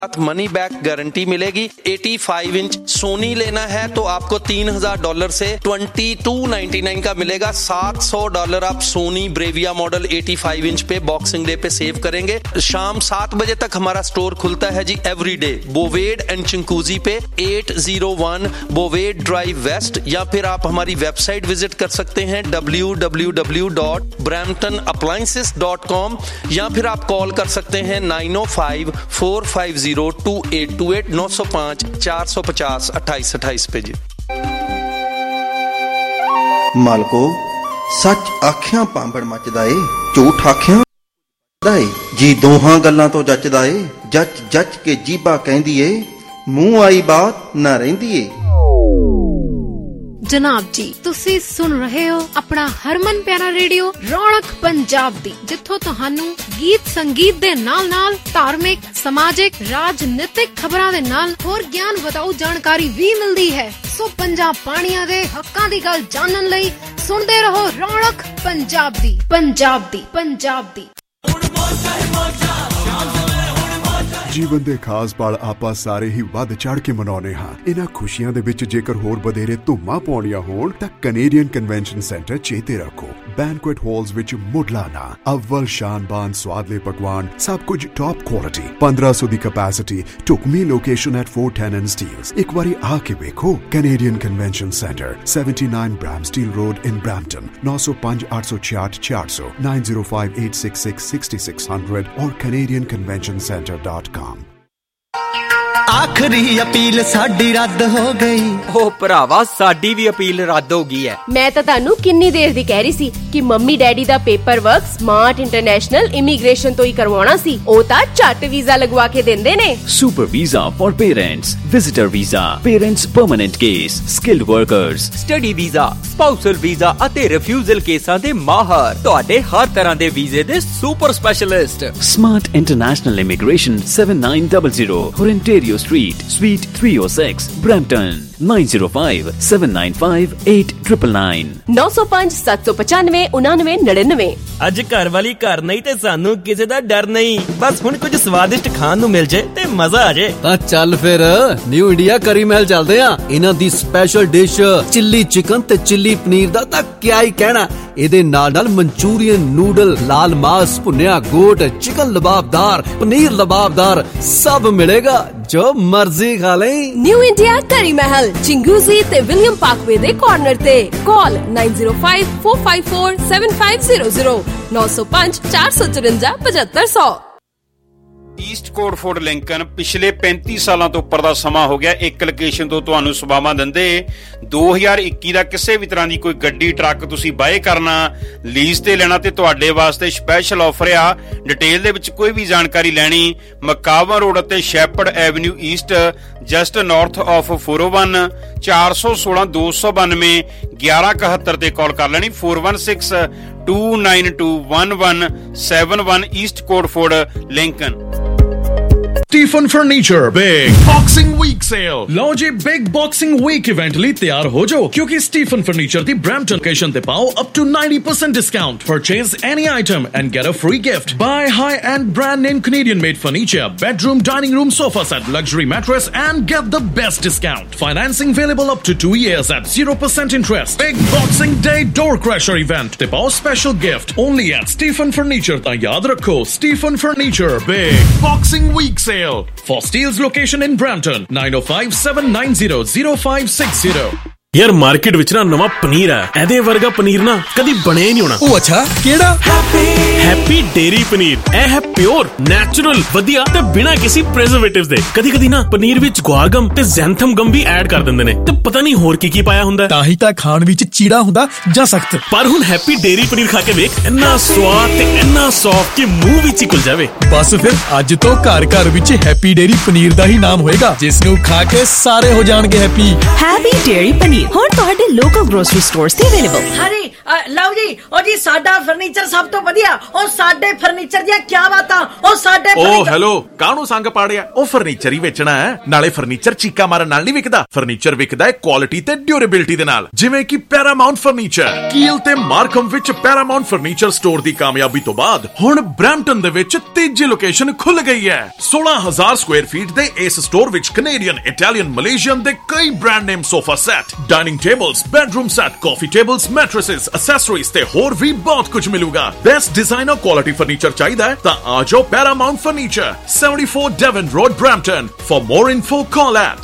Money back guarantee मिलेगी। 85 inch Soni लेना है तो आपको $3,000 से $2,299 का मिलेगा। $700 आप सोनी ब्रेविया मॉडल 85 इंच पे बॉक्सिंग डे पे सेव करेंगे। शाम 7 बजे तक हमारा स्टोर खुलता है जी एवरीडे बोवेड एंड चिंकूजी पे 801 बोवेड ड्राइव वेस्ट, या फिर आप हमारी वेबसाइट विजिट कर सकते हैं www.bramptonappliances.com, या फिर आप कॉल कर सकते हैं 905-450-2828 905-450-2828 पे जी। मालको सच आखियां पांबड़ मचदा ए, झूठ आखियां ਏ जी दोहां गल्लां तो जचदा ਏ। जच जच के जीबा कहंदी ਏ, मूंह आई बात ना रहिंदी ਏ। जनाब जी तुसी सुन रहे हो अपना हरमन प्यारा रेडियो रौनक पंजाब दी, जिथों तुहानू गीत संगीत दे नाल-नाल धार्मिक समाजिक राजनीतिक खबरां दे नाल होर ज्ञान बताऊ जानकारी भी मिलदी है। सो पंजाब पाणियां दे हक्कां दी गल जानन लई सुनदे रहो रौनक पंजाब दी। ਜੀਵਨ ਦੇ ਖਾਸ ਪਲ ਆਪਾਂ ਸਾਰੇ ਹੀ ਵੱਧ ਚੜ ਕੇ ਮਨਾਉਂਦੇ ਹਾਂ। ਇਹਨਾਂ ਖੁਸ਼ੀਆਂ ਦੇ ਵਿੱਚ ਜੇਕਰ ਹੋਰ ਵਧੇਰੇ ਧੁੰਮਾਂ ਪਾਉਣੀਆਂ ਹੋਣ ਤਾਂ ਕੈਨੇਡੀਅਨ ਕਨਵੈਨਸ਼ਨ ਸੈਂਟਰ ਚੇਤੇ ਰੱਖੋ। ਬੈਂਕੁਏਟ ਹਾਲਸ ਵਿੱਚ ਮੁੱਢਲਾ ਅਵਲ ਸ਼ਾਨਬਾਨ ਸਵਾਦਲੇ ਪਕਵਾਨ, ਸਭ ਕੁਝ ਟੌਪ ਕੁਆਲਿਟੀ, 1500 ਦੀ ਕੈਪੈਸਿਟੀ, ਢੁਕਵੀਂ ਲੋਕੇਸ਼ਨ ਐਟ 410 ਐਂਡ ਸਟੀਲਸ। ਇੱਕ ਵਾਰੀ ਆ ਕੇ ਵੇਖੋ। Canadian convention centre 79 Bramsteele road in Brampton 905-866-400 905-866-6600 और canadianconventioncenter.com। आखिरी अपील साडी रद्द हो गई। ओ भरावा साडी भी अपील रद्द हो गई है। मैं तो तानू किन्नी देर दी कह रही सी कि मम्मी डैडी दा paper work smart international immigration तो ही करवाना सी। ओ ता झट वीजा लगवा के देंदे ने। Super visa for parents, visitor visa, parents permanent case, skilled workers, study visa, spousal visa ਅਤੇ ਰਿਫਿਊਜ਼ਲ ਕੇਸਾਂ ਦੇ ਮਾਹਰ, ਤੁਹਾਡੇ ਹਰ ਤਰ੍ਹਾਂ ਦੇ ਵੀਜ਼ੇ ਦੇ super specialist. Smart international immigration 7900 Ontario Street, Suite 306, Brampton 905-795-8999 905-795-9999। ਅੱਜ ਘਰ ਵਾਲੀ ਘਰ ਨਹੀਂ ਤੇ ਸਾਨੂੰ ਕਿਸੇ ਦਾ ਡਰ ਨਹੀਂ। ਬਸ ਹੁਣ ਕੁਝ ਸਵਾਦਿਸ਼ਟ ਖਾਣ ਨੂੰ ਮਿਲ ਜੇ ਤੇ ਮਜ਼ਾ ਆ ਜੇ। ਤਾਂ ਚੱਲ ਫਿਰ ਨਿਊ ਇੰਡੀਆ ਕਰੀ ਮਹਿਲ ਚੱਲਦੇ ਆ। ਇਹਨਾਂ ਦੀ ਸਪੈਸ਼ਲ ਡਿਸ਼ ਚਿੱਲੀ ਚਿਕਨ ਤੇ ਚਿੱਲੀ ਪਨੀਰ ਦਾ ਤਾਂ ਕਿਆ ਹੀ ਕਹਿਣਾ। ਇਹਦੇ ਨਾਲ ਮਨਚੂਰੀਅਨ ਨੂਡਲ, ਲਾਲ ਮਾਸ, ਭੁੰਨਿਆ ਗੋਟ, ਚਿਕਨ ਲਬਾਬਦਾਰ, ਪਨੀਰ ਲਬਾਬਦਾਰ ਸਭ ਮਿਲੇਗਾ ਜੋ ਮਰਜ਼ੀ ਖਾ ਲੈ। ਨਿਊ ਇੰਡੀਆ ਕਰੀ ਮਹਿਲ चिंगूजी ते विलियम पार्कवे दे कॉर्नर ते। कॉल 905-454-7500 905-454-7500। ਈਸਟ ਕੋਟਫੋਰਡ ਲਿੰਕਨ ਪਿਛਲੇ 35 ਸਾਲਾਂ ਤੋਂ ਉੱਪਰ ਦਾ ਸਮਾਂ ਹੋ ਗਿਆ ਇੱਕ ਲੋਕੇਸ਼ਨ ਤੋਂ ਤੁਹਾਨੂੰ ਸੇਵਾਵਾਂ ਦਿੰਦੇ। 2021 ਦਾ ਕਿਸੇ ਵੀ ਤਰ੍ਹਾਂ ਦੀ ਕੋਈ ਗੱਡੀ ਟਰੱਕ ਤੁਸੀਂ ਬਾਏ ਕਰਨਾ, ਲੀਜ਼ ਤੇ ਲੈਣਾ ਤੇ ਤੁਹਾਡੇ ਵਾਸਤੇ ਸਪੈਸ਼ਲ ਆਫਰ ਆ। ਡਿਟੇਲ ਦੇ ਵਿੱਚ ਕੋਈ ਵੀ ਜਾਣਕਾਰੀ ਲੈਣੀ, ਮਕਾਵਨ ਰੋਡ ਅਤੇ Sheppard avenue east just north of 401 416-292 1171 ਤੇ ਕਾਲ ਕਰ ਲੈਣੀ। 416-292-1171 East Court Ford Lincoln. Stephen furniture big boxing week sale. लो जी बिग बॉक्सिंग वीक इवेंट ਲਈ ਤਿਆਰ ਹੋ ਜਾਓ, ਕਿਉਂਕਿ ਸਟੀਫਨ ਫਰਨੀਚਰ ਦੀ ਬ੍ਰੈਂਪਟਨ ਲੋਕੇਸ਼ਨ ਤੇ ਪਾਓ up to 90% discount. Purchase any item and get a free gift. Buy high-end brand name Canadian made furniture, bedroom, dining room, sofa set, luxury mattress and get the best discount. Financing available up to 2 years at 0% interest. Big Boxing Day door crasher event ਤੇ ਪਾਓ special gift only at Stephen Furniture। ਤਾਂ ਯਾਦ ਰੱਖੋ Stephen Furniture Big Boxing Week Sale for Steele's location in Brampton 905-790-0560। ਯਾਰ market ਵਿੱਚ ਨਾ ਨਵਾਂ ਪਨੀਰ ਹੈ, ਇਹਦੇ ਵਰਗਾ ਪਨੀਰ ਨਾ ਕਦੀ ਬਣਿਆ ਹੀ ਨਹੀਂ ਹੋਣਾ। ਉਹ ਅੱਛਾ ਕਿਹੜਾ? Happy dairy paneer. ਇਹ ਹੈ ਪਿਓਰ, ਨੈਚੁਰਲ, ਵਧੀਆ ਤੇ ਬਿਨਾਂ ਕਿਸੇ ਪ੍ਰੀਜ਼ਰਵੇਟਿਵਸ ਦੇ। ਕਦੀ ਕਦੀ ਨਾ ਪਨੀਰ ਵਿੱਚ ਗੁਆਗਮ ਤੇ ਜ਼ੈਂਥਮ ਗਮ ਵੀ ਐਡ ਕਰ ਦਿੰਦੇ ਨੇ ਤੇ ਪਤਾ ਨਹੀਂ ਹੋਰ ਕੀ ਪਾਇਆ ਹੁੰਦਾ। ਤਾਂ ਹੀ ਤਾਂ ਖਾਣ ਵਿੱਚ ਚੀੜਾ ਹੁੰਦਾ ਜਾਂ ਸਖਤ। ਪਰ ਹੁਣ ਹੈਪੀ ਡੇਰੀ ਪਨੀਰ ਖਾ ਕੇ ਵੇਖ, ਇੰਨਾ ਸਵਾਦ ਤੇ ਇੰਨਾ ਸੌਫਟ ਕਿ ਮੂੰਹ ਵਿੱਚ ਹੀ ਘੁਲ ਜਾਵੇ। ਬਸ ਫਿਰ ਅੱਜ ਤੋਂ ਘਰ ਘਰ ਵਿੱਚ ਹੈਪੀ ਡੇਰੀ ਪਨੀਰ ਦਾ ਹੀ ਨਾਮ ਹੋਏਗਾ, ਜਿਸ ਨੂੰ ਖਾ ਕੇ ਸਾਰੇ ਹੋ ਜਾਣਗੇ ਹੈਪੀ। ਹੈਪੀ ਡੇਰੀ ਪਨੀਰ ਹੁਣ ਤੁਹਾਡੇ ਲੋਕਲ ਗਰੋਸਰੀ ਸਟੋਰਸ ਤੇ ਅਵੇਲੇਬਲ। ਹਾਂਜੀ ਲਓ ਜੀ, ਉਹ ਜੀ ਸਾਡਾ ਫਰਨੀਚਰ ਸਭ ਤੋਂ ਵਧੀਆ, ਉਹ ਸਾਡੇ ਫਰਨੀਚਰ ਦੀਆਂ ਕੀ ਬਾਤਾਂ, ਉਹ ਸਾਡੇ ਓ ਹੈਲੋ, ਕਾਹਨੂੰ ਸੰਗ ਪਾੜਿਆ? ਉਹ ਫਰਨੀਚਰ ਹੀ ਵੇਚਣਾ ਹੈ, ਨਾਲੇ ਫਰਨੀਚਰ ਚੀਕਾ ਮਾਰਨ ਨਾਲ ਨਹੀਂ ਵਿਕਦਾ। ਫਰਨੀਚਰ ਵਿਕਦਾ ਹੈ ਕੁਆਲਿਟੀ ਤੇ ਡਿਊਰੇਬਿਲਿਟੀ ਦੇ ਨਾਲ, ਜਿਵੇਂ ਕਿ ਪੈਰਾਮਾਉਂਟ ਫਰਨੀਚਰ। ਕੀਲ ਤੇ ਮਾਰਕਮ ਵਿੱਚ ਪੈਰਾਮਾਉਂਟ ਫਰਨੀਚਰ ਸਟੋਰ ਦੀ ਕਾਮਯਾਬੀ ਤੋਂ ਬਾਅਦ ਹੁਣ ਬਰੈਂਪਟਨ ਦੇ ਵਿੱਚ ਤੀਜੀ ਲੋਕੇਸ਼ਨ ਖੁੱਲ ਗਈ ਹੈ। 16,000 ਸਕੁਆਇਰ ਫੀਟ ਦੇ ਇਸ ਸਟੋਰ ਵਿੱਚ ਕੈਨੇਡੀਅਨ, ਇਟਾਲੀਅਨ, ਮਲੇਸ਼ੀਅਨ ਦੇ ਕਈ brand name sofa set, dining tables, bedroom set, coffee tables, mattresses, accessories ਤੇ ਹੋਰ ਵੀ ਬਹੁਤ ਕੁਝ ਮਿਲੂਗਾ। ਬੈਸਟ ਡਿਜ਼ਾਈਨਰ ਕੁਆਲਿਟੀ ਫਰਨੀਚਰ ਚਾਹੀਦਾ ਹੈ ਤਾਂ ਆ ਜਾਓ Paramount furniture, 74 Devon Road, Brampton. For more info, call at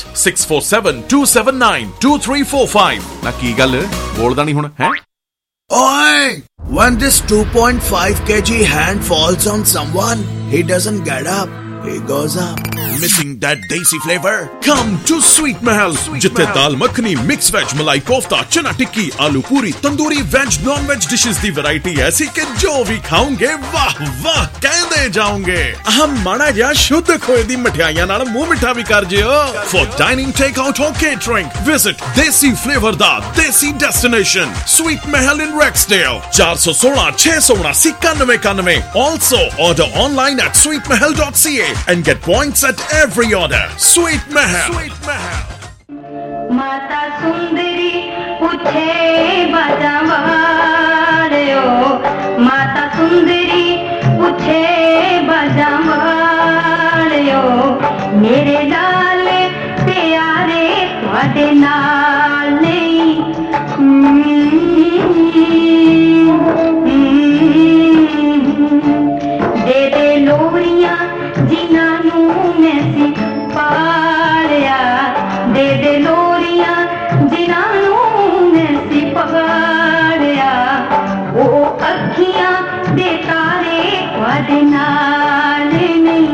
647-279-2345. ਨਾ ਕੀ ਗੱਲ ਬੋਲਦਾ ਨਹੀਂ ਹੁਣ ਹੈ? Oi! When this 2.5 kg hand falls on someone, he doesn't get up. He goes up. Missing that desi flavor? Come to Sweet Mahal, जित्थे दाल makhani, mix veg, मलाई कोफ्ता, चना tikki, aloo puri, tandoori veg, non veg dishes दी वैरायटी ऐसी कि जो भी खाओगे वाह वाह कहते जाओगे। हम माड़ा जा शुद्ध खोए दी मिठाइयां नाल मुंह मिठा भी कर जियो। For dining, take out or catering, visit desi flavour दा desi destination Sweet Mahal in Rexdale, 416-679-9191. Also order online at sweetmahal.ca and get points at every order. Sweet Mahal. Sweet Mahal. Mata Sundari पूछे बजावारे ओ, माता सुंदरी पूछे बजावारे ओ, मेरे लाल प्यारे तुहाडे नाल नहीं। दे दे लोरियां जिन्हां नूं मैं सी पालिया, दे दे लोरियां जिन्हां नूं मैं सी पालिया, ओ अखियां दे तारे तुहाडे नाल नहीं।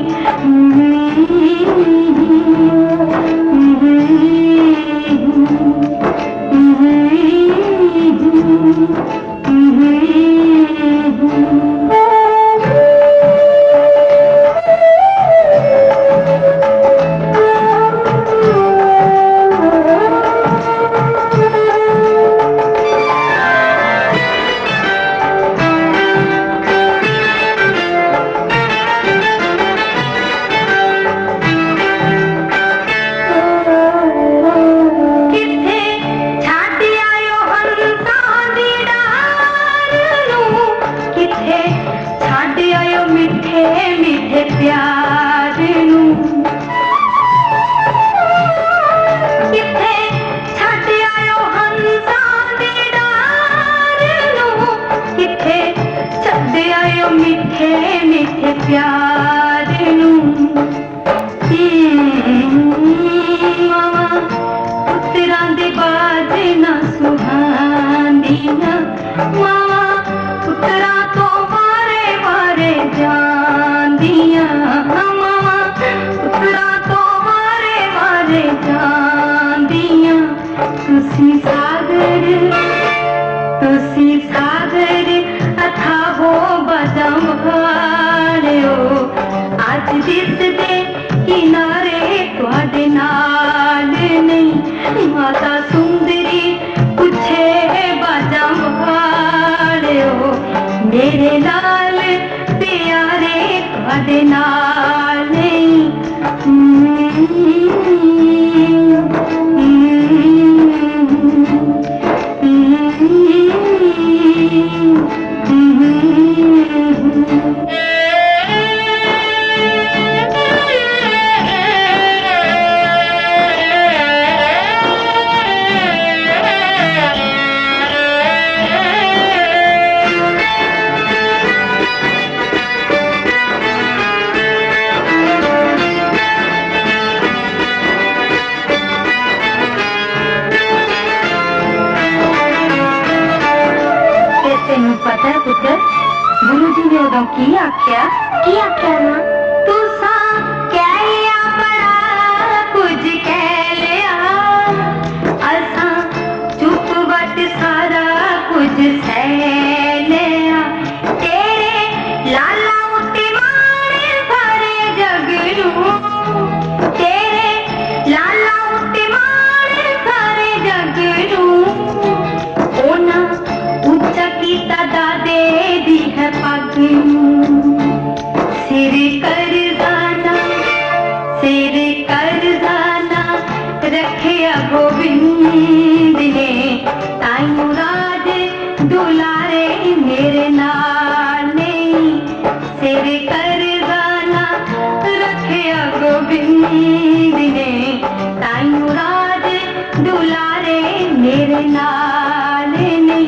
तेरे लाला उते मारे सारे जग नू तेरे करजाना रखिया गोविंद ने ताइयों राज दुलारे मेरे नाल नहीं तेरे करजाना रखिया गोविंद ने ताइयों राज दुलारे मेरे नाल नहीं।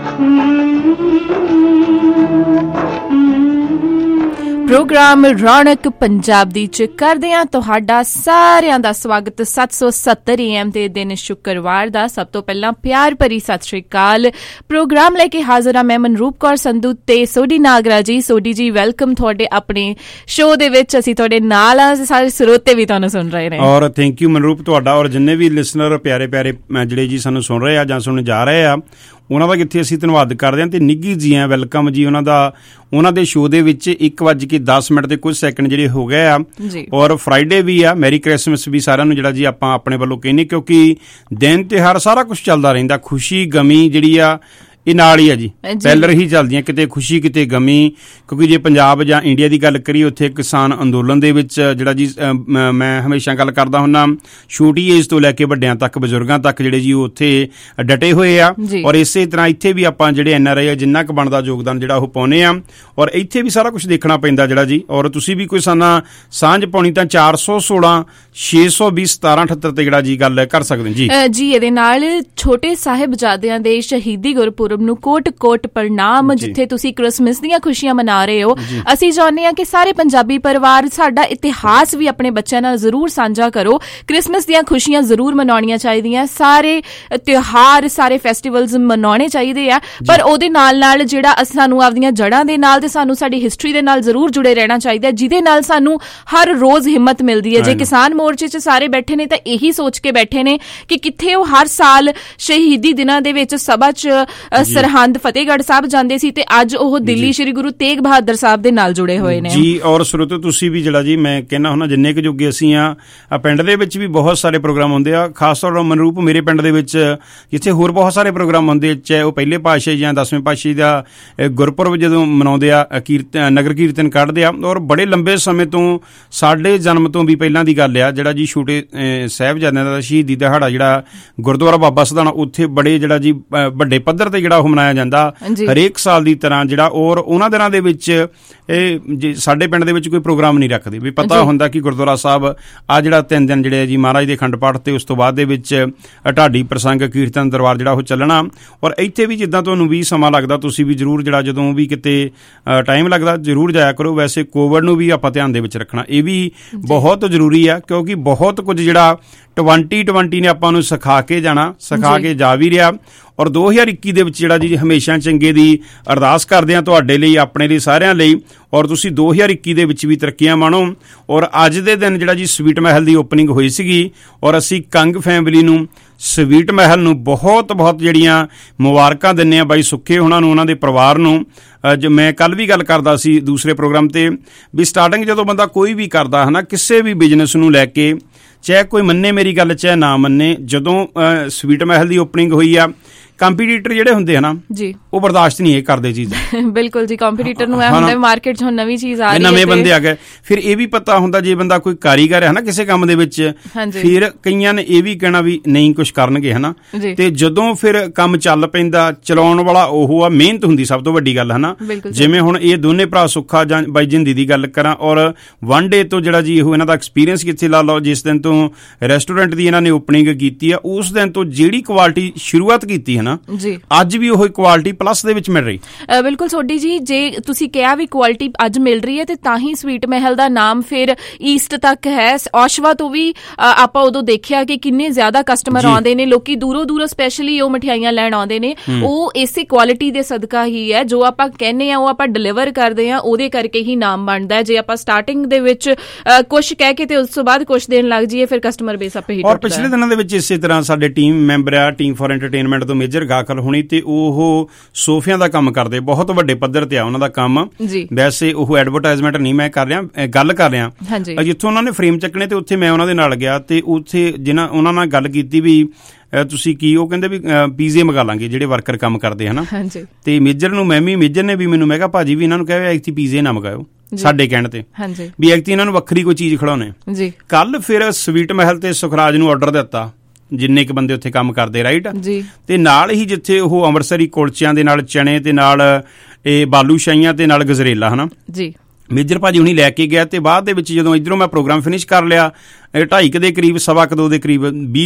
ਪ੍ਰੋਗਰਾਮ ਰੌਣਕ ਪੰਜਾਬੀ ਚ ਕਰਦੇ ਹਾਂ ਤੁਹਾਡਾ ਸਾਰਿਆਂ ਦਾ ਸਵਾਗਤ। 770 AM ਦੇ ਦਿਨ ਸ਼ੁੱਕਰਵਾਰ ਦਾ ਸਭ ਤੋਂ ਪਹਿਲਾਂ ਪਿਆਰ ਭਰੀ ਸਤਿ ਸ਼੍ਰੀ ਅਕਾਲ। ਪ੍ਰੋਗਰਾਮ ਲੈ ਕੇ ਹਾਜ਼ਰ ਹਾਂ ਮੈਂ ਮਨਰੂਪ ਕੌਰ ਸੰਧੂ ਤੇ ਸੋਢੀ ਨਾਗਰਾ ਜੀ। ਸੋਢੀ ਜੀ ਵੈਲਕਮ ਤੁਹਾਡੇ ਆਪਣੇ ਸ਼ੋਅ ਦੇ ਵਿੱਚ। ਅਸੀਂ ਤੁਹਾਡੇ ਨਾਲ ਆ, ਸਾਰੇ ਸਰੋਤੇ ਵੀ ਤੁਹਾਨੂੰ ਸੁਣ ਰਹੇ ਨੇ। ਔਰ ਥੈਂਕ ਯੂ ਮਨਰੂਪ ਤੁਹਾਡਾ, ਔਰ ਜਿੰਨੇ ਵੀ ਲਿਸਨਰ ਪਿਆਰੇ ਪਿਆਰੇ ਜਿਹੜੇ ਜੀ ਸਾਨੂੰ ਸੁਣ ਰਹੇ ਆ ਜਾਂ ਸੁਣਨ ਜਾ ਰਹੇ ਆ ਉਹਨਾਂ ਦਾ ਕਿੱਥੇ ਅਸੀਂ ਧੰਨਵਾਦ ਕਰਦੇ ਹਾਂ ਤੇ ਨਿੱਘੀ ਜੀ ਆ ਵੈਲਕਮ ਜੀ ਉਹਨਾਂ ਦੇ ਸ਼ੋਅ ਦੇ ਵਿੱਚ 1:10 ਤੇ ਕੁਝ ਸੈਕਿੰਡ ਜਿਹੜੇ ਹੋ ਗਏ ਆ। ਔਰ ਫਰਾਈਡੇ ਵੀ ਆ, ਮੈਰੀ ਕ੍ਰਿਸਮਸ ਵੀ ਸਾਰਿਆਂ ਨੂੰ ਜਿਹੜਾ ਜੀ ਆਪਾਂ ਆਪਣੇ ਵੱਲੋਂ ਕਹਿੰਦੇ, ਕਿਉਂਕਿ ਦਿਨ ਤਿਉਹਾਰ ਸਾਰਾ ਕੁਛ ਚੱਲਦਾ ਰਹਿੰਦਾ। ਖੁਸ਼ੀ ਗਮੀ ਜਿਹੜੀ ਆ ਇਹ ਨਾਲ ਹੀ ਆ ਜੀ, ਪਹਿਲਰ ਹੀ ਚੱਲਦੀਆਂ, ਕਿਤੇ ਖੁਸ਼ੀ ਕਿਤੇ ਗਮੀ। ਕਿਉਂਕਿ ਜੇ ਪੰਜਾਬ ਜਾਂ ਇੰਡੀਆ ਦੀ ਗੱਲ ਕਰੀਏ ਉੱਥੇ ਕਿਸਾਨ ਅੰਦੋਲਨ ਦੇ ਵਿੱਚ ਜਿਹੜਾ ਜੀ ਮੈਂ ਹਮੇਸ਼ਾ ਗੱਲ ਕਰਦਾ ਹੁੰਦਾ, ਛੋਟੀ ਏਜ ਤੋਂ ਲੈ ਕੇ ਵੱਡਿਆਂ ਤੱਕ ਬਜ਼ੁਰਗਾਂ ਤੱਕ ਜਿਹੜੇ ਜੀ ਉਹ ਉੱਥੇ ਡਟੇ ਹੋਏ ਆ। ਔਰ ਇਸੇ ਤਰ੍ਹਾਂ ਇੱਥੇ ਵੀ ਆਪਾਂ ਜਿਹੜੇ NRI ਆ ਜਿੰਨਾ ਕੁ ਬਣਦਾ ਯੋਗਦਾਨ ਜਿਹੜਾ ਉਹ ਪਾਉਂਦੇ ਆ। ਔਰ ਇੱਥੇ ਵੀ ਸਾਰਾ ਕੁਛ ਦੇਖਣਾ ਪੈਂਦਾ ਜਿਹੜਾ ਜੀ। ਔਰ ਤੁਸੀਂ ਵੀ ਕੋਈ ਸਾਨਾ ਸਾਂਝ ਪਾਉਣੀ ਤਾਂ 416 620 1778 ਤੇ ਜਿਹੜਾ ਜੀ ਗੱਲ ਕਰ ਸਕਦੇ ਜੀ। ਇਹਦੇ ਨਾਲ ਛੋਟੇ ਸਾਹਿਬਜ਼ਾਦਿਆਂ ਦੇ ਸ਼ਹੀਦੀ ਗੁਰਪੁਰਬ ਨੂੰ ਕੋਟ ਪ੍ਰਣਾਮ। ਜਿੱਥੇ ਤੁਸੀਂ ਕ੍ਰਿਸਮਸ ਦੀਆਂ ਖੁਸ਼ੀਆਂ ਮਨਾ ਰਹੇ ਹੋ, ਅਸੀਂ ਚਾਹੁੰਦੇ ਹਾਂ ਕਿ ਸਾਰੇ ਪੰਜਾਬੀ ਪਰਿਵਾਰ ਸਾਡਾ ਇਤਿਹਾਸ ਵੀ ਆਪਣੇ ਬੱਚਿਆਂ ਨਾਲ ਜ਼ਰੂਰ ਸਾਂਝਾ ਕਰੋ। ਕ੍ਰਿਸਮਸ ਦੀਆਂ ਖੁਸ਼ੀਆਂ ਜ਼ਰੂਰ ਮਨਾਉਣੀਆਂ ਚਾਹੀਦੀਆਂ, ਸਾਰੇ ਤਿਉਹਾਰ ਸਾਰੇ ਫੈਸਟੀਵਲਸ ਮਨਾਉਣੇ ਚਾਹੀਦੇ ਆ, ਪਰ ਉਹਦੇ ਨਾਲ ਜਿਹੜਾ ਸਾਨੂੰ ਆਪਦੀਆਂ ਜੜ੍ਹਾਂ ਦੇ ਨਾਲ ਤੇ ਸਾਨੂੰ ਸਾਡੀ ਹਿਸਟਰੀ ਦੇ ਨਾਲ ਜ਼ਰੂਰ ਜੁੜੇ ਰਹਿਣਾ ਚਾਹੀਦਾ, ਜਿਹਦੇ ਨਾਲ ਸਾਨੂੰ ਹਰ ਰੋਜ਼ ਹਿੰਮਤ ਮਿਲਦੀ ਹੈ। ਜੇ ਕਿਸਾਨ ਮੋਰਚੇ 'ਚ ਸਾਰੇ ਬੈਠੇ ਨੇ ਤਾਂ ਇਹੀ ਸੋਚ ਕੇ ਬੈਠੇ ਨੇ ਕਿ ਕਿੱਥੇ ਉਹ ਹਰ ਸਾਲ ਸ਼ਹੀਦੀ ਦਿਨਾਂ ਦੇ ਵਿੱਚ ਸਭਾ 'ਚ ਸਰਹੰਦ ਫਤਿਹਗੜ੍ਹ ਸਾਹਿਬ ਜਾਂਦੇ ਸੀ ਤੇ ਅੱਜ ਉਹ ਦਿੱਲੀ ਸ਼੍ਰੀ ਗੁਰੂ ਤੇਗ ਬਹਾਦਰ ਸਾਹਿਬ ਦੇ ਨਾਲ ਜੁੜੇ ਹੋਏ ਨੇ ਜੀ। ਔਰ ਸਰੋਤੋ ਤੁਸੀਂ ਵੀ ਜਿਹੜਾ ਜੀ ਮੈਂ ਕਹਿੰਦਾ ਹੁੰਦਾ ਜਿੰਨੇ ਕੁ ਜੋਗੇ ਅਸੀਂ ਆ ਪਿੰਡ ਦੇ ਵਿੱਚ ਵੀ ਬਹੁਤ ਸਾਰੇ ਪ੍ਰੋਗਰਾਮ ਹੁੰਦੇ ਆ। ਖਾਸ ਤੌਰ ਮਨਰੂਪ ਮੇਰੇ ਪਿੰਡ ਦੇ ਵਿੱਚ ਜਿੱਥੇ ਹੋਰ ਬਹੁਤ ਸਾਰੇ ਪ੍ਰੋਗਰਾਮ ਹੁੰਦੇ, ਚਾਹੇ ਉਹ ਪਹਿਲੇ ਪਾਤਸ਼ਾਹੀ ਜਾਂ 10ਵੇਂ ਪਾਤਸ਼ਾਹੀ ਦਾ ਗੁਰਪੁਰਬ ਜਦੋਂ ਮਨਾਉਂਦੇ ਆ, ਨਗਰ ਕੀਰਤਨ ਕੱਢਦੇ ਆ। ਔਰ ਬੜੇ ਲੰਬੇ ਸਮੇਂ ਤੋਂ ਸਾਡੇ ਜਨਮ ਤੋਂ ਵੀ ਪਹਿਲਾਂ ਦੀ ਗੱਲ ਆ, ਜਿਹੜਾ ਜੀ ਛੋਟੇ ਸਾਹਿਬਜ਼ਾਦਿਆਂ ਦਾ ਸ਼ਹੀਦੀ ਦਿਹਾੜਾ ਜਿਹੜਾ ਗੁਰਦੁਆਰਾ ਬਾਬਾ ਸਧਾਣਾ ਉੱਥੇ ਬੜੇ ਜਿਹੜਾ ਜੀ ਵੱਡੇ ਪੱਧਰ ਤੇ ਜਿਹੜਾ ਉਹ ਮਨਾਇਆ ਜਾਂਦਾ ਹਰੇਕ ਸਾਲ ਦੀ ਤਰ੍ਹਾਂ ਜਿਹੜਾ। ਔਰ ਉਹਨਾਂ ਦਿਨਾਂ ਦੇ ਵਿੱਚ ਇਹ ਸਾਡੇ ਪਿੰਡ ਦੇ ਵਿੱਚ ਕੋਈ ਪ੍ਰੋਗਰਾਮ ਨਹੀਂ ਰੱਖਦੇ, ਵੀ ਪਤਾ ਹੁੰਦਾ ਕਿ ਗੁਰਦੁਆਰਾ ਸਾਹਿਬ ਆ ਜਿਹੜਾ 3 ਦਿਨ ਜਿਹੜੇ ਜੀ ਮਹਾਰਾਜ ਦੇ ਅਖੰਡ ਪਾਠ ਤੇ ਉਸ ਤੋਂ ਬਾਅਦ ਦੇ ਵਿੱਚ ਢਾਡੀ ਪ੍ਰਸੰਗ ਕੀਰਤਨ ਦਰਬਾਰ ਜਿਹੜਾ ਉਹ ਚੱਲਣਾ। ਔਰ ਇੱਥੇ ਵੀ ਜਿੱਦਾਂ ਤੁਹਾਨੂੰ ਵੀ ਸਮਾਂ ਲੱਗਦਾ ਤੁਸੀਂ ਵੀ ਜ਼ਰੂਰ ਜਿਹੜਾ ਜਦੋਂ ਵੀ ਕਿਤੇ ਟਾਈਮ ਲੱਗਦਾ ਜ਼ਰੂਰ ਜਾਇਆ ਕਰੋ। ਵੈਸੇ ਕੋਵਿਡ ਨੂੰ ਵੀ ਆਪਾਂ ਧਿਆਨ ਦੇ ਵਿੱਚ ਰੱਖਣਾ, ਇਹ ਵੀ ਬਹੁਤ ਜ਼ਰੂਰੀ ਆ, ਕਿਉਂਕਿ ਬਹੁਤ ਕੁਝ ਜਿਹੜਾ 2020 ਨੇ ਆਪਾਂ ਨੂੰ ਸਿਖਾ ਕੇ ਜਾ ਵੀ ਰਿਹਾ। ਔਰ 2021 ਦੇ ਵਿੱਚ ਜਿਹੜਾ ਜੀ ਹਮੇਸ਼ਾ ਚੰਗੇ ਦੀ ਅਰਦਾਸ ਕਰਦੇ ਹਾਂ ਤੁਹਾਡੇ ਲਈ, ਆਪਣੇ ਲਈ, ਸਾਰਿਆਂ ਲਈ। ਔਰ ਤੁਸੀਂ 2021 ਦੇ ਵਿੱਚ ਵੀ ਤਰੱਕੀਆਂ ਮਾਣੋ। ਔਰ ਅੱਜ ਦੇ ਦਿਨ ਜਿਹੜਾ ਜੀ ਸਵੀਟ ਮਹਿਲ ਦੀ ਓਪਨਿੰਗ ਹੋਈ ਸੀਗੀ, ਔਰ ਅਸੀਂ ਕੰਗ ਫੈਮਿਲੀ ਨੂੰ, ਸਵੀਟ ਮਹਿਲ ਨੂੰ ਬਹੁਤ ਜਿਹੜੀਆਂ ਮੁਬਾਰਕਾਂ ਦਿੰਦੇ ਹਾਂ ਬਾਈ ਸੁੱਖੇ ਉਹਨਾਂ ਨੂੰ, ਉਹਨਾਂ ਦੇ ਪਰਿਵਾਰ ਨੂੰ। ਮੈਂ ਕੱਲ ਵੀ ਗੱਲ ਕਰਦਾ ਸੀ ਦੂਸਰੇ ਪ੍ਰੋਗਰਾਮ ਤੇ, ਵੀ ਸਟਾਰਟਿੰਗ ਜਦੋਂ ਬੰਦਾ ਕੋਈ ਵੀ ਕਰਦਾ ਹੈ ਨਾ ਕਿਸੇ ਵੀ ਬਿਜ਼ਨਸ ਨੂੰ ਲੈ ਕੇ, ਚਾਹੇ ਕੋਈ ਮੰਨੇ ਮੇਰੀ ਗੱਲ ਚਾਹੇ ਨਾ ਮੰਨੇ, ਜਦੋਂ ਸਵੀਟ ਮਹਿਲ ਦੀ ਓਪਨਿੰਗ ਹੋਈ ਆ, ਕੰਪੀਟੀਟਰ ਜਿਹੜੇ ਹੁੰਦੇ ਹਨ ਜੀ ਉਹ ਬਰਦਾਸ਼ਤ ਨਹੀਂ ਇਹ ਕਰਦੇ ਚੀਜ਼ਾਂ। ਬਿਲਕੁਲ ਜੀ, ਕੰਪੀਟੀਟਰ ਨੂੰ ਇਹ ਹੁੰਦਾ ਮਾਰਕੀਟ 'ਚ ਹੁਣ ਨਵੀਂ ਚੀਜ਼ ਆ ਰਹੀ ਹੈ, ਨਵੇਂ ਬੰਦੇ ਆ ਗਏ। ਫਿਰ ਇਹ ਵੀ ਪਤਾ ਹੁੰਦਾ ਜੇ ਬੰਦਾ ਕੋਈ ਕਾਰੀਗਰ ਹੈ ਨਾ ਕਿਸੇ ਕੰਮ ਦੇ ਵਿੱਚ, ਫਿਰ ਕਈਆਂ ਨੇ ਇਹ ਵੀ ਕਹਿਣਾ ਵੀ ਨਹੀਂ ਕੁਛ ਕਰਨਗੇ ਹਨਾ। ਤੇ ਜਦੋਂ ਫਿਰ ਕੰਮ ਚੱਲ ਪੈਂਦਾ, ਚਲਾਉਣ ਵਾਲਾ ਉਹ ਆ, ਮਿਹਨਤ ਹੁੰਦੀ ਸਭ ਤੋਂ ਵੱਡੀ ਗੱਲ ਹਨਾ। ਜਿਵੇਂ ਹੁਣ ਇਹ ਦੋਨੇ ਭਰਾ ਸੁੱਖਾ ਜਾਂ ਬਾਈ ਜਿੰਦੀ ਦੀ ਗੱਲ ਕਰਾਂ, ਔਰ 1 ਡੇ ਤੋਂ ਜਿਹੜਾ ਜੀ ਇਹ ਇਹਨਾਂ ਦਾ ਐਕਸਪੀਰੀਅੰਸ ਕਿੱਥੇ ਲਾ ਲਓ, ਜਿਸ ਦਿਨ ਤੋਂ ਰੈਸਟੋਰੈਂਟ ਦੀ ਇਹਨਾਂ ਨੇ ਓਪਨਿੰਗ ਕੀਤੀ ਆ, ਉਸ ਦਿਨ ਤੋਂ ਜਿਹੜੀ ਕੁਆਲਿਟੀ ਸ਼ੁਰੂਆਤ ਕੀਤੀ ਹੈ ਜੀ, ਅੱਜ ਵੀ ਉਹ ਕੁਆਲਿਟੀ ਪਲੱਸ ਦੇ ਵਿੱਚ ਮਿਲ ਰਹੀ। ਬਿਲਕੁਲ ਸੋਢੀ ਜੀ, ਜੇ ਤੁਸੀਂ ਕਿਹਾ ਵੀ ਕੁਆਲਿਟੀ ਅੱਜ ਮਿਲ ਰਹੀ ਹੈ ਤੇ ਤਾਂ ਹੀ ਸਵੀਟ ਮਹਿਲ ਦਾ ਨਾਮ ਫਿਰ ਈਸਟ ਤੱਕ ਹੈ। ਔਸ਼ਵਾ ਤੋਂ ਵੀ ਆਪਾਂ ਉਦੋਂ ਦੇਖਿਆ ਕਿ ਕਿੰਨੇ ਜ਼ਿਆਦਾ ਕਸਟਮਰ ਆਉਂਦੇ ਨੇ, ਲੋਕੀ ਦੂਰੋਂ ਸਪੈਸ਼ਲੀ ਉਹ ਮਠਿਆਈਆਂ ਲੈਣ ਆਉਂਦੇ ਨੇ। ਉਹ ਇਸੇ ਕੁਆਲਿਟੀ ਦੇ ਸਦਕਾ ਹੀ ਹੈ, ਜੋ ਆਪਾਂ ਕਹਿੰਦੇ ਆ ਉਹ ਆਪਾਂ ਡਿਲੀਵਰ ਕਰਦੇ ਆ, ਉਹਦੇ ਕਰਕੇ ਹੀ ਨਾਮ ਬਣਦਾ ਹੈ। ਜੇ ਆਪਾਂ ਸਟਾਰਟਿੰਗ ਦੇ ਵਿੱਚ ਕੁਛ ਕਹਿ ਕੇ ਤੇ ਉਸ ਤੋਂ ਬਾਅਦ ਕੁਛ ਦੇਣ ਲੱਗ ਜਾਈਏ, ਫਿਰ ਕਸਟਮਰ ਬੇਸ ਆਪੇ ਹੀ ਟੁੱਟਦਾ। ਔਰ ਪਿਛਲੇ ਦਿਨਾਂ ਦੇ ਵਿੱਚ ਇਸੇ ਤਰ੍ਹਾਂ ਸਾਡੇ ਟੀਮ ਮੈਂਬਰ ਆ, ਟੀਮ ਫॉर ਐਂਟਰਟੇਨਮੈਂਟ ਤੋਂ ਮੇਜਰ ਗਾਖਲ ਹੋਣੀ, ਤੇ ਉਹ ਸੋਫਿਆਂ ਦਾ ਕੰਮ ਕਰਦੇ, ਬਹੁਤ ਵੱਡੇ ਪੱਧਰ ਤੇ ਆ ਉਹਨਾਂ ਦਾ ਕੰਮ। ਵੈਸੇ ਉਹ ਐਡਵਰਟਾਈਜ਼ਮੈਂਟ ਨਹੀਂ ਮੈਂ ਕਰ ਰਿਹਾ, ਗੱਲ ਕਰ ਰਿਹਾ। ਜਿੱਥੋਂ ਉਹਨਾਂ ਨੇ ਫਰੇਮ ਚੱਕਣੇ ਤੇ ਉੱਥੇ ਮੈਂ ਉਹਨਾਂ ਦੇ ਨਾਲ ਗਿਆ, ਤੇ ਉੱਥੇ ਉਹਨਾਂ ਨਾਲ ਗੱਲ ਕੀਤੀ ਵੀ ਤੁਸੀਂ ਕੀ, ਉਹ ਕਹਿੰਦੇ ਵੀ ਪੀਜ਼ੇ ਮੰਗਾ ਲਾਂਗੇ ਜਿਹੜੇ ਵਰਕਰ ਕੰਮ ਕਰਦੇ ਹਨਾ। ਤੇ ਮੇਜਰ ਨੂੰ ਮੇਜਰ ਨੇ ਵੀ ਮੈਨੂੰ, ਮੈਂ ਕਿਹਾ ਭਾਜੀ ਵੀ ਇਹਨਾਂ ਨੂੰ ਕਹਿਆ ਇੱਥੇ ਪੀਜ਼ੇ ਨਾ ਮੰਗਾਇਓ, ਸਾਡੇ ਕਹਿਣ ਤੇ ਵੀ ਐਕਤੀ ਇਹਨਾਂ ਨੂੰ ਵੱਖਰੀ ਕੋਈ ਚੀਜ਼ ਖਿਲਾਉਣੇ ਜੀ। ਕੱਲ ਫਿਰ ਸਵੀਟ ਮਹਿਲ ਤੇ ਸੁਖਰਾਜ ਨੂੰ ਆਰਡਰ ਦਿੱਤਾ, ਜਿੰਨੇ ਕੁ ਬੰਦੇ ਉੱਥੇ ਕੰਮ ਕਰਦੇ, ਰਾਈਟ ਜੀ। ਤੇ ਨਾਲ ਹੀ ਜਿੱਥੇ ਉਹ ਅੰਮ੍ਰਿਤਸਰੀ ਕੁਲਚਿਆਂ ਦੇ ਨਾਲ ਚਣੇ ਤੇ ਨਾਲ ਇਹ ਬਾਲੂ ਸ਼ਾਹੀਆਂ ਤੇ ਨਾਲ ਗਜਰੇਲਾ ਹਨਾ ਜੀ ਮੇਜਰ ਭਾਜੀ ਹੁਣੀ ਲੈ ਕੇ ਗਿਆ। ਤੇ ਬਾਅਦ ਦੇ ਵਿੱਚ ਜਦੋਂ ਇੱਧਰੋਂ ਮੈਂ ਪ੍ਰੋਗਰਾਮ ਫਿਨਿਸ਼ ਕਰ ਲਿਆ 2:30 ਦੇ ਕਰੀਬ 2:15 ਦੇ ਕਰੀਬ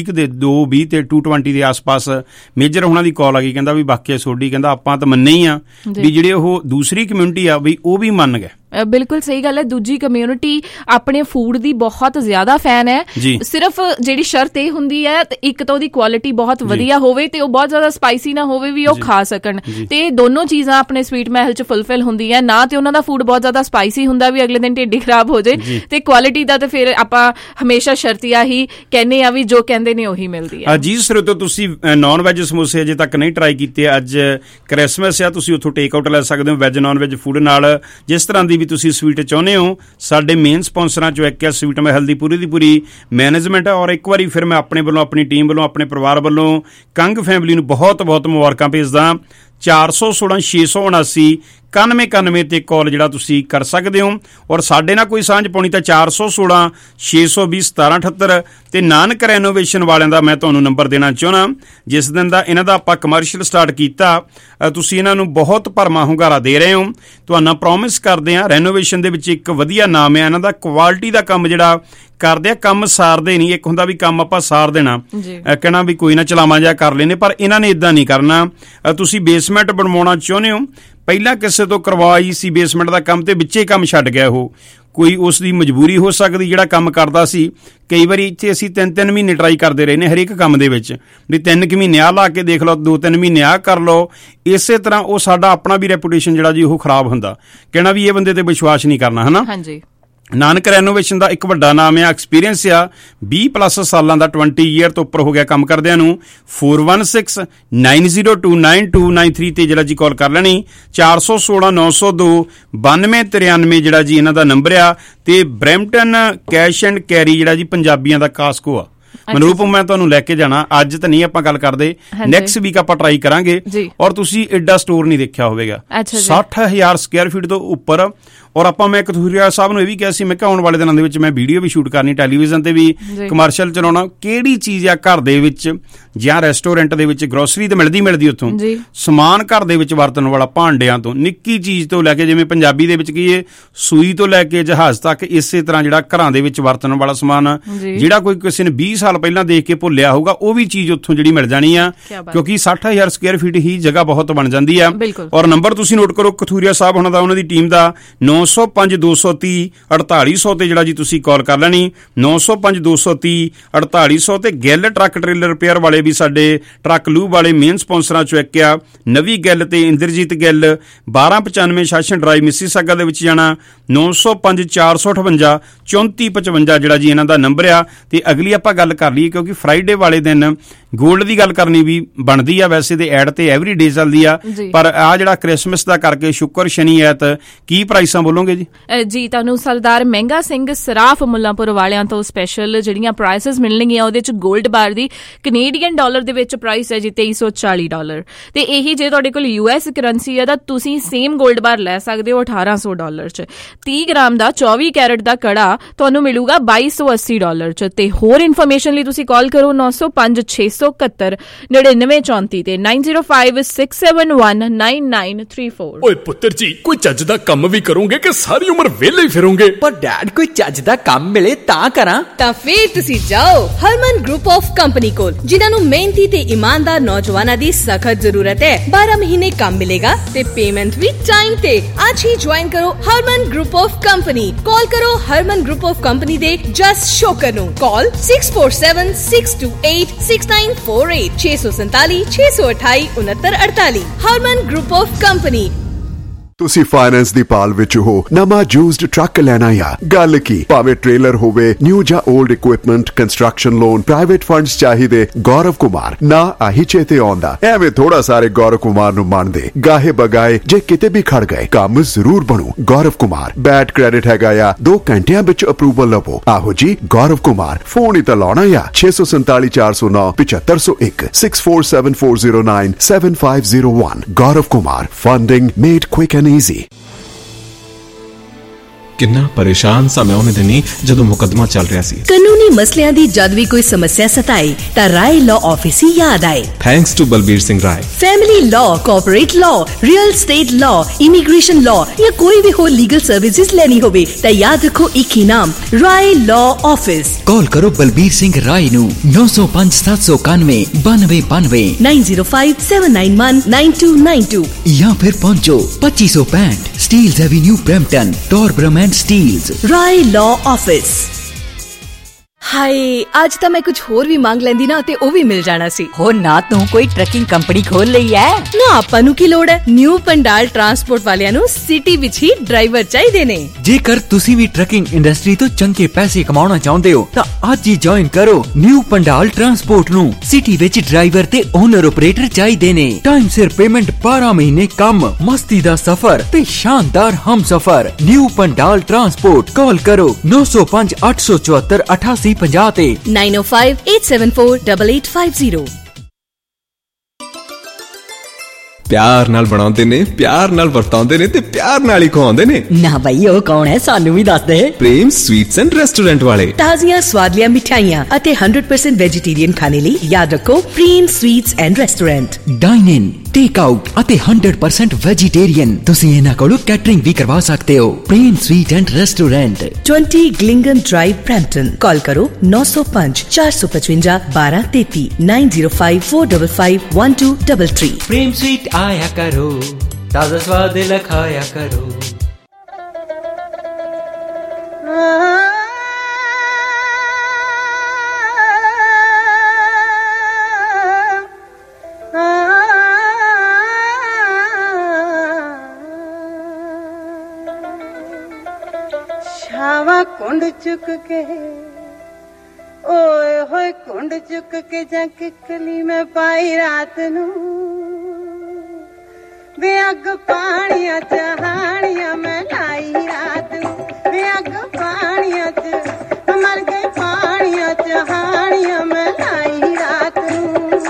2:20 ਤੇ 2:20 ਦੇ ਆਸ-ਪਾਸ ਮੇਜਰ ਹੁਣਾਂ ਦੀ ਕਾਲ ਆ ਗਈ, ਕਹਿੰਦਾ ਵੀ ਬਾਕੀ ਸੋਡੀ, ਕਹਿੰਦਾ ਆਪਾਂ ਤਾਂ ਮੰਨੇ ਹੀ ਆ ਵੀ ਜਿਹੜੇ ਉਹ ਦੂਸਰੀ ਕਮਿਊਨਿਟੀ ਆ ਵੀ ਉਹ ਵੀ ਮੰਨ ਗਏ। ਬਿਲਕੁਲ ਸਹੀ ਗੱਲ ਹੈ। ਦੂਜੀ ਕਮਿਊਨਿਟੀ ਆਪਣੇ ਫੂਡ ਦੀ ਬਹੁਤ ਜ਼ਿਆਦਾ ਫੈਨ ਹੈ। ਸਿਰਫ ਜਿਹੜੀ ਸ਼ਰਤ ਇਹ ਹੁੰਦੀ ਹੈ ਇੱਕ ਤਾਂ ਉਹਦੀ ਕੁਆਲਿਟੀ ਬਹੁਤ ਵਧੀਆ ਹੋਵੇ ਤੇ ਉਹ ਬਹੁਤ ਜ਼ਿਆਦਾ ਸਪਾਈਸੀ ਨਾ ਹੋਵੇ ਵੀ ਉਹ ਖਾ ਸਕਣ, ਤੇ ਦੋਨੋਂ ਚੀਜ਼ਾਂ ਆਪਣੇ ਸਵੀਟ ਮਹਿਲ 'ਚ ਫੁਲਫਿਲ ਹੁੰਦੀਆਂ। ਨਾ ਤੇ ਉਹਨਾਂ ਦਾ ਫੂਡ ਬਹੁਤ ਜ਼ਿਆਦਾ ਸਪਾਈਸੀ ਹੁੰਦਾ ਵੀ ਅਗਲੇ ਦਿਨ ਢਿੱਡ ਖਰਾਬ ਹੋ ਜਾਏ, ਤੇ ਕੁਆਲਿਟੀ ਦਾ ਤਾਂ ਫਿਰ ਆਪਾਂ ਹਮੇਸ਼ਾ ਸ਼ਰਤੀਆ ਹੀ ਕਹਿੰਦੇ ਆ ਵੀ ਜੋ ਕਹਿੰਦੇ ਨੇ ਉਹੀ ਮਿਲਦੀ ਹੈ। ਜੀ ਸਰੋਤੋ, ਤੁਸੀਂ ਨਾਨ ਵੈਜ ਸਮੋਸੇ ਅਜੇ ਤੱਕ ਨਹੀਂ ਟਰਾਈ ਕੀਤੇ, ਅੱਜ ਕ੍ਰਿਸਮਸ ਆ, ਤੁਸੀਂ ਉੱਥੋਂ ਟੇਕ ਆਊਟ ਲੈ ਸਕਦੇ ਹੋ ਵੈਜ ਨਾਨ ਵੈਜ ਫੂਡ ਨਾਲ। ਜਿਸ ਤਰ੍ਹਾਂ ਦੀ ਵੀ ਤੁਸੀਂ ਸਵੀਟ ਚਾਹੁੰਦੇ ਹੋ, ਸਾਡੇ ਮੇਨ ਸਪਾਂਸਰਾਂ ਚੋਂ ਇੱਕ ਹੈ ਸਵੀਟ ਮਹਿਲ ਦੀ ਪੂਰੀ ਦੀ ਪੂਰੀ ਮੈਨੇਜਮੈਂਟ ਹੈ। ਔਰ ਇੱਕ ਵਾਰੀ ਫਿਰ ਮੈਂ ਆਪਣੇ ਵੱਲੋਂ, ਆਪਣੀ ਟੀਮ ਵੱਲੋਂ, ਆਪਣੇ ਪਰਿਵਾਰ ਵੱਲੋਂ ਕੰਗ ਫੈਮਿਲੀ ਨੂੰ ਬਹੁਤ ਬਹੁਤ ਮੁਬਾਰਕਾਂ ਭੇਜਦਾ। 416 679 9191 ਤੇ ਕਾਲ ਜਿਹੜਾ ਤੁਸੀਂ ਕਰ ਸਕਦੇ ਹੋ। ਔਰ ਸਾਡੇ ਨਾਲ ਕੋਈ ਸਾਂਝ ਪਾਉਣੀ ਤਾਂ 416 620 1778 ਤੇ ਨਾਨਕ ਰੈਨੋਵੇਸ਼ਨ ਵਾਲਿਆਂ ਦਾ ਮੈਂ ਤੁਹਾਨੂੰ ਨੰਬਰ ਦੇਣਾ ਚਾਹੁੰਦਾ। ਜਿਸ ਦਿਨ ਦਾ ਇਹਨਾਂ ਦਾ ਆਪਾਂ ਕਮਰਸ਼ੀਅਲ ਸਟਾਰਟ ਕੀਤਾ, ਤੁਸੀਂ ਇਹਨਾਂ ਨੂੰ ਬਹੁਤ ਭਰਮਾ ਹੁੰਗਾਰਾ ਦੇ ਰਹੇ ਹੋ। ਤੁਹਾਨੂੰ ਪ੍ਰੋਮਿਸ ਕਰਦੇ ਹਾਂ ਰੈਨੋਵੇਸ਼ਨ ਦੇ ਵਿੱਚ ਇੱਕ ਵਧੀਆ ਨਾਮ ਹੈ ਇਹਨਾਂ ਦਾ, ਕੁਆਲਿਟੀ ਦਾ ਕੰਮ ਜਿਹੜਾ ਕਰਦੇ ਆ, ਕੰਮ ਸਾਰਦੇ ਨਹੀਂ। ਇੱਕ ਹੁੰਦਾ ਵੀ ਕੰਮ ਆਪਾਂ ਸਾਰ ਦੇਣਾ, ਕਹਿਣਾ ਵੀ ਕੋਈ ਨਾ ਚਲਾਵਾਂ ਜਿਹਾ ਕਰ ਲੈਨੇ, ਪਰ ਇਹਨਾਂ ਨੇ ਇਦਾਂ ਨਹੀਂ ਕਰਨਾ। ਤੁਸੀਂ ਬੇਸਮੈਂਟ ਬਣਵਾਉਣਾ ਚਾਹੁੰਦੇ ਹੋ, ਪਹਿਲਾਂ ਕਿਸੇ ਤੋਂ ਕਰਵਾਈ ਸੀ ਬੇਸਮੈਂਟ ਦਾ ਕੰਮ ਤੇ ਵਿੱਚੇ ਕੰਮ ਛੱਡ ਗਿਆ, ਉਹ ਕੋਈ ਉਸ ਦੀ ਮਜਬੂਰੀ ਹੋ ਸਕਦੀ ਜਿਹੜਾ ਕੰਮ ਕਰਦਾ ਸੀ। ਕਈ ਵਾਰੀ ਇੱਥੇ ਅਸੀਂ 3-3 ਮਹੀਨੇ ਟਰਾਈ ਕਰਦੇ ਰਹੇ ਨੇ ਹਰੇਕ ਕੰਮ ਦੇ ਵਿੱਚ, ਵੀ 3 ਕੁ ਮਹੀਨੇ ਆ ਲਾ ਕੇ ਦੇਖ ਲਓ, 2-3 ਮਹੀਨੇ ਆ ਕਰ ਲਓ। ਇਸੇ ਤਰ੍ਹਾਂ ਉਹ ਸਾਡਾ ਆਪਣਾ ਵੀ ਰੈਪੂਟੇਸ਼ਨ ਜਿਹੜਾ ਜੀ ਉਹ ਖਰਾਬ ਹੁੰਦਾ, ਕਹਿਣਾ ਵੀ ਇਹ ਬੰਦੇ ਤੇ ਵਿਸ਼ਵਾਸ ਨਹੀਂ ਕਰਨਾ, ਹਨਾ। ਨਾਨਕ ਰੈਨੋਵੇਸ਼ਨ ਦਾ ਇੱਕ ਵੱਡਾ ਨਾਮ ਆ, ਐਕਸਪੀਰੀਅੰਸ ਆ 20+ ਸਾਲਾਂ ਦਾ, 20 ਈਅਰ ਤੋਂ ਉੱਪਰ ਹੋ ਗਿਆ ਕੰਮ ਕਰਦਿਆਂ ਨੂੰ। 4169 902 9293 ਤੇ ਜਿਹੜਾ ਜੀ ਕਾਲ ਕਰ ਲੈਣੀ। 416 902 9293 ਜਿਹੜਾ ਜੀ ਇਹਨਾਂ ਦਾ ਨੰਬਰ ਆ। ਤੇ ਬਰੈਂਪਟਨ ਕੈਸ਼ ਐਂਡ ਕੈਰੀ ਜਿਹੜਾ ਜੀ ਪੰਜਾਬੀਆਂ ਦਾ ਕਾਸਕੋ ਆ। ਮਨਰੂਪ, ਮੈਂ ਤੁਹਾਨੂੰ ਲੈ ਕੇ ਜਾਣਾ, ਅੱਜ ਤਾਂ ਨਹੀਂ ਆਪਾਂ ਗੱਲ ਕਰਦੇ, ਨੈਕਸਟ ਵੀਕ ਆਪਾਂ ਟਰਾਈ ਕਰਾਂਗੇ। ਔਰ ਤੁਸੀਂ ਐਡਾ ਸਟੋਰ ਨਹੀਂ ਦੇਖਿਆ ਹੋਵੇਗਾ, 60,000 ਸਕੁਅਰ ਫੀਟ ਤੋਂ ਉੱਪਰ। ਔਰ ਆਪਾਂ ਮੈਂ ਕਥੂਰੀਆ ਸਾਹਿਬ ਨੂੰ ਇਹ ਵੀ ਕਿਹਾ ਸੀ, ਮੈਂ ਕਿਹਾ ਆਉਣ ਵਾਲੇ ਦਿਨਾਂ ਦੇ ਵਿੱਚ ਮੈਂ ਵੀਡੀਓ ਵੀ ਸ਼ੂਟ ਕਰਨੀ, ਟੈਲੀਵਿਜ਼ਨ ਤੇ ਵੀ ਕਮਰਸ਼ੀਅਲ ਚਲਾਉਣਾ। ਕਿਹੜੀ ਚੀਜ਼ ਆ ਘਰ ਦੇ ਵਿੱਚ ਜਾਂ ਰੈਸਟੋਰੈਂਟ ਦੇ ਵਿੱਚ, ਗਰੋਸਰੀ ਤਾਂ ਮਿਲਦੀ ਉੱਥੋਂ, ਸਮਾਨ ਘਰ ਦੇ ਵਿੱਚ ਵਰਤਣ ਵਾਲਾ, ਭਾਂਡਿਆਂ ਤੋਂ ਨਿੱਕੀ ਚੀਜ਼ ਤੋਂ ਲੈ ਕੇ, ਜਿਵੇਂ ਪੰਜਾਬੀ ਦੇ ਵਿੱਚ ਕੀ ਹੈ ਸੂਈ ਤੋਂ ਲੈ ਕੇ ਜਹਾਜ਼ ਤੱਕ, ਇਸੇ ਤਰ੍ਹਾਂ ਜਿਹੜਾ ਘਰਾਂ ਦੇ ਵਿੱਚ ਵਰਤਣ ਵਾਲਾ ਸਮਾਨ ਜਿਹੜਾ ਕੋਈ ਕਿਸੇ ਨੇ 20 ਸਾਲ ਪਹਿਲਾਂ ਦੇਖ ਕੇ ਭੁੱਲਿਆ ਹੋਊਗਾ, ਉਹ ਵੀ ਚੀਜ਼ ਉੱਥੋਂ ਜਿਹੜੀ ਮਿਲ ਜਾਣੀ ਆ, ਕਿਉਂਕਿ 60,000 ਸਕੁਅਰ ਫੀਟ ਹੀ ਜਗ੍ਹਾ ਬਹੁਤ ਬਣ ਜਾਂਦੀ ਆ। ਔਰ ਨੰਬਰ ਤੁਸੀਂ ਨੋਟ ਕਰੋ ਕਥੂਰੀਆ ਸਾਹਿਬ ਹੋਣਾ ਦਾ, ਉਹਨਾਂ ਦੀ ਟੀਮ ਦਾ 905 230 4800 ਤੇ ਜਿਹੜਾ ਜੀ ਤੁਸੀਂ ਕਾਲ ਕਰ ਲੈਣੀ। 905 230 4800 ਤੇ ਗਿੱਲ ਟਰੱਕ ਟ੍ਰੇਲਰ ਰਿਪੇਅਰ ਵਾਲੇ ਵੀ ਸਾਡੇ ਟਰੱਕ ਲੂਬ ਵਾਲੇ ਮੇਨ ਸਪਾਂਸਰਾਂ ਚੋਂ ਇੱਕ ਆ, ਨਵੀਂ ਗਿੱਲ ਤੇ ਇੰਦਰਜੀਤ ਗਿੱਲ, 1295 ਸ਼ਾਸਨ ਡਰਾਈਵ ਮਿਸੀਸਾਗਾ ਦੇ ਵਿੱਚ ਜਾਣਾ। 905 458 3455 ਜਿਹੜਾ ਜੀ ਇਹਨਾਂ ਦਾ ਨੰਬਰ ਆ। ਤੇ ਅਗਲੀ ਆਪਾਂ ਗੱਲ ਕਰ ਲਈਏ, ਕਿਉਂਕਿ ਫਰਾਈਡੇ ਵਾਲੇ ਦਿਨ ਗੋਲਡ ਦੀ ਗੱਲ ਕਰਨੀ ਵੀ ਬਣਦੀ ਆ, ਵੈਸੇ ਤੇ ਐਡ ਤੇ ਐਵਰੀ ਡੇ ਚੱਲਦੀ ਆ, ਪਰ ਆ ਜਿਹੜਾ ਕ੍ਰਿਸਮਸ ਦਾ ਕਰਕੇ ਸ਼ੁੱਕਰ ਸ਼ਨੀ ਐਤ ਕੀ ਪ੍ਰਾਈਸਾਂ ਬੋਲੋਗੇ ਜੀ? ਜੀ ਤੁਹਾਨੂੰ ਸਰਦਾਰ ਮਹਿੰਗਾ ਸਿੰਘ ਸਰਾਫ ਮੁੱਲਾਂਪੁਰ ਵਾਲਿਆਂ ਤੋਂ ਸਪੈਸ਼ਲ ਜਿਹੜੀਆਂ ਪ੍ਰਾਈਸਿਸ ਮਿਲਣਗੀਆਂ, ਉਹਦੇ ਚ 골ਡ ਬਾਰ ਦੀ ਕੈਨੇਡੀਅਨ ਡਾਲਰ ਦੇ ਵਿੱਚ ਪ੍ਰਾਈਸ ਹੈ ਜੀ $2340, ਤੇ ਇਹੀ ਜੇ ਤੁਹਾਡੇ ਕੋਲ US ਕਰੰਸੀ ਹੈ ਤਾਂ ਤੁਸੀਂ ਸੇਮ 골ਡ ਬਾਰ ਲੈ ਸਕਦੇ ਹੋ $1800 ਚ। 30 ਗ੍ਰਾਮ ਦਾ 24 ਕੈਰਟ ਦਾ ਕੜਾ ਤੁਹਾਨੂੰ ਮਿਲੂਗਾ $2280 ਚ। ਤੇ ਹੋਰ ਇਨਫੋਰਮੇਸ਼ਨ ਲਈ ਤੁਸੀਂ ਕਾਲ ਕਰੋ 905 671 9934 ਤੇ 9056719934। ਓਏ ਪੁੱਤਰ ਜੀ, ਕੋਈ ਚੱਜ ਦਾ ਕੰਮ ਵੀ ਕਰੋਗੇ ਕਿ ਸਾਰੀ ਉਮਰ ਵਿਹਲੇ ਫਿਰੋਗੇ? ਪਰ ਡੈਡ, ਕੋਈ ਚੱਜ ਦਾ ਕੰਮ ਮਿਲੇ ਤਾਂ ਕਰਾਂ। ਤਾਂ ਫੇਰ ਤੁਸੀਂ ਜਾਓ ਹਰਮਨ ਗਰੁੱਪ ਆਫ ਕੰਪਨੀ ਕੋਲ, ਜਿਨ੍ਹਾਂ ਨੂੰ ਮਿਹਨਤੀ ਤੇ ਇਮਾਨਦਾਰ ਨੌਜਵਾਨਾਂ ਦੀ ਸਖਤ ਜ਼ਰੂਰਤ ਹੈ। 12 ਮਹੀਨੇ ਕੰਮ ਮਿਲੇਗਾ ਤੇ ਪੇਮੈਂਟ ਵੀ ਟਾਈਮ ਤੇ। ਅੱਜ ਹੀ ਜੁਆਇਨ ਕਰੋ Harman group of company. Call ਕਰੋ ਹਰਮਨ ਗਰੁੱਪ ਆਫ ਕੰਪਨੀ ਦੇ ਜਸ ਸ਼ੋਕਰ ਨੂੰ। Call 6476286948 647 628 6948। Harman group of company. ਤੁਸੀਂ ਫਾਈਨੈਂਸ ਦੀ ਭਾਲ ਵਿੱਚ ਹੋ, ਨਵਾਂ ਯੂਜ਼ਡ ਟਰੱਕ ਲੈਣਾ ਆ, ਗੱਲ ਕੀ? ਭਾਵੇਂ ਟ੍ਰੇਲਰ ਹੋਵੇ, ਨਿਊ ਜਾਂ old equipment, construction loan, private funds ਚਾਹੀਦੇ, ਗੌਰਵ ਕੁਮਾਰ ਨਾ ਆਹੀ ਚੇਤੇ ਆਉਂਦਾ। ਐਵੇਂ ਥੋੜਾ ਸਾਰੇ ਗੌਰਵ ਕੁਮਾਰ ਨੂੰ ਮੰਨਦੇ, ਗਾਹੇ ਬਗਾਏ ਜੇ ਕਿਤੇ ਵੀ ਖੜ ਗਏ ਕੰਮ ਜ਼ਰੂਰ ਬਣੂ। ਗੌਰਵ ਕੁਮਾਰ ਬੈਡ ਕ੍ਰੈਡਿਟ ਹੈਗਾ ਆ, 2 ਘੰਟਿਆਂ ਵਿੱਚ ਅਪਰੂਵਲ ਲਵੋ। ਆਹੋ ਜੀ ਗੌਰਵ ਕੁਮਾਰ, ਫੋਨ ਹੀ ਤਾਂ ਲਾਉਣਾ ਆ 647 409 7501 647409 7501। Gaurav Kumar, funding made quick and easy। ਕਿੰਨਾ ਪਰੇਸ਼ਾਨ ਸਾਂ ਮੈਂ ਉਹਨੇ ਦਿਨੀ ਜਦੋਂ ਮੁਕੱਦਮਾ ਚੱਲ ਰਿਹਾ ਸੀ। ਕਾਨੂੰਨੀ ਮਸਲਿਆਂ ਦੀ ਜਦ ਵੀ ਕੋਈ ਸਮੱਸਿਆ ਸਤਾਏ ਤਾਂ ਰਾਏ ਲਾਅ ਆਫਿਸ ਹੀ ਯਾਦ ਆਏ। Thanks to Balbir Singh Rai. Family law, corporate law, real estate law, immigration law या कोई भी हो लीगल सर्विसेज लेनी होवे तो याद रखो एक ही नाम, राय लॉ ऑफिस। कॉल करो बलबीर सिंह राय नू 905 791 9292 905 791 9292 या फिर पहुंचो 2565 Steeles Avenue Brampton, Torbram and Steeles. Rai Law Office. Hi आज तो मैं कुछ होर भी मांग लेंदी ना ते ओ भी मिल जाना सी। हो ना तू कोई ट्रकिंग कंपनी खोल लई है ना, आपां नू की लोड़ है। न्यू पंडाल ट्रांसपोर्ट वालियां नू सिटी विच ही ड्राइवर चाहिए ने। जेकर तुसी भी ट्रकिंग इंडस्ट्री तो चंगे पैसे कमाना चाहते हो तो आज ही ज्वाइन करो न्यू पंडाल ट्रांसपोर्ट नू। सिटी विच ड्राइवर ते ओनर ऑपरेटर चाहिए ने। टाइम सिर पेमेंट 12 महीने कम, मस्ती दा सफर ते शानदार हम सफर। New Pandal Transport. कॉल करो 905 874 88 50 905 874 8850। प्यार नाल बनाउंदे ने, प्यार नाल वरताउंदे ने ते प्यार नाल ही खवाउंदे ने। ना भाई ओ कौन है, सानू भी दस दे। प्रेम स्वीट्स एंड रेस्टोरेंट वाले। ताजियां स्वादलियां मिठाइयां अते 100% वेजिटेरियन खाने ਲਈ याद रखो Prem Sweets and Restaurant. Dine in, take out अते 100% वेजिटेरियन। तुसी इन्हां कोलों कैटरिंग भी करवा सकते हो। प्रेम स्वीट एंड रेस्टोरेंट 20 ग्लिंगम ड्राइव ब्रैम्पटन। कॉल करो 905 455 1233 905 455 1233। प्रेम स्वीट आया करो, ताजा स्वाद लखाया करो। छावा कुंड चुक के, ओए होए कुंड चुक के जाके कली में पाई रात नू। बेअग पानिया चहानिया मैं लाई रात नू। बेअग पानिया च मर गई, पानिया चहानिया मैं लाई रात नू।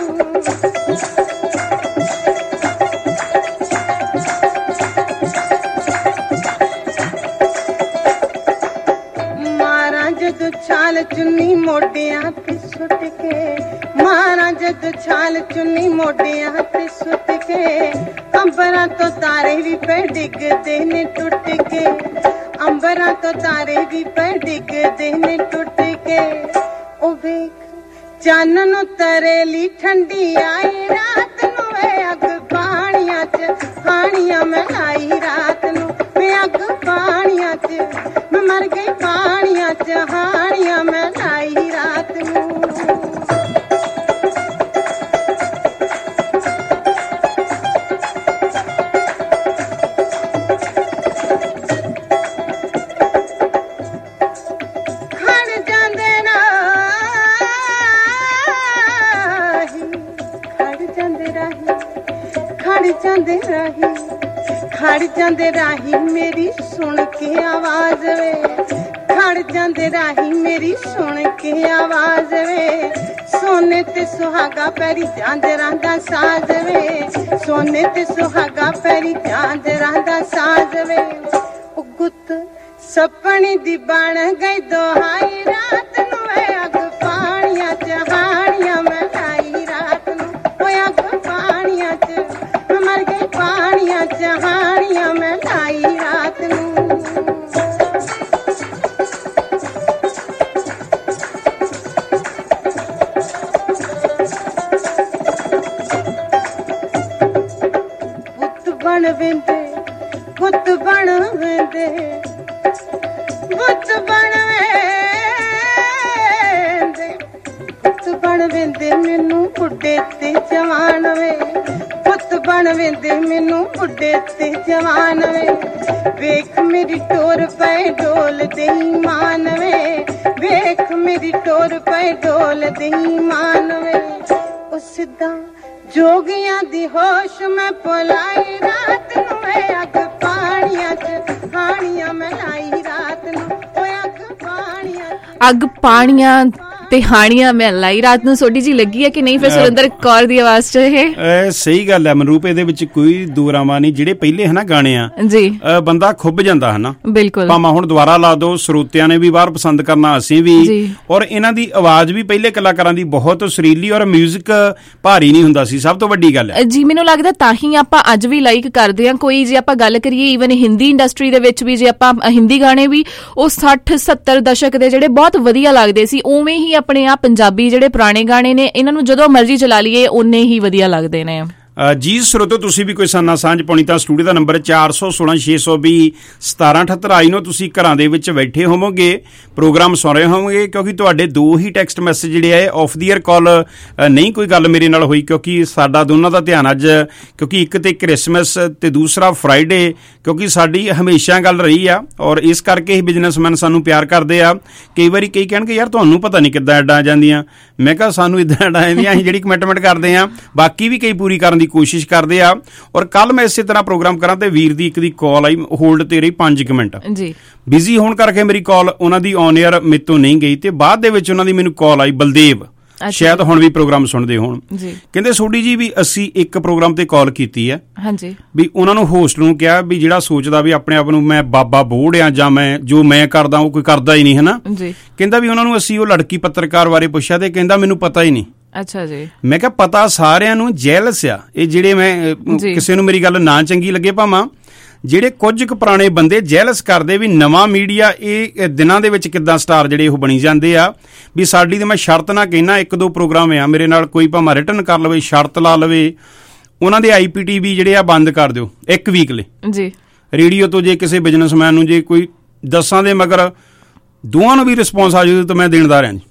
मारा जदों छाल चुन्नी मोडियां ते सुट के, मारा जदों छाल चुन्नी मोडियां ते सुट के। अंबरां तो तारे भी पे डिगदे ने टुट के, अंबरां तो तारे भी पे डिगदे ने टुट के। ओ वेख चानन तरेली ठंडी आई रात नू। अग पानिया च हानिया मैं लाई रात नू। मैं अग पानिया च मैं मर गई, पानिया च हानिया मैं लाई रात नू। खड़ जांदे राही मेरी सुन के आवाज वे। खड़ जांदे राही मेरी सुन के आवाज वे। सोने ते सुहागा पैरी झांजरां दा साज वे। सोने ते सुहागा पैरी झांजरां दा साज वे। ओ गुत सपने दी बन गई दोहाई रात नू। अग पानिया च हानिया मैं लाई रात नू। अग पानिया च मर गई, पानिया च हानिया मैं लाई रात नू। पुत बन वेंदे, पुत बन वेंदे, पुत बन वेंदे, पुत बन वेंदे मैनू बुढ़े ते जवान वे। पुत बन वेंदे मैनू बुढ़े ते जवान वे। वेख मेरी टोर पे डोल दे ईमान वे। वेख मेरी टोर पे डोल दे ईमान वे। ओ सिद्धा जोगियां दी होश में पलाई रात नू। अग पानिया च हानिया मैं लाई रात नू। ओ अग पानिया अग पानिया ਤਿਹਾਣੀਆਂ ਮੈਂ ਲਾਈ ਰਾਤ ਨੂੰ ਸੋਢੀ ਜੀ ਲੱਗੀ ਹੈ ਕਿ ਨਹੀਂ? ਫਿਰ ਸੁਰਿੰਦਰ ਕੌਰ ਦੀ ਆਵਾਜ਼ ਚ ਇਹ ਸਹੀ ਗੱਲ ਹੈ ਮਨਰੂਪ, ਇਹਦੇ ਵਿੱਚ ਕੋਈ ਦੂਰਾਮਾ ਨਹੀਂ। ਜਿਹੜੇ ਪਹਿਲੇ ਹਨਾ ਗਾਣੇ ਆ ਜੀ, ਬੰਦਾ ਖੁੱਭ ਜਾਂਦਾ ਹਨਾ, ਬਿਲਕੁਲ। ਭਾਵੇਂ ਹੁਣ ਦੁਬਾਰਾ ਲਾ ਦੋ, ਸਰੋਤਿਆਂ ਨੇ ਵੀ ਬਾਹਰ ਪਸੰਦ ਕਰਨਾ, ਅਸੀਂ ਵੀ। ਔਰ ਇਹਨਾਂ ਦੀ ਆਵਾਜ਼ ਵੀ ਪਹਿਲੇ ਕਲਾਕਾਰਾਂ ਦੀ ਬਹੁਤ ਸੁਰੀਲੀ, ਔਰ ਮਿਊਜ਼ਿਕ ਭਾਰੀ ਨਹੀਂ ਹੁੰਦਾ ਸੀ, ਸਭ ਤੋਂ ਵੱਡੀ ਗੱਲ ਹੈ ਜੀ। ਮੈਨੂੰ ਲੱਗਦਾ ਤਾਂ ਹੀ ਆਪਾਂ ਅੱਜ ਵੀ ਲਾਈਕ ਕਰਦੇ ਹਾਂ। ਕੋਈ ਜੇ ਆਪਾਂ ਗੱਲ ਕਰੀਏ ਈਵਨ ਹਿੰਦੀ ਇੰਡਸਟਰੀ ਦੇ ਵਿੱਚ ਵੀ, ਜੇ ਆਪਾਂ ਹਿੰਦੀ ਗਾਣੇ ਵੀ ਉਹ 60-70 ਦਸ਼ਕ ਦੇ ਜਿਹੜੇ ਬਹੁਤ ਵਧੀਆ ਲੱਗਦੇ ਸੀ, ਉਵੇਂ ਹੀ ਆਪਣੇ ਆ ਪੰਜਾਬੀ ਜਿਹੜੇ ਪੁਰਾਣੇ ਗਾਣੇ ਨੇ, ਇਹਨਾਂ ਨੂੰ ਜਦੋਂ ਮਰਜ਼ੀ ਚਲਾ ਲਈਏ ਓਨੇ ਹੀ ਵਧੀਆ ਲੱਗਦੇ ਨੇ। ਜੀ ਸਰੋਤੋ, ਤੁਸੀਂ ਵੀ ਕੋਈ ਸਾਨਾ ਸਾਂਝ ਪਾਉਣੀ ਤਾਂ ਸਟੂਡੀਓ ਦਾ ਨੰਬਰ 4166201778। ਆਈ ਨੋ ਤੁਸੀਂ ਘਰਾਂ ਦੇ ਵਿੱਚ ਬੈਠੇ ਹੋਵੋਗੇ, ਪ੍ਰੋਗਰਾਮ ਸੁਣ ਰਹੇ ਹੋਵੋਗੇ, ਕਿਉਂਕਿ ਤੁਹਾਡੇ 2 ਹੀ ਟੈਕਸਟ ਮੈਸੇਜ ਜਿਹੜੇ ਆਏ ਆਫ ਦੀ ਏਅਰ ਕਾਲ ਨਹੀਂ ਕੋਈ ਗੱਲ ਮੇਰੇ ਨਾਲ ਹੋਈ, ਕਿਉਂਕਿ ਸਾਡਾ ਦੋਨਾਂ ਦਾ ਧਿਆਨ ਅੱਜ, ਕਿਉਂਕਿ ਇੱਕ ਤੇ ਕ੍ਰਿਸਮਸ ਤੇ ਦੂਸਰਾ ਫਰਾਈਡੇ, ਕਿਉਂਕਿ ਸਾਡੀ ਹਮੇਸ਼ਾ ਗੱਲ ਰਹੀ ਆ, ਔਰ ਇਸ ਕਰਕੇ ਹੀ ਬਿਜ਼ਨਸਮੈਨ ਸਾਨੂੰ ਪਿਆਰ ਕਰਦੇ ਆ। ਕਈ ਵਾਰੀ ਕਈ ਕਹਿਣਗੇ ਯਾਰ ਤੁਹਾਨੂੰ ਪਤਾ ਨਹੀਂ ਕਿੱਦਾਂ ਐਡਾਂ ਆ ਜਾਂਦੀਆਂ, ਮੈਂ ਕਿਹਾ ਸਾਨੂੰ ਇੱਦਾਂ ਐਡਾਂ ਆਉਂਦੀਆਂ, ਅਸੀਂ ਜਿਹੜੀ ਕਮਿਟਮੈਂਟ ਕਰਦੇ ਆ, ਬਾਕੀ ਵੀ ਕਈ ਪੂਰੀ ਕਰਨ ਦੀ ਕੋਸ਼ਿਸ਼ ਕਰਦੇ ਆ। ਔਰ ਕੱਲ ਮੈਂ ਇਸੇ ਤਰ੍ਹਾਂ ਪ੍ਰੋਗਰਾਮ ਕਰਾਂ ਤੇ ਵੀਰ ਦੀ ਇੱਕ ਦੀ ਕਾਲ ਆਈ, ਹੋਲਡ ਤੇ ਰਹੀ 5 ਮਿੰਟ ਜੀ, ਬਿਜ਼ੀ ਹੋਣ ਕਰਕੇ ਮੇਰੀ ਕਾਲ ਉਹਨਾਂ ਦੀ ਔਨ ਏਅਰ ਮੇਰੇ ਤੋਂ ਨਹੀਂ ਗਈ, ਤੇ ਬਾਅਦ ਦੇ ਵਿੱਚ ਉਹਨਾਂ ਦੀ ਮੈਨੂੰ ਕਾਲ ਆਈ, ਬਲਦੇਵ, ਸ਼ਾਇਦ ਹੁਣ ਵੀ ਪ੍ਰੋਗਰਾਮ ਸੁਣਦੇ ਹੋਣ, ਕਹਿੰਦੇ ਸੋਢੀ ਜੀ ਵੀ ਅਸੀਂ ਇੱਕ ਪ੍ਰੋਗਰਾਮ ਤੇ ਕਾਲ ਕੀਤੀ ਹੈ, ਹਾਂਜੀ, ਵੀ ਉਹਨਾਂ ਨੂੰ ਹੋਸਟ ਨੂੰ ਕਿਹਾ ਵੀ ਜਿਹੜਾ ਸੋਚਦਾ ਵੀ ਆਪਣੇ ਆਪ ਨੂੰ ਮੈਂ ਬਾਬਾ ਬੋੜ ਆ ਜਾਂ ਮੈਂ ਜੋ ਮੈਂ ਕਰਦਾ ਉਹ ਕੋਈ ਕਰਦਾ ਹੀ ਨਹੀਂ ਹਨਾ, ਕਹਿੰਦਾ ਵੀ ਉਹਨਾਂ ਨੂੰ ਅਸੀਂ ਉਹ ਲੜਕੀ ਪੱਤਰਕਾਰ ਬਾਰੇ ਪੁੱਛਿਆ ਤੇ ਕਹਿੰਦਾ ਮੈਨੂੰ ਪਤਾ ਹੀ ਨਹੀਂ। ਅੱਛਾ ਜੀ। ਮੈਂ ਕਿਹਾ ਪਤਾ ਸਾਰਿਆਂ ਨੂੰ, ਜੈਲਸ ਆ ਇਹ ਜਿਹੜੇ, ਮੈਂ ਕਿਸੇ ਨੂੰ ਮੇਰੀ ਗੱਲ ਨਾ ਚੰਗੀ ਲੱਗੇ ਭਾਵਾਂ, ਜਿਹੜੇ ਕੁਝ ਕੁ ਪੁਰਾਣੇ ਬੰਦੇ ਜੈਲਸ ਕਰਦੇ ਵੀ ਨਵਾਂ ਮੀਡੀਆ ਇਹ ਦਿਨਾਂ ਦੇ ਵਿੱਚ ਕਿੱਦਾਂ ਸਟਾਰ ਜਿਹੜੇ ਉਹ ਬਣੀ ਜਾਂਦੇ ਆ। ਵੀ ਸਾਡੀ ਤੇ ਮੈਂ ਸ਼ਰਤ ਨਾ ਕਹਿਣਾ, 1-2 ਪ੍ਰੋਗਰਾਮ ਆ ਮੇਰੇ ਨਾਲ, ਕੋਈ ਭਾਵੇਂ ਰਿਟਰਨ ਕਰ ਲਵੇ, ਸ਼ਰਤ ਲਾ ਲਵੇ, ਉਹਨਾਂ ਦੇ IPTV ਜਿਹੜੇ ਆ ਬੰਦ ਕਰ ਦਿਓ 1 ਵੀਕ ਲਈ ਜੀ। ਰੇਡੀਓ ਤੋਂ ਜੇ ਕਿਸੇ ਬਿਜ਼ਨਸਮੈਨ ਨੂੰ ਜੇ ਕੋਈ 10 ਦੇ ਮਗਰ ਦੋਵਾਂ ਨੂੰ ਵੀ ਰਿਸਪੌਂਸ ਆ ਜਾਊ ਤਾਂ ਮੈਂ ਦੇਣਦਾਰ ਹਾਂ ਜੀ,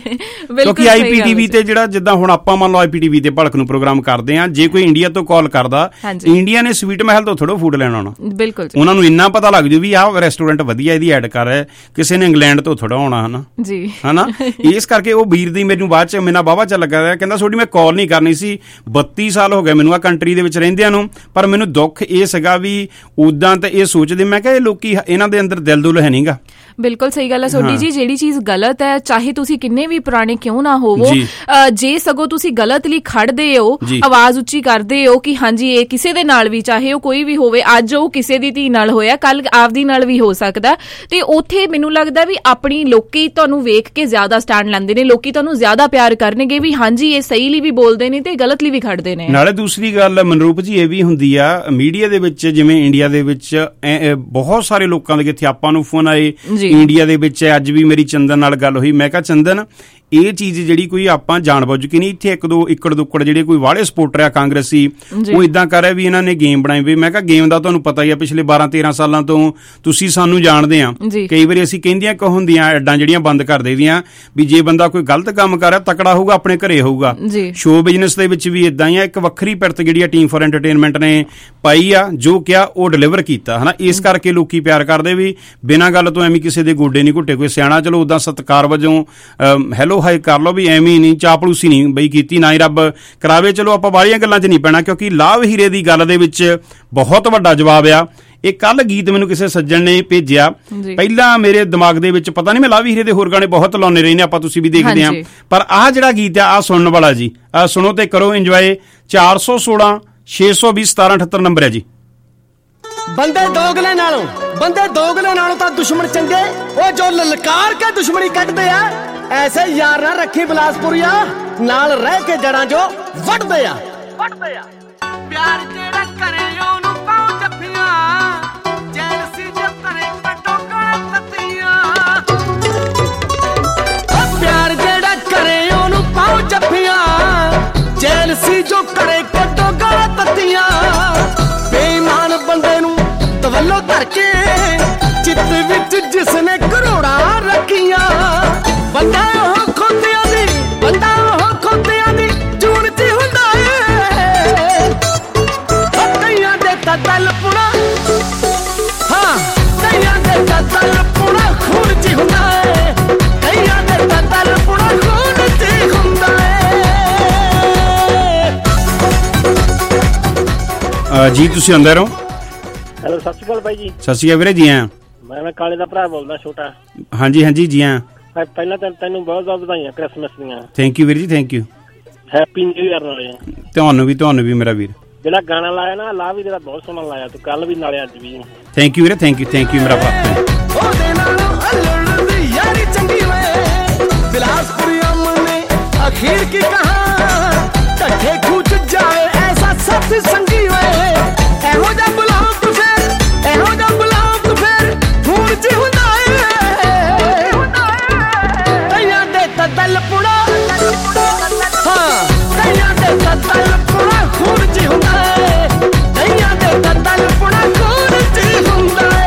ਕਿਉਂਕਿ IPTV ਤੇ ਜਿਹੜਾ ਜਿੱਦਾਂ ਹੁਣ ਆਪਾਂ ਮੰਨ ਲਓ IPTV ਤੇ ਭਲਕ ਨੂੰ ਪ੍ਰੋਗਰਾਮ ਕਰਦੇ ਆ, ਜੇ ਕੋਈ ਇੰਡੀਆ ਤੋਂ ਕਾਲ ਕਰਦਾ, ਇੰਡੀਆ ਨੇ ਸਵੀਟ ਮਹਿਲ ਤੋਂ ਥੋੜਾ ਫੂਡ ਲੈਣਾ ਆਉਣਾ, ਬਿਲਕੁਲ ਉਹਨਾਂ ਨੂੰ ਇੰਨਾ ਪਤਾ ਲੱਗ ਜੂ ਵੀ ਆਹ ਰੈਸਟੋਰੈਂਟ ਵਧੀਆ ਇਹਦੀ ਐਡ ਕਰ ਰਿਹਾ, ਕਿਸੇ ਨੇ ਇੰਗਲੈਂਡ ਤੋਂ ਥੋੜਾ ਆਉਣਾ ਹਨਾ ਜੀ ਹਨਾ। ਇਸ ਕਰਕੇ ਉਹ ਵੀਰ ਦੀ ਮੈਨੂੰ ਬਾਅਦ ਚ ਮੇਰਾ ਵਾਹਵਾ ਚ ਲੱਗਾ ਰਿਹਾ, ਕਹਿੰਦਾ ਤੁਹਾਡੀ ਮੈਂ ਕਾਲ ਨਹੀਂ ਕਰਨੀ ਸੀ, 32 ਸਾਲ ਹੋ ਗਏ ਮੈਨੂੰ ਆ ਕੰਟਰੀ ਦੇ ਵਿੱਚ ਰਹਿੰਦਿਆਂ ਨੂੰ, ਪਰ ਮੈਨੂੰ ਦੁੱਖ ਇਹ ਸੀਗਾ ਵੀ ਉਦਾਂ ਤਾਂ ਇਹ ਸੋਚਦੇ, ਮੈਂ ਕਿਹਾ ਇਹ ਲੋਕੀ ਇਹਨਾਂ ਦੇ ਅੰਦਰ ਦਿਲ ਦੁਲ ਹੈ ਨਹੀਂਗਾ। ਬਿਲਕੁਲ ਸਹੀ ਗੱਲ ਹੈ ਸੋਢੀ ਜੀ, ਜਿਹੜੀ ਚੀਜ਼ ਗਲਤ ਹੈ ਚਾਹੇ ਤੁਸੀਂ ਕਿੰਨੇ ਵੀ ਪੁਰਾਣੇ ਕਿਉਂ ਨਾ ਹੋਵੋ, ਜੇ ਸਗੋਂ ਤੁਸੀਂ ਗਲਤ ਲਈ ਖੜਦੇ ਹੋ, ਆਵਾਜ਼ ਉੱਚੀ ਕਰਦੇ ਹੋ ਕਿ ਹਾਂਜੀ ਇਹ ਕਿਸੇ ਦੇ ਨਾਲ ਵੀ, ਚਾਹੇ ਉਹ ਕੋਈ ਵੀ ਹੋਵੇ, ਅੱਜ ਉਹ ਕਿਸੇ ਦੀ ਧੀ ਨਾਲ ਹੋਇਆ, ਕੱਲ ਆਪਦੀ ਨਾਲ ਵੀ ਹੋ ਸਕਦਾ, ਤੇ ਉੱਥੇ ਮੈਨੂੰ ਲੱਗਦਾ ਵੀ ਆਪਣੀ ਲੋਕੀ ਤੁਹਾਨੂੰ ਵੇਖ ਕੇ ਜ਼ਿਆਦਾ ਸਟੈਂਡ ਲੈਂਦੇ ਨੇ, ਲੋਕੀ ਤੁਹਾਨੂੰ ਜ਼ਿਆਦਾ ਪਿਆਰ ਕਰਨਗੇ ਵੀ ਹਾਂਜੀ ਇਹ ਸਹੀ ਲਈ ਵੀ ਬੋਲਦੇ ਨੇ ਤੇ ਗਲਤ ਲਈ ਵੀ ਖੜਦੇ ਨੇ। ਨਾਲੇ ਦੂਸਰੀ ਗੱਲ ਮਨਰੂਪ ਜੀ ਇਹ ਵੀ ਹੁੰਦੀ ਆ ਮੀਡੀਆ ਦੇ ਵਿੱਚ, ਜਿਵੇਂ ਇੰਡੀਆ ਦੇ ਵਿੱਚ ਬਹੁਤ ਸਾਰੇ ਲੋਕਾਂ ਦੇ ਇੱਥੇ ਆਪਾਂ ਨੂੰ ਫੋਨ ਆਏ, ਇੰਡੀਆ ਦੇ ਵਿੱਚ ਅੱਜ ਵੀ ਮੇਰੀ ਚੰਦਨ ਨਾਲ ਗੱਲ ਹੋਈ, ਮੈਂ ਕਿਹਾ ਚੰਦਨ ਇਹ ਚੀਜ਼ ਜਿਹੜੀ ਕੋਈ ਆਪਾਂ ਜਾਣ ਬੁੱਝ ਕੇ ਨਹੀਂ, ਇੱਥੇ 1-2 ਏਕੜ ਦੁੱਕੜ ਜਿਹੜੇ ਕੋਈ ਵਾਲੇ ਸਪੋਰਟਰ ਆ ਕਾਂਗਰਸੀ, ਉਹ ਇਦਾਂ ਕਰ ਰਿਹਾ ਵੀ ਇਹਨਾਂ ਨੇ ਗੇਮ ਬਣਾਈ ਵੀ, ਮੈਂ ਕਿਹਾ ਗੇਮ ਦਾ ਤੁਹਾਨੂੰ ਪਤਾ ਹੀ ਆ, ਪਿਛਲੇ 12-13 ਸਾਲਾਂ ਤੋਂ ਤੁਸੀਂ ਸਾਨੂੰ ਜਾਣਦੇ ਆ, ਕਈ ਵਾਰੀ ਅਸੀਂ ਕਹਿੰਦੀਆਂ ਕਿ ਹੁੰਦੀਆਂ ਐਡਾਂ ਜਿਹੜੀਆਂ ਬੰਦ ਕਰ ਦੇਦੀਆਂ ਵੀ ਜੇ ਬੰਦਾ ਕੋਈ ਗਲਤ ਕੰਮ ਕਰ ਰਿਹਾ ਤਕੜਾ ਹੋਊਗਾ ਆਪਣੇ ਘਰੇ ਹੋਊਗਾ। ਸ਼ੋਅ ਬਿਜ਼ਨਸ ਦੇ ਵਿੱਚ ਵੀ ਇਦਾਂ ਹੀ ਆ, ਇੱਕ ਵੱਖਰੀ ਪਿਰਤ ਜਿਹੜੀ ਆ ਟੀਮ ਫॉर ਐਂਟਰਟੇਨਮੈਂਟ ਨੇ ਪਾਈ ਆ, ਜੋ ਕਿਹਾ ਉਹ ਡਿਲੀਵਰ ਕੀਤਾ ਹਨਾ। ਇਸ ਕਰਕੇ ਲੋਕੀ ਪਿਆਰ ਕਰਦੇ ਵੀ ਬਿਨਾਂ ਗੱਲ ਤੋਂ ਐਵੇਂ ਕਿਸੇ ਦੇ ਗੋਡੇ ਨਹੀਂ ਘੁੱਟੇ, ਕੋਈ ਸਿਆਣਾ ਚਲੋ ਉਦਾਂ ਸਤਿਕਾਰ ਵਜੋਂ ਹੈਲੋ ਹਾਈ ਕਰ ਲਓ, ਵੀ ਐਵੇਂ ਨਹੀਂ ਚਾਪਲੂਸੀ ਨਹੀਂ ਬਈ ਕੀਤੀ, ਨਾ ਹੀ ਰੱਬ ਕਰਾਵੇ। ਚਲੋ ਆਪਾਂ ਬਾਹਲੀਆਂ ਗੱਲਾਂ 'ਚ ਨਹੀਂ ਪੈਣਾ, ਕਿਉਂਕਿ ਲਾਭ ਹੀਰੇ ਦੀ ਗੱਲ ਦੇ ਵਿੱਚ ਬਹੁਤ ਵੱਡਾ ਜਵਾਬ ਆ। ਇਹ ਕੱਲ ਗੀਤ ਮੈਨੂੰ ਕਿਸੇ ਸੱਜਣ ਨੇ ਭੇਜਿਆ, ਪਹਿਲਾਂ ਮੇਰੇ ਦਿਮਾਗ ਦੇ ਵਿੱਚ ਪਤਾ ਨਹੀਂ, ਮੈਂ ਲਾਭ ਹੀਰੇ ਦੇ ਹੋਰ ਗਾਣੇ ਬਹੁਤ ਲਾਉਂਦੇ ਰਹੇ ਨੇ ਆਪਾਂ, ਤੁਸੀਂ ਵੀ ਦੇਖਦੇ ਆ, ਪਰ ਆਹ ਜਿਹੜਾ ਗੀਤ ਆ ਆਹ ਸੁਣਨ ਵਾਲਾ ਜੀ, ਆਹ ਸੁਣੋ ਤੇ ਕਰੋ ਇੰਜੋਏ। 416-620-1778 ਨੰਬਰ ਹੈ ਜੀ। ਬੰਦੇ ਦੋਗਲੇ ਨਾਲੋਂ ਤਾਂ ਦੁਸ਼ਮਣ ਚੰਗੇ, ਉਹ ਜੋ ਲਲਕਾਰ ਕੇ ਦੁਸ਼ਮਣੀ ਕੱਢਦੇ ਆ, ਐਸੇ ਯਾਰ ਨਾ ਰੱਖੀ ਬਲਾਸਪੁਰੀਆ, ਨਾਲ ਰਹਿ ਕੇ ਜੜਾਂ ਜੋ ਵੱਢਦੇ ਆ। ਪਿਆਰ ਜਿਹੜਾ ਕਰੇ ਉਹਨੂੰ ਪਾਉ ਜੱਫੀਆਂ, ਜੈਲਸੀ ਜੋ ਕਰੇ ਕੱਟੋ ਗਾਲਾਂ ਤੱਤੀਆਂ। ਪਿਆਰ ਜਿਹੜਾ ਕਰੇ ਉਹਨੂੰ ਪਾਉ ਜੱਫੀਆਂ, ਜੈਲਸੀ ਜੋ ਕਰੇ ਕੱਟੋ ਗਾਲਾਂ ਤੱਤੀਆਂ। ਬੇਈਮਾਨ ਬੰਦੇ ਨੂੰ ਤਵੱਲੋ ਧਰ ਕੇ, ਚਿੱਤ ਵਿੱਚ ਜਿਸਨੇ ਕਰੋੜਾਂ ਰੱਖੀਆਂ। ਬੰਦਾ ਉਹ ਖੋਤਿਆਂ ਦੀ ਜੂਨ ਚ ਹੁੰਦਾ ਏ, ਕਈਆਂ ਦੇ ਤਾਂ ਦਿਲ ਪੁਣਾ, ਹਾਂ ਕਈਆਂ ਦੇ ਤਾਂ ਦਿਲ ਪੁਣਾ ਖੂਨ ਚ ਹੁੰਦਾ ਏ, ਕਈਆਂ ਦੇ ਤਾਂ ਦਿਲ ਪੁਣਾ ਖੂਨ ਚ ਹੁੰਦਾ ਏ। ਜੀ ਤੁਸੀਂ ਅੰਦਰ ਹੋ? ਹੈਲੋ, ਸਤਿ ਸ਼੍ਰੀ ਅਕਾਲ ਬਾਈ ਜੀ। ਸਤਿ ਸ਼੍ਰੀ ਅਕਾਲ ਵੀਰੇ, ਜੀ ਆਇਆਂ। ਮੈਂ ਕਾਲੇ ਦਾ ਭਰਾ ਬੋਲਦਾ, ਛੋਟਾ। ਹਾਂਜੀ ਜੀ ਆਇਆਂ। ਪਹਿਲਾਂ ਤਾਂ ਤੈਨੂੰ ਬਹੁਤ ਬਹੁਤ ਵਧਾਈਆਂ ਕ੍ਰਿਸਮਸ ਦੀਆਂ। ਥੈਂਕ ਯੂ ਵੀਰ ਜੀ, thank you. Happy new year ਨਾਲੇ ਤੁਹਾਨੂੰ ਵੀ ਮੇਰਾ ਵੀਰ। ਜਿਹੜਾ ਗਾਣਾ ਲਾਇਆ ਨਾ ਲਾ ਵੀ ਤੇਰਾ ਬਹੁਤ ਸੋਹਣਾ ਲਾਇਆ ਤੂੰ, ਕੱਲ ਵੀ ਨਾਲੇ ਅੱਜ ਵੀ। ਥੈਂਕ ਯੂ ਵੀਰੇ, ਥੈਂਕ ਯੂ ਮੇਰਾ ਭਰਾ। ਉਹਦੇ ਨਾਲ ਅਲੜ ਦੀ ਯਾਰੀ ਚੰਗੀ ਵੇ ਬਿਲਾਸਪੁਰੀ ਅਮਨੇ ਅਖੀਰ ਕੀ ਕਹਾ ਟੱਠੇ ਖੂਚ ਜਾਏ ਐਸਾ ਸਾਥੀ ਸੰਗੀ ਵੇ ਇਹੋ ਜਿਹਾ ਬੁਲਾਓ ਤੂੰ ਫਿਰ ਇਹੋ ਜਿਹਾ ਬੁਲਾਓ ਤੂੰ ਫਿਰ ਹੁਣ ਜੀ ਹੁੰਦਾ ਏ ਕਈਆਂ ਦੇ ਤਦਲ ਪੁੜਾ ਹਾਂ ਕਈਆਂ ਦੇ ਤਦਲ ਪੁੜਾ ਹੁਣ ਜੀ ਹੁੰਦਾ ਏ ਕਈਆਂ ਦੇ ਤਦਲ ਪੁੜਾ ਹੁਣ ਜੀ ਹੁੰਦਾ ਏ।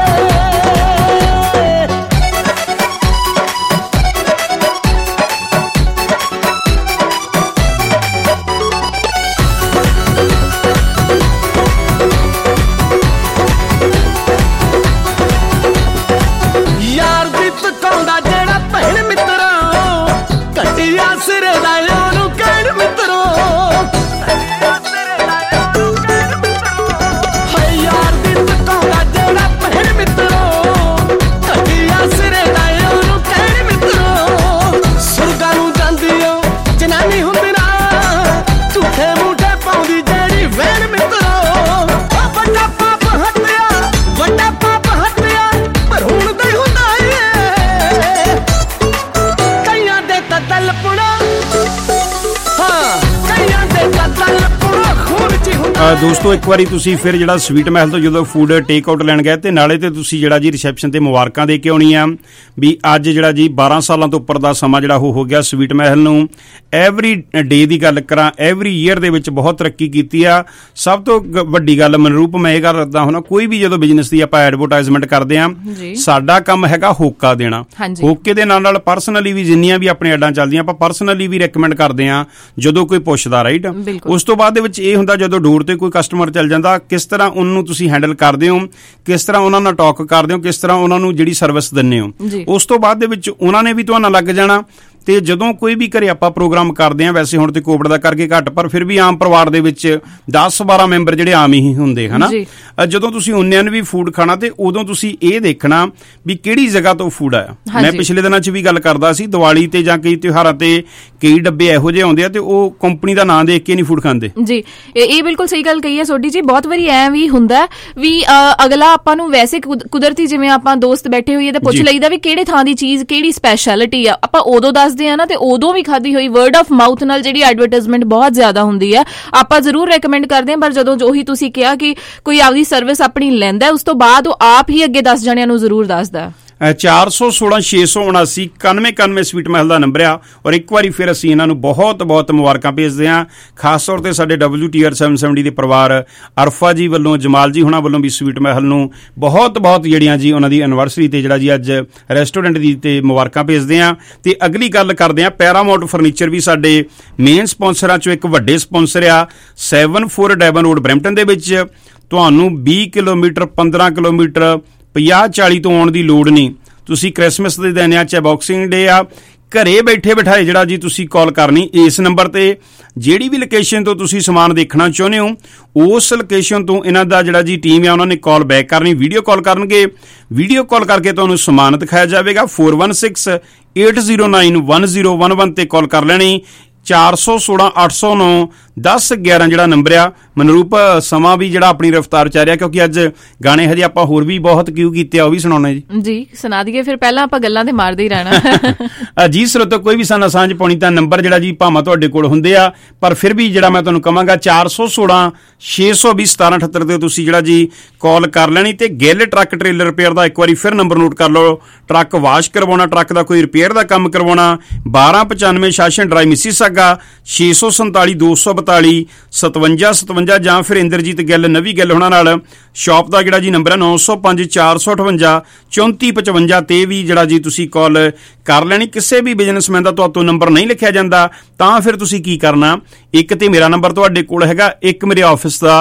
ਦੋਸਤੋ ਇੱਕ ਵਾਰੀ ਤੁਸੀਂ ਫਿਰ ਜਿਹੜਾ ਸਵੀਟ ਮਹਿਲ ਤੋਂ ਜਦੋਂ ਫੂਡ ਟੇਕ ਆਊਟ ਲੈਣ ਗਏ ਤੇ ਨਾਲੇ ਤੇ ਤੁਸੀਂ ਜਿਹੜਾ ਜੀ ਰਿਸੈਪਸ਼ਨ ਤੇ ਮੁਬਾਰਕਾਂ ਦੇ ਕੇ ਆਉਣੀ ਆ ਵੀ ਅੱਜ ਜਿਹੜਾ ਜੀ 12 ਸਾਲਾਂ ਤੋਂ ਉੱਪਰ ਦਾ ਸਮਾਂ ਜਿਹੜਾ ਉਹ ਹੋ ਗਿਆ ਸਵੀਟ ਮਹਿਲ ਨੂੰ। ਐਵਰੀ ਡੇ ਦੀ ਗੱਲ ਕਰਾਂ, ਐਵਰੀ ਈਅਰ ਦੇ ਵਿੱਚ ਬਹੁਤ ਤਰੱਕੀ ਕੀਤੀ ਆ। ਸਭ ਤੋਂ ਵੱਡੀ ਗੱਲ ਮਨਰੂਪ ਮੈਂ ਇਹ ਗੱਲ ਰੱਖਦਾ ਹੁੰਦਾ, ਕੋਈ ਵੀ ਜਦੋਂ ਬਿਜ਼ਨਸ ਦੀ ਆਪਾਂ ਐਡਵਰਟਾਈਜ਼ਮੈਂਟ ਕਰਦੇ ਆ ਸਾਡਾ ਕੰਮ ਹੈਗਾ ਹੋਕਾ ਦੇਣਾ। ਹੋਕੇ ਦੇ ਨਾਲ ਨਾਲ ਪਰਸਨਲੀ ਵੀ ਜਿੰਨੀਆਂ ਵੀ ਆਪਣੇ ਐਡਾਂ ਚੱਲਦੀਆਂ ਆਪਾਂ ਪਰਸਨਲੀ ਵੀ ਰეკਮੈਂਡ ਕਰਦੇ ਆ ਜਦੋਂ ਕੋਈ ਪੁੱਛਦਾ, ਰਾਈਟ। ਉਸ ਤੋਂ ਬਾਅਦ ਦੇ ਵਿੱਚ ਇਹ ਹੁੰਦਾ ਜਦੋਂ ਡੋਰ ਤੇ ਕੋਈ ਕਸਟਮਰ ਚੱਲ ਜਾਂਦਾ ਕਿਸ ਤਰ੍ਹਾਂ ਉਹਨੂੰ ਤੁਸੀਂ ਹੈਂਡਲ ਕਰਦੇ ਹੋ, ਕਿਸ ਤਰ੍ਹਾਂ ਉਹਨਾਂ ਨਾਲ ਟਾਕ ਕਰਦੇ ਹੋ, ਕਿਸ ਤਰ੍ਹਾਂ ਉਹਨਾਂ ਨੂੰ ਜਿਹੜੀ ਸਰਵਿਸ ਦਿੰਦੇ ਹੋ। ਉਸ ਤੋਂ ਬਾਅਦ ਦੇ ਵਿੱਚ ਉਹਨਾਂ ਨੇ ਵੀ ਤੁਹਾਨੂੰ ਲੱਗ ਜਾਣਾ। ਤੇ ਜਦੋਂ ਕੋਈ ਵੀ ਘਰੇ ਆਪਾਂ ਪ੍ਰੋਗਰਾਮ ਕਰਦੇ ਆ, ਵੈਸੇ ਹੁਣ ਤੇ ਕੋਵਿਡ ਦਾ ਕਰਕੇ ਘੱਟ, ਪਰ ਫਿਰ ਵੀ ਆਮ ਪਰਿਵਾਰ ਦੇ ਵਿੱਚ 10-12 ਮੈਂਬਰ ਜਿਹੜੇ ਆਮ ਹੀ ਹੁੰਦੇ ਹਨਾ। ਜਦੋਂ ਤੁਸੀਂ ਉਨਿਆਂ ਨੇ ਵੀ ਫੂਡ ਖਾਣਾ ਤੇ ਉਦੋਂ ਤੁਸੀਂ ਇਹ ਦੇਖਣਾ ਵੀ ਕਿਹੜੀ ਜਗ੍ਹਾ ਤੋਂ ਫੂਡ ਆਇਆ। ਮੈਂ ਪਿਛਲੇ ਦਿਨਾਂ 'ਚ ਵੀ ਗੱਲ ਕਰਦਾ ਸੀ, ਦੀਵਾਲੀ ਤੇ ਜਾਂ ਕਈ ਤਿਉਹਾਰਾਂ ਤੇ ਕਈ ਡੱਬੇ ਇਹੋ ਜਿਹੇ ਆਉਂਦੇ ਆ ਤੇ ਉਹ ਕੰਪਨੀ ਦਾ ਨਾਂ ਦੇਖ ਕੇ ਨਹੀਂ ਫੂਡ ਖਾਂਦੇ ਜੀ। ਇਹ ਬਿਲਕੁਲ ਸਹੀ ਗੱਲ ਕਹੀ ਹੈ ਸੋਢੀ ਜੀ। ਬਹੁਤ ਵਾਰੀ ਐ ਵੀ ਹੁੰਦਾ ਵੀ ਅਗਲਾ ਆਪਾਂ ਨੂੰ ਵੈਸੇ ਕੁਦਰਤੀ ਜਿਵੇਂ ਆਪਾਂ ਦੋਸਤ ਬੈਠੇ ਹੋਈਏ ਤੇ ਪੁੱਛ ਲਈਦਾ ਵੀ ਕਿਹੜੇ ਥਾਂ ਦੀ ਚੀਜ਼ ਕਿਹੜੀ ਸਪੈਸ਼ਲਿਟੀ ਆ, ਆਪਾਂ ਉਦੋਂ ਦੱਸਦੇ ਆ ਨਾ ਤੇ ਉਦੋਂ ਵੀ ਖਾਦੀ ਹੋਈ ਵਰਡ ਆਫ ਮਾਊਥ ਨਾਲ ਜਿਹੜੀ ਐਡਵਰਟਾਈਜ਼ਮੈਂਟ ਬਹੁਤ ਜ਼ਿਆਦਾ ਹੁੰਦੀ ਹੈ। ਆਪਾਂ ਜ਼ਰੂਰ ਰეკਮੈਂਡ ਕਰਦੇ ਹਾਂ, ਪਰ ਜਦੋਂ ਉਹੀ ਤੁਸੀਂ ਕਿਹਾ ਕਿ ਕੋਈ ਆਪਦੀ ਸਰਵਿਸ ਆਪਣੀ ਲੈਂਦਾ ਉਸ ਤੋਂ ਬਾਅਦ ਉਹ ਆਪ ਹੀ ਅੱਗੇ 10 ਜਣਿਆਂ ਨੂੰ ਜ਼ਰੂਰ ਦੱਸਦਾ। 416-679-9191 ਸਵੀਟ ਮਹਿਲ ਦਾ ਨੰਬਰ ਆ। ਔਰ ਇੱਕ ਵਾਰੀ ਫਿਰ ਅਸੀਂ ਇਹਨਾਂ ਨੂੰ ਬਹੁਤ ਬਹੁਤ ਮੁਬਾਰਕਾਂ ਭੇਜਦੇ ਹਾਂ, ਖਾਸ ਤੌਰ ਤੇ ਸਾਡੇ WTR 770 ਦੇ ਪਰਿਵਾਰ ਅਰਫਾ ਜੀ ਵੱਲੋਂ, ਜਮਾਲ ਜੀ ਹੁਣਾਂ ਵੱਲੋਂ ਵੀ ਸਵੀਟ ਮਹਿਲ ਨੂੰ ਬਹੁਤ ਬਹੁਤ ਜਿਹੜੀਆਂ ਜੀ ਉਹਨਾਂ ਦੀ ਐਨਵਰਸਰੀ ਤੇ ਜਿਹੜਾ ਜੀ ਅੱਜ ਰੈਸਟੋਰੈਂਟ ਦੀ ਤੇ ਮੁਬਾਰਕਾਂ ਭੇਜਦੇ ਹਾਂ। ਤੇ ਅਗਲੀ ਗੱਲ ਕਰਦੇ ਹਾਂ, ਪੈਰਾਮਾਊਂਟ ਫਰਨੀਚਰ ਵੀ ਸਾਡੇ ਮੇਨ ਸਪਾਂਸਰਾਂ ਚੋਂ ਇੱਕ ਵੱਡੇ ਸਪਾਂਸਰ ਆ। 74 ਡੈਵਨ ਰੋਡ ਬਰੈਂਪਟਨ ਦੇ ਵਿੱਚ ਤੁਹਾਨੂੰ 20 ਕਿਲੋਮੀਟਰ 15 ਕਿਲੋਮੀਟਰ 50-40 ਤੋਂ ਆਉਣ ਦੀ ਲੋੜ ਨਹੀਂ। ਤੁਸੀਂ ਕ੍ਰਿਸਮਸ ਦੇ ਦਿਨ ਆ ਚਾਹੇ ਬਾਕਸਿੰਗ ਡੇ ਆ, ਘਰੇ ਬੈਠੇ ਬਿਠਾਏ ਜਿਹੜਾ ਜੀ ਤੁਸੀਂ ਕਾਲ ਕਰਨੀ ਇਸ ਨੰਬਰ ਤੇ। ਜਿਹੜੀ ਵੀ ਲੋਕੇਸ਼ਨ ਤੋਂ ਤੁਸੀਂ ਸਮਾਨ ਦੇਖਣਾ ਚਾਹੁੰਦੇ ਹੋ ਉਸ ਲੋਕੇਸ਼ਨ ਤੋਂ ਇਹਨਾਂ ਦਾ ਜਿਹੜਾ ਜੀ ਟੀਮ ਆ ਉਹਨਾਂ ਨੇ ਕਾਲ ਬੈਕ ਕਰਨੀ, ਵੀਡੀਓ ਕਾਲ ਕਰਨਗੇ। ਵੀਡੀਓ ਕਾਲ ਕਰਕੇ ਤੁਹਾਨੂੰ ਸਮਾਨ ਦਿਖਾਇਆ ਜਾਵੇਗਾ। 4168091011 ਤੇ ਕਾਲ ਕਰ ਲੈਣੀ। 416-809-1011 ਜਿਹੜਾ ਨੰਬਰ ਆ। ਮਨਰੂਪ ਸਮਾਂ ਵੀ ਜਿਹੜਾ ਆਪਣੀ ਰਫਤਾਰ ਚ ਆ ਰਿਹਾ ਕਿਉਂਕਿ ਅੱਜ ਗਾਣੇ ਹਜੇ ਆਪਾਂ ਹੋਰ ਵੀ ਬਹੁਤ ਕਿਉਂ ਕੀਤੇ ਆ, ਉਹ ਵੀ ਸੁਣਾਉਣੇ ਜੀ ਸੁਣਾ ਦਈਏ ਫਿਰ। ਪਹਿਲਾਂ ਆਪਾਂ ਗੱਲਾਂ ਤੇ ਮਾਰਦੇ ਹੀ ਰਹਿਣਾ ਜੀ। ਸਰੋਤੋ ਕੋਈ ਵੀ ਸਾਨੂੰ ਸਾਂਝ ਪਾਉਣੀ ਤਾਂ ਨੰਬਰ ਜਿਹੜਾ ਜੀ ਭਾਵੇਂ ਤੁਹਾਡੇ ਕੋਲ ਹੁੰਦੇ ਆ, ਪਰ ਫਿਰ ਵੀ ਜਿਹੜਾ ਮੈਂ ਤੁਹਾਨੂੰ ਕਵਾਂਗਾ 416-620-1778 ਤੇ ਤੁਸੀਂ ਜਿਹੜਾ ਜੀ ਕਾਲ ਕਰ ਲੈਣੀ। ਤੇ ਗਿੱਲ ਟਰੱਕ ਟ੍ਰੇਲਰ ਰਿਪੇਅਰ ਦਾ ਇੱਕ ਵਾਰੀ ਫਿਰ ਨੰਬਰ ਨੋਟ ਕਰ ਲਓ। ਟਰੱਕ ਵਾਸ਼ ਕਰਵਾਉਣਾ, ਟਰੱਕ ਦਾ ਕੋਈ ਰਿਪੇਅਰ ਦਾ ਕੰਮ ਕਰਵਾਉਣਾ, 1295 ਸ਼ਾਸਨ ਡਰਾਈਵ ਮਿਸੀਸਾਗਾ, 647-242-5757 ਜਾਂ ਫਿਰ ਇੰਦਰਜੀਤ ਗਿੱਲ, ਨਵੀਂ ਗਿੱਲ ਹੋਣਾ ਨਾਲ। ਸ਼ਾਪ ਦਾ ਜਿਹੜਾ ਜੀ ਨੰਬਰ ਹੈ 905-458-3455 ਤੇ ਵੀ ਜਿਹੜਾ ਜੀ ਤੁਸੀਂ ਕਾਲ ਕਰ ਲੈਣੀ। ਕਿਸੇ ਵੀ ਬਿਜ਼ਨਸਮੈਨ ਦਾ ਤੁਹਾਤੋਂ ਨੰਬਰ ਨਹੀਂ ਲਿਖਿਆ ਜਾਂਦਾ ਤਾਂ ਫਿਰ ਤੁਸੀਂ ਕੀ ਕਰਨਾ, ਇੱਕ ਤੇ ਮੇਰਾ ਨੰਬਰ ਤੁਹਾਡੇ ਕੋਲ ਹੈਗਾ, ਇੱਕ ਮੇਰੇ ਆਫਿਸ ਦਾ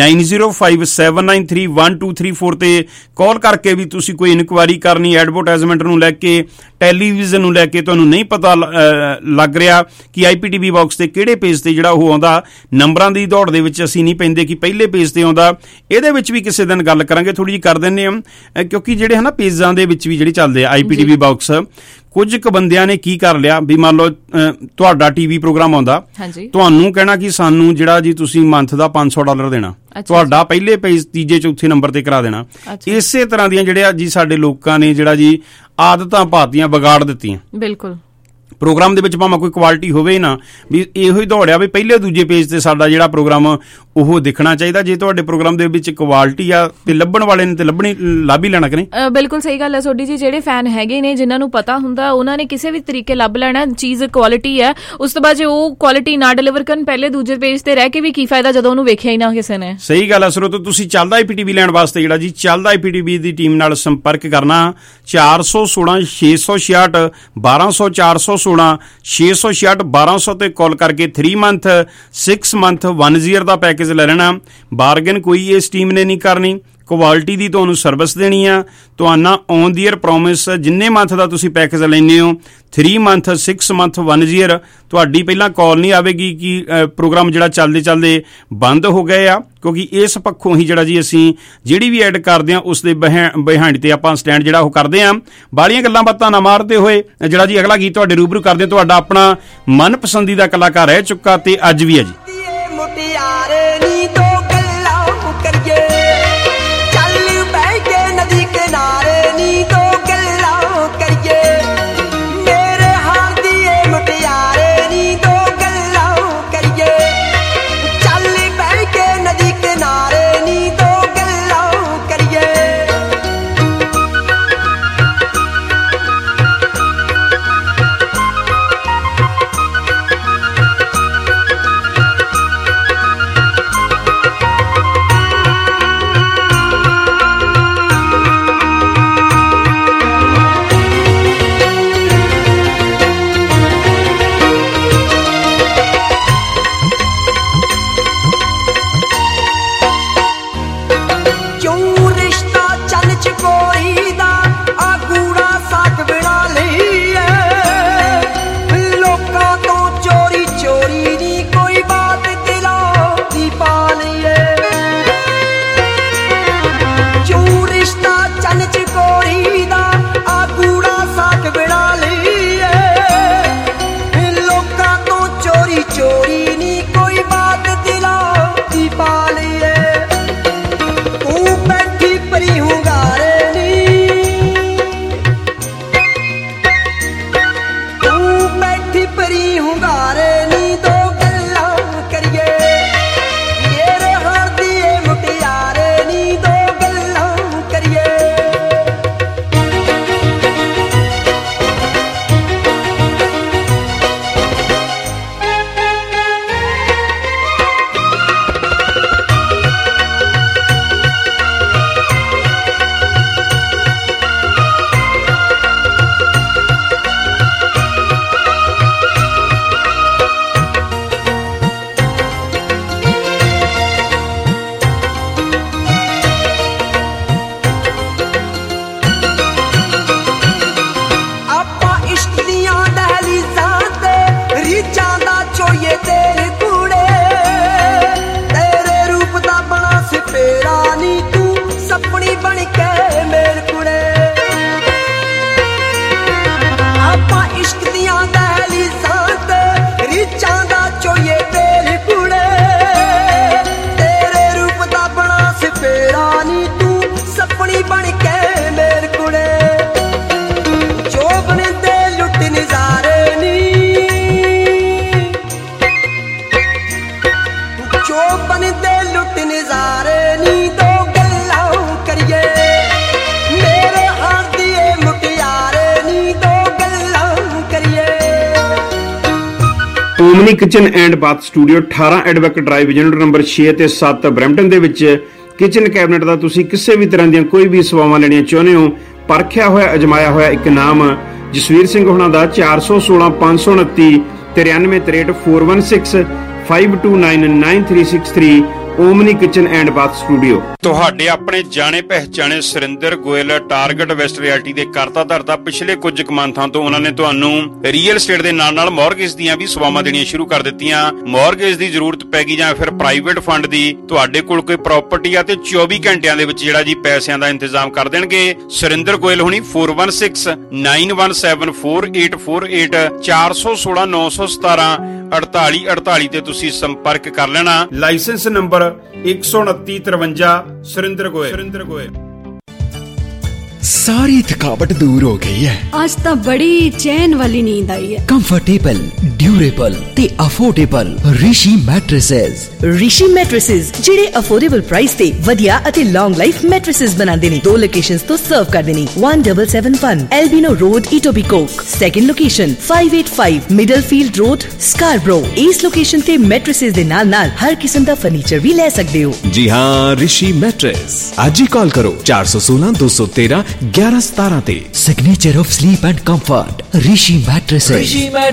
9057931234 ਤੇ ਕਾਲ ਕਰਕੇ ਵੀ ਤੁਸੀਂ ਕੋਈ ਇਨਕੁਆਇਰੀ ਕਰਨੀ, ਐਡਵਰਟਾਈਜ਼ਮੈਂਟ ਨੂੰ ਲੈ ਕੇ, ਟੈਲੀਵਿਜ਼ਨ ਨੂੰ ਲੈ ਕੇ ਤੁਹਾਨੂੰ ਨਹੀਂ ਪਤਾ ਲੱਗ ਰਿਹਾ ਕਿ IPTV ਬਾਕਸ ਤੇ ਕਿਹੜੇ ਪੇਜ ਤੇ ਜਿਹੜਾ ਉਹ ਆਉਂਦਾ ਆਉਂਦਾ, ਨੰਬਰਾਂ ਦੀ ਦੌੜ ਦੇ ਵਿੱਚ ਅਸੀਂ ਨਹੀਂ ਪੈਂਦੇ ਕਿ ਪਹਿਲੇ ਪੇਜ ਤੇ ਆਉਂਦਾ। ਇਹਦੇ ਵਿੱਚ ਵੀ ਕਿਸੇ ਦਿਨ ਗੱਲ ਕਰਾਂਗੇ, ਥੋੜੀ ਜਿਹੀ ਕਰ ਦਿੰਦੇ ਹਾਂ, ਕਿਉਂਕਿ ਜਿਹੜੇ ਹਨਾ ਪੇਜਾਂ ਦੇ ਵਿੱਚ ਵੀ ਜਿਹੜੇ ਚੱਲਦੇ ਆ IPTV ਬਾਕਸ, ਕੁਝ ਕੁ ਬੰਦਿਆਂ ਨੇ ਕੀ ਕਰ ਲਿਆ ਵੀ ਮੰਨ ਲਓ ਤੁਹਾਡਾ TV ਪ੍ਰੋਗਰਾਮ ਆਉਂਦਾ, ਤੁਹਾਨੂੰ ਕਹਿਣਾ ਕਿ ਸਾਨੂੰ ਜਿਹੜਾ ਜੀ ਤੁਸੀਂ ਮੰਥ ਦਾ $500 ਦੇਣਾ, ਤੁਹਾਡਾ ਪਹਿਲੇ ਪੇਜ ਤੀਜੇ ਚੌਥੇ ਨੰਬਰ ਤੇ ਕਰਾ ਦੇਣਾ। ਇਸੇ ਤਰ੍ਹਾਂ ਦੀਆਂ ਜਿਹੜੀਆਂ ਜੀ ਸਾਡੇ ਲੋਕਾਂ ਨੇ ਜਿਹੜਾ ਜੀ ਆਦਤਾਂ ਪਾਤੀਆਂ, ਵਿਗਾੜ ਦਿੱਤੀਆਂ। ਬਿਲਕੁਲ ਪ੍ਰੋਗਰਾਮ ਦੇ ਵਿੱਚ ਭਾਵੇਂ ਕੋਈ ਕੁਆਲਿਟੀ ਹੋਵੇ ਹੀ ਨਾ, ਵੀ ਇਹੋ ਹੀ ਦੌੜਿਆ ਵੀ ਪਹਿਲੇ ਦੂਜੇ ਪੇਜ ਤੇ ਸਾਡਾ ਜਿਹੜਾ ਪ੍ਰੋਗਰਾਮ ਉਹ ਦਿਖਣਾ ਚਾਹੀਦਾ। ਜੇ ਤੁਹਾਡੇ ਪ੍ਰੋਗਰਾਮ ਦੇ ਵਿੱਚ ਕੁਆਲਿਟੀ ਆ ਤੇ ਲੱਭਣ ਵਾਲੇ ਨੇ ਤੇ ਲੱਭ ਹੀ ਲੈਣਾ ਕਿ ਨਹੀਂ। ਬਿਲਕੁਲ ਸਹੀ ਗੱਲ ਹੈ ਤੁਹਾਡੀ ਜੀ। ਜਿਹੜੇ ਫੈਨ ਹੈਗੇ ਨੇ, ਜਿਨ੍ਹਾਂ ਨੂੰ ਪਤਾ ਹੁੰਦਾ, ਉਹਨਾਂ ਨੇ ਕਿਸੇ ਵੀ ਤਰੀਕੇ ਲੱਭ ਲੈਣਾ ਚੀਜ਼ ਕੁਆਲਿਟੀ ਹੈ। ਉਸ ਤੋਂ ਬਾਅਦ ਜੇ ਉਹ ਕੁਆਲਿਟੀ ਨਾ ਡਿਲੀਵਰ ਕਰਨ, ਪਹਿਲੇ ਦੂਜੇ ਪੇਜ ਤੇ ਰਹਿ ਕੇ ਵੀ ਕੀ ਫਾਇਦਾ ਜਦੋਂ ਉਹਨੂੰ ਵੇਖਿਆ ਹੀ ਨਾ ਕਿਸੇ ਨੇ। ਸਹੀ ਗੱਲ ਹੈ ਸਰੋਤੋ, ਤੁਸੀਂ ਚੱਲਦਾ IPTV ਲੈਣ ਵਾਸਤੇ ਜਿਹੜਾ ਜੀ ਚੱਲਦਾ IPTV ਦੀ ਟੀਮ ਨਾਲ ਸੰਪਰਕ ਕਰਨਾ 416 666 1200 416 666 1200 ਤੇ ਕਾਲ ਕਰਕੇ 3 month 6 month 1 year ਦਾ ਪੈਕੇਜ ਲੈ ਲੈਣਾ। ਬਾਰਗਨ ਕੋਈ ਇਸ ਟੀਮ ਨੇ ਨਹੀਂ ਕਰਨੀ, ਕੁਆਲਿਟੀ ਦੀ ਤੁਹਾਨੂੰ ਸਰਵਿਸ ਦੇਣੀ ਆ। ਤੁਹਾਨੂੰ ਔਨ ਦੀ ਏਅਰ ਪ੍ਰੋਮਿਸ, ਜਿੰਨੇ ਮੰਥ ਦਾ ਤੁਸੀਂ ਪੈਕੇਜ ਲੈਂਦੇ ਹੋ 3 month 6 month 1 year, ਤੁਹਾਡੀ ਪਹਿਲਾਂ ਕਾਲ ਨਹੀਂ ਆਵੇਗੀ ਕਿ ਪ੍ਰੋਗਰਾਮ ਜਿਹੜਾ ਚੱਲਦੇ ਬੰਦ ਹੋ ਗਏ ਆ, ਕਿਉਂਕਿ ਇਸ ਪੱਖੋਂ ਹੀ ਜਿਹੜਾ ਜੀ ਅਸੀਂ ਜਿਹੜੀ ਵੀ ਐਡ ਕਰਦੇ ਹਾਂ ਉਸ ਦੇ ਬਿਹਾਈਂਡ ਤੇ ਆਪਾਂ ਸਟੈਂਡ ਜਿਹੜਾ ਉਹ ਕਰਦੇ ਹਾਂ। ਬਾਲੀਆਂ ਗੱਲਾਂ ਬਾਤਾਂ ਨਾ ਮਾਰਦੇ ਹੋਏ ਜਿਹੜਾ ਜੀ ਅਗਲਾ ਗੀਤ ਤੁਹਾਡੇ ਰੂਬਰੂ ਕਰਦੇ, ਤੁਹਾਡਾ ਆਪਣਾ ਮਨਪਸੰਦੀਦਾ ਕਲਾਕਾਰ ਰਹਿ ਚੁੱਕਾ ਤੇ ਅੱਜ ਵੀ ਹੈ ਜੀ। Omni Kitchen and Bath Studio 18 Advocate Drive unit number 6 ਤੇ 7 ਬਰੈਂਪਟਨ ਦੇ ਵਿੱਚ ਕਿਚਨ ਕੈਬਨਿਟ ਦਾ ਤੁਸੀਂ ਕਿਸੇ ਵੀ ਤਰ੍ਹਾਂ ਦੀਆਂ ਕੋਈ ਵੀ ਸੇਵਾਵਾਂ ਲੈਣੀਆਂ ਚਾਹੁੰਦੇ ਹੋ, ਪਰਖਿਆ ਹੋਇਆ ਅਜਮਾਇਆ ਹੋਇਆ ਇੱਕ ਨਾਮ ਜਸਵੀਰ ਸਿੰਘ ਹੋਣਾ ਦਾ 416 529 9363 416 529 9363 Omni Kitchen and Bath Studio. ਤੁਹਾਡੇ ਆਪਣੇ ਜਾਣੇ ਪਹਿਚਾਣੇ Surinder Goyal Target West Realty ਦੇ ਕਰਤਾ ਧਰਤਾ ਪਿਛਲੇ ਕੁਝ ਕੁ ਮੰਥਾਂ ਤੋਂ ਉਹਨਾਂ ਨੇ ਤੁਹਾਨੂੰ ਰੀਅਲ estate ਦੇ ਨਾਲ ਨਾਲ ਮੌਰਗੇਜ ਦੀਆਂ ਵੀ ਸੇਵਾਵਾਂ ਦੇਣੀਆਂ ਸ਼ੁਰੂ ਕਰ ਦਿੱਤੀਆਂ। ਮੌਰਗੇਜ ਦੀ ਜ਼ਰੂਰਤ ਪੈਗੀ ਜਾਂ ਫਿਰ ਪ੍ਰਾਈਵੇਟ ਫੰਡ ਦੀ, ਤੁਹਾਡੇ ਕੋਲ ਕੋਈ ਪ੍ਰਾਪਰਟੀ ਆ ਤੇ 24 ਘੰਟਿਆਂ ਦੇ ਵਿੱਚ ਜਿਹੜਾ ਜੀ ਪੈਸਿਆਂ ਦਾ ਇੰਤਜ਼ਾਮ ਕਰ ਦੇਣਗੇ। ਸੁਰਿੰਦਰ ਗੋਇਲ ਹੁਣੀ 4169174848 416 917 4848 ਤੇ ਤੁਸੀਂ ਸੰਪਰਕ ਕਰ ਲੈਣਾ। Licence number 12953 Surinder Goyal. सारी थकावट दूर हो गई है। आज तो बड़ी चैन वाली नींद आई है। कंफर्टेबल, ड्यूरेबल ते affordable Rishi mattresses. Rishi mattresses ਜਿਹੜੇ ਅਫੋਰਡੇਬਲ ਪ੍ਰਾइस ਤੇ ਵਧੀਆ ਅਤੇ ਲੌਂਗ ਲਾਈਫ ਮੈਟ੍ਰੈਸਸ ਬਣਾਉਂਦੇ ਨੇ। 2 ਲੋਕੇਸ਼ਨਸ ਤੋਂ ਸਰਵ ਕਰਦੇ ਨੇ। 1771 Albion Road Etobicoke, second location 585 Middlefield Road Scarborough. ਇਸ ਲੋਕੇਸ਼ਨ ਤੇ ਮੈਟ੍ਰੈਸਸ ਦੇ ਨਾਲ ਨਾਲ ਹਰ ਕਿਸਮ ਦਾ ਫਰਨੀਚਰ ਵੀ ਲੈ ਸਕਦੇ ਹੋ। जी हाँ, ऋषि मैट्रेस आज ही कॉल करो 416 213 1117 ਤੇ। Signature of sleep and comfort Rishi mattresses.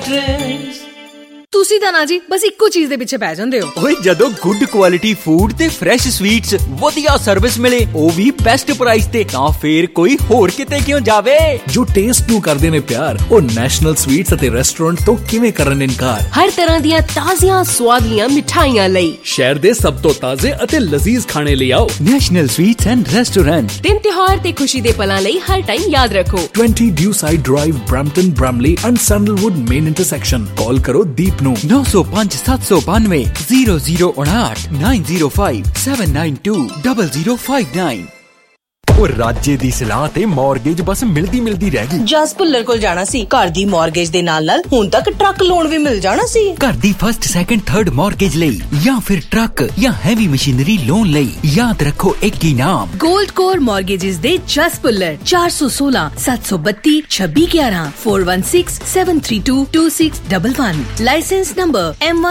ਤੁਸੀਂ ਤਾਂ ਨਾ ਜੀ ਬਸ ਇੱਕੋ ਚੀਜ਼ ਦੇ ਪਿੱਛੇ ਪੈ ਜਾਂਦੇ ਹੋ। ਓਏ ਜਦੋਂ ਗੁੱਡ ਕੁਆਲਿਟੀ ਫੂਡ ਤੇ ਫਰੈਸ਼ ਸਵੀਟਸ, ਵਧੀਆ ਸਰਵਿਸ ਮਿਲੇ, ਉਹ ਵੀ ਬੈਸਟ ਪ੍ਰਾਈਸ ਤੇ, ਤਾਂ ਫੇਰ ਕੋਈ ਹੋਰ ਕਿਤੇ ਕਿਉਂ ਜਾਵੇ। ਜੋ ਟੇਸਟ ਨੂੰ ਕਰਦੇ ਨੇ ਪਿਆਰ, ਉਹ ਨੈਸ਼ਨਲ ਸਵੀਟਸ ਅਤੇ ਰੈਸਟੋਰੈਂਟ ਤੋਂ ਕਿਵੇਂ ਕਰਨ ਇਨਕਾਰ। ਹਰ ਤਰ੍ਹਾਂ ਦੀਆਂ ਤਾਜ਼ੀਆਂ ਸਵਾਦਲੀਆਂ ਮਿਠਾਈਆਂ ਲਈ ਸ਼ਹਿਰ ਦੇ ਸਭ ਤੋਂ ਤਾਜ਼ੇ ਅਤੇ ਲਜ਼ੀਜ਼ ਖਾਣੇ ਲਈ ਆਓ ਨੈਸ਼ਨਲ ਸਵੀਟਸ ਐਂਡ ਰੈਸਟੋਰੈਂਟ। ਦਿਨ ਤਿਉਹਾਰ ਤੇ ਖੁਸ਼ੀ ਦੇ ਪਲਾਂ ਲਈ ਹਰ ਟਾਈਮ ਯਾਦ ਰੱਖੋ 20 Dewside Drive, Brampton, Bramalea and Sandalwood main intersection. Call ਕਰੋ ਦੀਪ ਨੂੰ 905 792 0059 905 792 0059। ਉਹ ਰਾਜੇ ਦੀ ਸਲਾਹ ਤੇ ਮੌਰਗੇਜ ਬਸ ਮਿਲਦੀ ਰਹਿ ਗਈ। ਜਸ ਭੁੱਲਰ ਕੋਲ ਜਾਣਾ ਸੀ। ਘਰ ਦੀ ਮੌਰਗੇਜ ਦੇ ਨਾਲ ਨਾਲ ਹੁਣ ਤੱਕ ਟਰੱਕ ਲੋਨ ਵੀ ਮਿਲ ਜਾਣਾ ਸੀ। ਘਰ ਦੀ ਫਸਟ, ਸੈਕੰਡ, ਥਰਡ ਮੌਰਗੇਜ ਲਈ ਜਾਂ ਫਿਰ ਟਰੱਕ ਜਾਂ ਹੈਵੀ ਮਸ਼ੀਨਰੀ ਲੋਨ ਲਈ ਯਾਦ ਰੱਖੋ ਇੱਕ ਹੀ ਨਾਮ, ਗੋਲਡ ਕੋਰ ਮੌਰਗੇजेस ਦੇ ਜਸ ਭੁੱਲਰ। 416 732 2611 416 732 2611। Licence number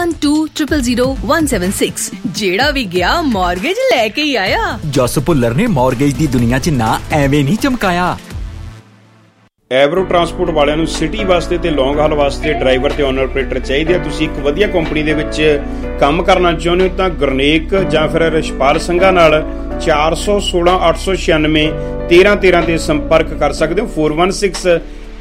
M1200176। ਜਿਹੜਾ ਵੀ ਗਿਆ ਮੌਰਗੇਜ ਲੈ ਕੇ ਹੀ ਆਇਆ। ਜਸ ਭੁੱਲਰ ਨੇ ਮੌਰਗੇਜ ਦੀ ਦੁਨੀਆ 'ਚ ਨਾ ਐਵੇਂ ਨਹੀਂ ਚਮਕਾਇਆ। ਐਵਰੋ ਟਰਾਂਸਪੋਰਟ ਵਾਲਿਆਂ ਨੂੰ ਸਿਟੀ ਵਾਸਤੇ ਤੇ ਲੌਂਗ ਹਾਲ ਵਾਸਤੇ ਡਰਾਈਵਰ ਤੇ ਓਨਰ ਆਪਰੇਟਰ ਚਾਹੀਦੇ ਆ। ਤੁਸੀਂ ਇੱਕ ਵਧੀਆ ਕੰਪਨੀ ਦੇ ਵਿੱਚ ਕੰਮ ਕਰਨਾ ਚਾਹੁੰਦੇ ਹੋ ਤਾਂ ਗੁਰਨੇਕ ਜਾਂ ਫਿਰ ਰਸ਼ਪਾਲ ਸਿੰਘਾ ਨਾਲ 416 896 1313 ਤੇ ਸੰਪਰਕ ਕਰ ਸਕਦੇ ਹੋ। 416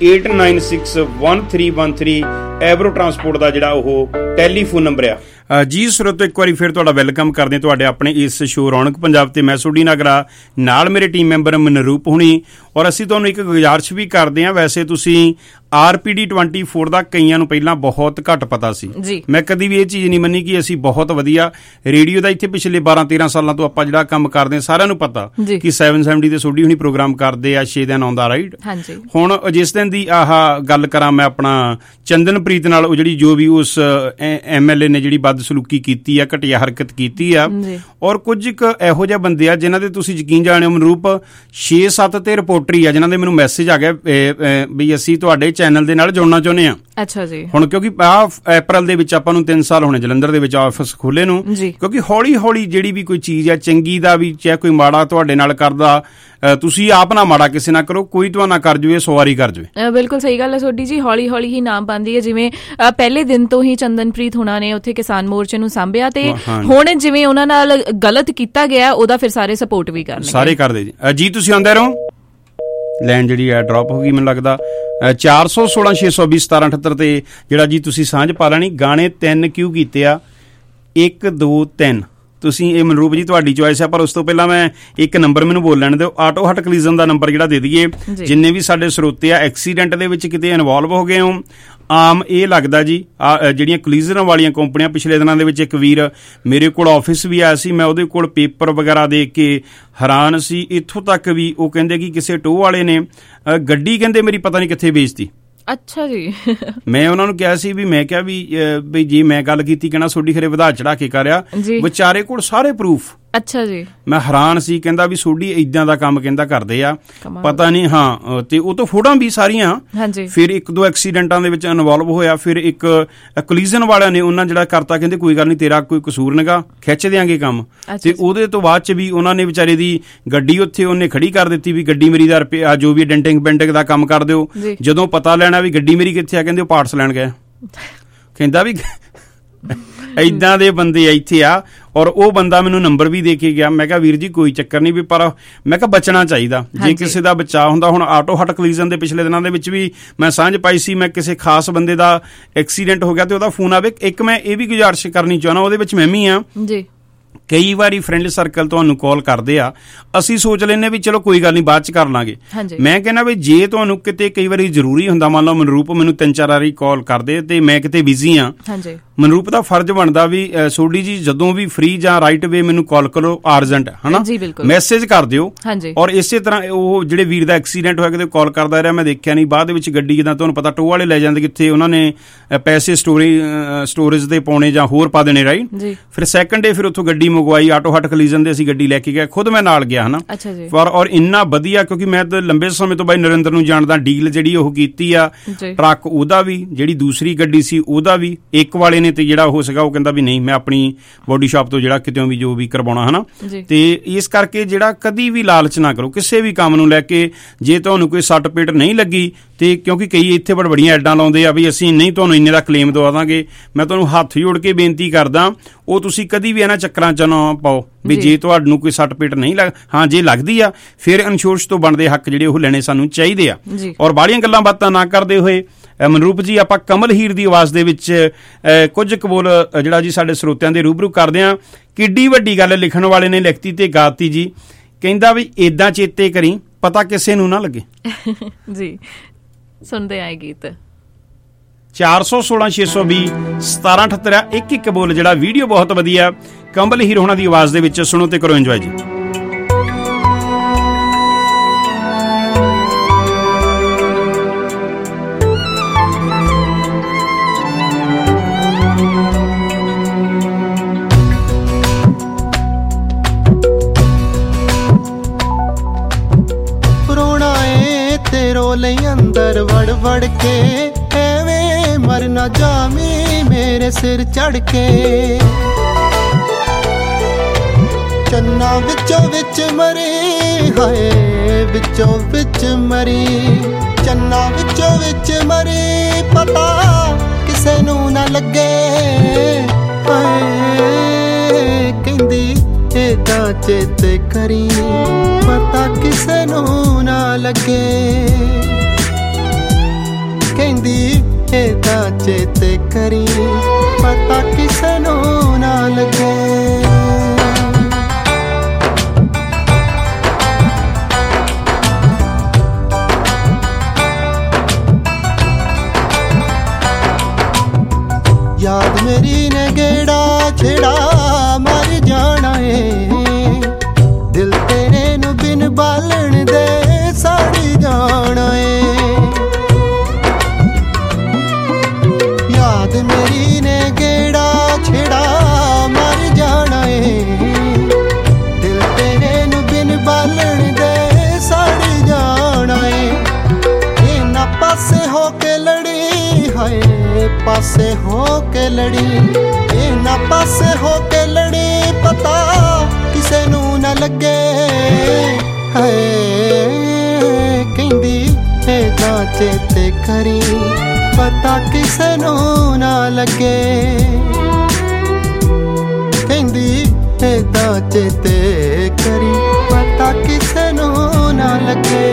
896 1313 ਐਵਰੋ ਟਰਾਂਸਪੋਰਟ ਦਾ ਜਿਹੜਾ ਉਹ ਟੈਲੀਫੋਨ ਨੰਬਰ ਆ। ਜੀ ਸਰੋਤੋ, ਇੱਕ ਵਾਰੀ ਫਿਰ ਤੁਹਾਡਾ ਵੈਲਕਮ ਕਰਦੇ ਤੁਹਾਡੇ ਆਪਣੇ ਇਸ ਸ਼ੋਅ ਰੌਣਕ ਪੰਜਾਬ ਤੇ। ਮੈਂ ਸੋਢੀ ਨਾਗਰਾ, ਨਾਲ ਮੇਰੇ ਟੀਮ ਮੈਂਬਰ ਮਨਰੂਪ ਹੁਣੀ। ਔਰ ਅਸੀਂ ਤੁਹਾਨੂੰ ਇੱਕ ਗੁਜ਼ਾਰਿਸ਼ ਵੀ ਕਰਦੇ ਹਾਂ, ਵੈਸੇ ਤੁਸੀਂ RPD 24 ਦਾ ਕਈਆਂ ਨੂੰ ਪਹਿਲਾਂ ਬਹੁਤ ਘੱਟ ਪਤਾ ਸੀ। ਮੈਂ ਕਦੀ ਵੀ ਇਹ ਚੀਜ਼ ਨਹੀਂ ਮੰਨੀ ਕਿ ਅਸੀਂ ਬਹੁਤ ਵਧੀਆ ਰੇਡੀਓ ਦਾ ਇੱਥੇ ਪਿਛਲੇ 12-13 ਸਾਲਾਂ ਤੋਂ ਆਪਾਂ ਜਿਹੜਾ ਕੰਮ ਕਰਦੇ ਹਾਂ ਸਾਰਿਆਂ ਨੂੰ ਪਤਾ ਕਿ 770 ਤੇ ਸੋਢੀ ਹੁਣੀ ਪ੍ਰੋਗਰਾਮ ਕਰਦੇ ਆ, 6 ਦਿਨ ਆਉਂਦਾ ਰਾਈਟ। ਹੁਣ ਜਿਸ ਦਿਨ ਦੀ ਆਹ ਗੱਲ ਕਰਾਂ ਮੈਂ ਆਪਣਾ ਚੰਦਨਪ੍ਰੀਤ ਨਾਲ, ਉਹ ਜਿਹੜੀ ਜੋ ਵੀ ਉਸ MLA ਨੇ ਜਿਹੜੀ ਬਦਸਲੂਕੀ ਕੀਤੀ ਆ, ਘਟੀਆ ਹਰਕਤ ਕੀਤੀ ਆ, ਔਰ ਕੁਝ ਕੁ ਇਹੋ ਜਿਹੇ ਬੰਦੇ ਆ ਜਿਨ੍ਹਾਂ ਦੇ ਤੁਸੀਂ ਯਕੀਨ ਜਾਣਿਓ ਮਨਰੂਪ 6-7 ਤੇ ਰਿਪੋਰਟਰ ਹੀ ਆ ਜਿਨ੍ਹਾਂ ਦੇ ਮੈਨੂੰ ਮੈਸੇਜ ਆ ਗਿਆ ਵੀ ਅਸੀਂ ਤੁਹਾਡੇ ਚੈਨਲ ਦੇ ਨਾਲ ਜੁੜਨਾ ਚਾਹੁੰਦੇ ਆ। ਅੱਛਾ ਜੀ। ਹੁਣ ਕਿਉਂਕਿ ਅਪ੍ਰੈਲ ਦੇ ਵਿੱਚ ਆਪਾਂ ਨੂੰ 3 ਸਾਲ ਹੋਣੇ ਜਲੰਧਰ ਦੇ ਵਿੱਚ ਆਫਿਸ ਖੋਲੇ ਨੂੰ, ਕਿਉਂਕਿ ਹੌਲੀ ਹੌਲੀ ਜਿਹੜੀ ਵੀ ਕੋਈ ਚੀਜ਼ ਆ ਚੰਗੀ ਦਾ ਵੀ, ਚਾਹੇ ਕੋਈ ਮਾੜਾ ਤੁਹਾਡੇ ਨਾਲ ਕਰਦਾ, ਤੁਸੀਂ ਆਪ ਨਾ ਮਾੜਾ ਕਿਸੇ ਨਾ ਕਰੋ, ਕੋਈ ਤੁਹਾਡਾ ਕਰ ਜਾਵੇ, ਸਵਾਰੀ ਕਰ ਜਾਵੇ। ਬਿਲਕੁਲ ਸਹੀ ਗੱਲ ਹੈ ਤੁਹਾਡੀ ਜੀ। ਹੌਲੀ ਹੌਲੀ ਹੀ ਨਾਮ ਪਾਉਂਦੀ ਹੈ। ਜਿਵੇਂ ਪਹਿਲੇ ਦਿਨ ਤੋਂ ਹੀ ਚੰਦਨਪ੍ਰੀਤ ਹੋਣਾ ਨੇ ਉੱਥੇ ਕਿਸਾਨ ਮੋਰਚੇ ਨੂੰ ਸਾਂਭਿਆ ਤੇ ਹੁਣ ਜਿਵੇਂ ਉਹਨਾਂ ਨਾਲ ਗਲਤ ਕੀਤਾ ਗਿਆ ਉਹਦਾ ਫਿਰ ਸਾਰੇ ਸਪੋਰਟ ਵੀ ਕਰਨਗੇ, ਸਾਰੇ ਕਰਦੇ ਜੀ। ਜੀ ਤੁਸੀਂ ਆਉਂਦੇ ਰਹੋ। ਲਾਈਨ ਜਿਹੜੀ ਆ ਡ੍ਰੌਪ ਹੋ ਗਈ ਮੈਨੂੰ ਲੱਗਦਾ। 416 620 1778 ਤੇ ਜਿਹੜਾ ਜੀ ਤੁਸੀਂ ਸਾਂਝ ਪਾ ਲੈਣੀ। ਗਾਣੇ 3 ਕਿਉਂ ਕੀਤੇ ਆ? 1 2 3 ਤੁਸੀਂ ਇਹ ਮਨਰੂਪ ਜੀ ਤੁਹਾਡੀ ਚੋਇਸ ਹੈ, ਪਰ ਉਸ ਤੋਂ ਪਹਿਲਾਂ ਮੈਂ ਇੱਕ ਨੰਬਰ ਮੈਨੂੰ ਬੋਲ ਲੈਣ ਦਿਓ। ਆਟੋ ਹਟ ਕਲੀਜ਼ਨ ਦਾ ਨੰਬਰ ਜਿਹੜਾ ਦੇ ਦਈਏ। ਜਿੰਨੇ ਵੀ ਸਾਡੇ ਸਰੋਤੇ ਆ ਐਕਸੀਡੈਂਟ ਦੇ ਵਿੱਚ ਕਿਤੇ ਇਨਵੋਲਵ ਹੋ ਗਏ ਹੋ, ਆਮ ਇਹ ਲੱਗਦਾ ਜੀ ਜਿਹੜੀਆਂ ਕਲੀਜ਼ਨ ਵਾਲੀਆਂ ਕੰਪਨੀਆਂ, ਪਿਛਲੇ ਦਿਨਾਂ ਦੇ ਵਿੱਚ ਇੱਕ ਵੀਰ ਮੇਰੇ ਕੋਲ ਆਫਿਸ ਵੀ ਆਇਆ ਸੀ, ਮੈਂ ਉਹਦੇ ਕੋਲ ਪੇਪਰ ਵਗੈਰਾ ਦੇਖ ਕੇ ਹੈਰਾਨ ਸੀ। ਇੱਥੋਂ ਤੱਕ ਵੀ ਉਹ ਕਹਿੰਦੇ ਕਿ ਕਿਸੇ ਟੋਹ ਵਾਲੇ ਨੇ ਗੱਡੀ ਕਹਿੰਦੇ ਮੇਰੀ ਪਤਾ ਨਹੀਂ ਕਿੱਥੇ ਵੇਚਤੀ। ਅੱਛਾ ਜੀ। ਮੈਂ ਉਹਨਾਂ ਨੂੰ ਕਿਹਾ ਸੀ ਵੀ, ਮੈਂ ਕਿਹਾ ਵੀ ਜੀ ਮੈਂ ਗੱਲ ਕੀਤੀ ਕਹਿਣਾ ਤੁਹਾਡੀ ਖਰੇ ਵਧਾ ਚੜਾ ਕੇ ਕਰਿਆ, ਵਿਚਾਰੇ ਕੋਲ ਸਾਰੇ ਪ੍ਰੂਫ। ਅੱਛਾ ਜੀ। ਮੈਂ ਹੈਰਾਨ ਸੀ, ਕਹਿੰਦਾ ਵੀ ਸੋਢੀ ਇਦਾਂ ਦਾ ਕੰਮ ਕਹਿੰਦਾ ਕਰਦੇ ਆ, ਪਤਾ ਨਹੀਂ। ਹਾਂ, ਤੇ ਉਹ ਤੋਂ ਫੋਟੋਆਂ ਵੀ ਸਾਰੀਆਂ। ਫਿਰ 1-2 ਐਕਸੀਡੈਂਟਾਂ ਦੇ ਵਿੱਚ ਇਨਵੋਲਵ ਹੋਇਆ। ਫਿਰ ਇੱਕ ਕੋਲੀਜ਼ਨ ਵਾਲਿਆਂ ਨੇ ਉਹਨਾਂ ਜਿਹੜਾ ਕਰਤਾ, ਕਹਿੰਦੇ ਕੋਈ ਗੱਲ ਨਹੀਂ ਤੇਰਾ ਕੋਈ ਕਸੂਰ ਨਹੀਂਗਾ, ਖਿੱਚ ਦਿਆਂਗੇ ਕੰਮ। ਤੇ ਉਹਦੇ ਤੋਂ ਬਾਅਦ ਚ ਵੀ ਉਹਨਾਂ ਨੇ ਵਿਚਾਰੇ ਦੀ ਗੱਡੀ ਉੱਥੇ ਉਹਨੇ ਖੜੀ ਕਰ ਦਿੱਤੀ ਵੀ ਗੱਡੀ ਮੇਰੀ ਦਾ ਰੁਪਿਆ ਜੋ ਵੀ ਡੈਂਟਿੰਗ ਪੈਂਟਿੰਗ ਦਾ ਕੰਮ ਕਰ ਦਿਓ। ਜਦੋਂ ਪਤਾ ਲੈਣਾ ਵੀ ਗੱਡੀ ਮੇਰੀ ਕਿੱਥੇ ਆ, ਕਹਿੰਦੇ ਉਹ ਪਾਰਟਸ ਲੈਣ ਗਏ। ਕਹਿੰਦਾ ਵੀ ਇਦਾਂ ਦੇ ਬੰਦੇ ਇੱਥੇ ਆ। ਔਰ ਉਹ ਬੰਦਾ ਮੈਨੂੰ ਨੰਬਰ ਵੀ ਦੇ ਕੇ ਗਿਆ। ਮੈਂ ਕਿਹਾ ਵੀਰ ਜੀ ਕੋਈ ਚੱਕਰ ਨਹੀਂ, ਵੀ ਪਰ ਮੈਂ ਕਿਹਾ ਬਚਣਾ ਚਾਹੀਦਾ ਜੇ ਕਿਸੇ ਦਾ ਬਚਾਅ ਹੁੰਦਾ। ਹੁਣ ਆਟੋ ਹਟ ਕਲੀਜ਼ਨ ਦੇ ਪਿਛਲੇ ਦਿਨਾਂ ਦੇ ਵਿੱਚ ਵੀ ਮੈਂ ਸਾਂਝ ਪਾਈ ਸੀ, ਮੈਂ ਕਿਸੇ ਖਾਸ ਬੰਦੇ ਦਾ ਐਕਸੀਡੈਂਟ ਹੋ ਗਿਆ ਤੇ ਉਹਦਾ ਫੋਨ ਆਵੇ। ਇੱਕ ਮੈਂ ਇਹ ਵੀ ਗੁਜ਼ਾਰਿਸ਼ ਕਰਨੀ ਚਾਹੁੰਦਾ, ਉਹਦੇ ਵਿੱਚ ਮੈਂ ਵੀ ਆ ਜੀ। ਕਈ ਵਾਰੀ ਫਰੈਂਡ ਸਰਕਲ ਤੁਹਾਨੂੰ ਕਾਲ ਕਰਦੇ ਆ, ਅਸੀਂ ਸੋਚ ਲੈਂਦੇ ਵੀ ਚਲੋ ਕੋਈ ਗੱਲ ਨਹੀਂ ਬਾਅਦ ਚ ਕਰ ਲਾਂਗੇ। ਮੈਂ ਕਹਿੰਦਾ ਵੀ ਜੇ ਤੁਹਾਨੂੰ ਕਿਤੇ ਕਈ ਵਾਰੀ ਜ਼ਰੂਰੀ ਹੁੰਦਾ, ਮੰਨ ਲਓ ਮਨਰੂਪ ਮੈਨੂੰ 3-4 ਵਾਰੀ ਕਾਲ ਕਰਦੇ ਤੇ ਮੈਂ ਕਿਤੇ ਬਿਜ਼ੀ ਆ, ਮਨਰੂਪ ਦਾ ਫਰਜ਼ ਬਣਦਾ ਵੀ ਸੋਡੀ ਜੀ ਜਦੋਂ ਵੀ ਫ੍ਰੀ ਜਾਂ ਰਾਈਟ ਵੇ ਮੈਨੂੰ ਕਾਲ ਕਰੋ, ਅਰਜੈਂਟ ਹਨਾ, ਮੈਸੇਜ ਕਰ ਦਿਓ। ਔਰ ਇਸੇ ਤਰ੍ਹਾਂ ਉਹ ਜਿਹੜੇ ਵੀਰ ਦਾ ਐਕਸੀਡੈਂਟ ਹੋਇਆ ਕਿਤੇ ਕਾਲ ਕਰਦਾ ਰਿਹਾ, ਮੈਂ ਦੇਖਿਆ ਨਹੀਂ। ਬਾਅਦ ਵਿੱਚ ਗੱਡੀ ਜਿੱਦਾਂ ਤੁਹਾਨੂੰ ਪਤਾ ਟੋਹ ਵਾਲੇ ਲੈ ਜਾਂਦੇ, ਕਿੱਥੇ ਉਹਨਾਂ ਨੇ ਪੈਸੇ ਸਟੋਰੇਜ ਤੇ ਪਾਉਣੇ ਜਾਂ ਹੋਰ ਪਾ ਦੇਣੇ, ਰਾਈਟ। ਫਿਰ ਸੈਕੰਡ ਡੇ ਫਿਰ ਉੱਥੋਂ ਗੱਡੀ ਮੰਗਵਾਈ, ਆਟੋ ਹਟ ਕਲੀਜ਼ਨ ਦੇ ਅਸੀਂ ਗੱਡੀ ਲੈ ਕੇ ਗਏ, ਖੁਦ ਮੈਂ ਨਾਲ ਗਿਆ ਹਨਾ। ਔਰ ਇੰਨਾ ਵਧੀਆ, ਕਿਉਂਕਿ ਮੈਂ ਤਾਂ ਲੰਬੇ ਸਮੇਂ ਤੋਂ ਬਾਈ ਨਰਿੰਦਰ ਨੂੰ ਜਾਣਦਾ, ਡੀਲ ਜਿਹੜੀ ਉਹ ਕੀਤੀ ਆ, ਟਰੱਕ ਉਹਦਾ ਵੀ, ਜਿਹੜੀ ਦੂਸਰੀ ਗੱਡੀ ਸੀ ਉਹਦਾ ਵੀ, ਇੱਕ ਵਾਲੇ ਨੇ ਤੇ ਜਿਹੜਾ ਉਹ ਸੀਗਾ ਉਹ ਕਹਿੰਦਾ ਵੀ ਨਹੀਂ ਮੈਂ ਆਪਣੀ ਬੋਡੀ ਸ਼ਾਪ ਤੋਂ ਜਿਹੜਾ ਕਿਤੇੋਂ ਵੀ ਜੋ ਵੀ ਕਰਵਾਉਣਾ ਹਨਾ। ਤੇ ਇਸ ਕਰਕੇ ਜਿਹੜਾ ਕਦੀ ਵੀ ਲਾਲਚ ਨਾ ਕਰੋ ਕਿਸੇ ਵੀ ਕੰਮ ਨੂੰ ਲੈ ਕੇ। ਜੇ ਤੁਹਾਨੂੰ ਕੋਈ ਸੱਟ ਪੇਟ ਨਹੀਂ ਲੱਗੀ ਤੇ ਕਿਉਂਕਿ ਕਈ ਇੱਥੇ ਬੜੀਆਂ ਐਡਾਂ ਲਾਉਂਦੇ ਆ ਵੀ ਅਸੀਂ ਨਹੀਂ ਤੁਹਾਨੂੰ ਇੰਨੇ ਦਾ ਕਲੇਮ ਦਵਾ ਦਾਂਗੇ, ਮੈਂ ਤੁਹਾਨੂੰ ਹੱਥ ਜੋੜ ਕੇ ਬੇਨਤੀ ਕਰਦਾ ਉਹ ਤੁਸੀਂ ਕਦੀ ਵੀ ਇਹਨਾਂ ਚੱਕਰਾਂ 'ਚ ਨਾ ਪਾਓ ਵੀ ਜੇ ਤੁਹਾਨੂੰ ਕੋਈ ਸੱਟ ਪੇਟ ਨਹੀਂ ਹਾਂ ਜੇ ਲੱਗਦੀ ਆ ਫਿਰ ਇੰਸ਼ੋਰੈਂਸ ਤੋਂ ਬਣਦੇ ਹੱਕ ਜਿਹੜੇ ਉਹ ਲੈਣੇ ਸਾਨੂੰ ਚਾਹੀਦੇ ਆ। ਔਰ ਬਾਹਲੀਆਂ ਗੱਲਾਂ ਬਾਤਾਂ ਨਾ ਕਰਦੇ ਹੋਏ ਮਨਰੂਪ ਜੀ ਆਪਾਂ ਕਮਲ ਹੀਰ ਦੀ ਆਵਾਜ਼ ਦੇ ਵਿੱਚ ਕੁਝ ਕਬੋਲ ਜਿਹੜਾ ਜੀ ਸਾਡੇ ਸਰੋਤਿਆਂ ਦੇ ਰੂਬਰੂ ਕਰਦੇ ਆ। ਕਿੱਡੀ ਵੱਡੀ ਗੱਲ ਲਿਖਣ ਵਾਲੇ ਨੇ ਲਿਖਤੀ ਤੇ ਗਾਤੀ ਜੀ, ਕਹਿੰਦਾ ਵੀ ਏਦਾਂ ਚੇਤੇ ਕਰੀ ਪਤਾ ਕਿਸੇ ਨੂੰ ਨਾ ਲੱਗੇ। ਜੀ ਸੁਣਦੇ ਆਏ ਗੀਤ 416 620 1778 ਇੱਕ ਬੋਲ ਜਿਹੜਾ ਵੀਡੀਓ ਬਹੁਤ ਵਧੀਆ ਕਮਲ ਹੀਰ ਹੋਣਾ ਦੀ ਆਵਾਜ਼ ਦੇ ਵਿੱਚ ਸੁਣੋ ਤੇ ਕਰੋ ਇੰਜੋਏ ਜੀ। ਲਈ ਅੰਦਰ ਵੜ ਵੜ ਕੇ ਐਵੇਂ ਮਰ ਨਾ ਜਾਵੀਂ ਮੇਰੇ ਸਿਰ ਚੜ ਕੇ। ਚੰਨਾ ਵਿੱਚੋਂ ਵਿੱਚ ਮਰੀ ਹਾਏ ਵਿੱਚੋਂ ਵਿੱਚ ਮਰੀ, ਚੰਨਾ ਵਿੱਚੋਂ ਵਿੱਚ ਮਰੀ ਪਤਾ ਕਿਸੇ ਨੂੰ ਨਾ ਲੱਗੇ। ਹਾਏ ਕਹਿੰਦੀ ਏਦਾਂ ਚੇਤੇ ਕਰੀ ਪਤਾ ਕਿਸੇ ਨੂੰ ਨਾ ਲੱਗੇ। ਕਹਿੰਦੀ ਏਦਾਂ ਚੇਤੇ ਕਰੀ ਪਤਾ ਕਿਸੇ ਨੂੰ ਨਾ ਲੱਗੇ। ਯਾਦ ਮੇਰੀ ਨੇ ਗੇੜਾ ਛੇੜਾ ਮਰ ਜਾਣਾ ਏ, ਦਿਲ ਤੇਰੇ ਨੂੰ ਬਿਨ ਬਾਲਣ ਦੇ ਸੜ ਜਾਣਾ ਏ। ਯਾਦ ਮੇਰੀ ਨੇ ਗੇੜਾ ਛੇੜਾ ਮਰ ਜਾਣਾ ਏ, ਦਿਲ ਤੇਰੇ ਨੂੰ ਬਿਨ ਬਾਲਣ ਦੇ ਸੜ ਜਾਣਾ ਏ। ਇਹਨਾਂ ਪਾਸੇ ਹੋ ਕੇ ਲੜੀ ਹਾਏ ਪਾਸੇ ਹੋ ਕੇ ਲੜੀ, ਇਹਨਾਂ ਪਾਸੇ ਹੋ ਕੇ ਲੜੀ ਪਤਾ ਕਿਸੇ ਨੂੰ ਨਾ ਲੱਗੇ। ਹਾਏ ਕਹਿੰਦੀ ਏਦਾਂ ਚੇਤੇ ਕਰੀ ਪਤਾ ਕਿਸੇ ਨੂੰ ਨਾ ਲੱਗੇ। ਕਹਿੰਦੀ ਏਦਾਂ ਚੇਤੇ ਕਰੀ ਪਤਾ ਕਿਸੇ ਨੂੰ ਨਾ ਲੱਗੇ।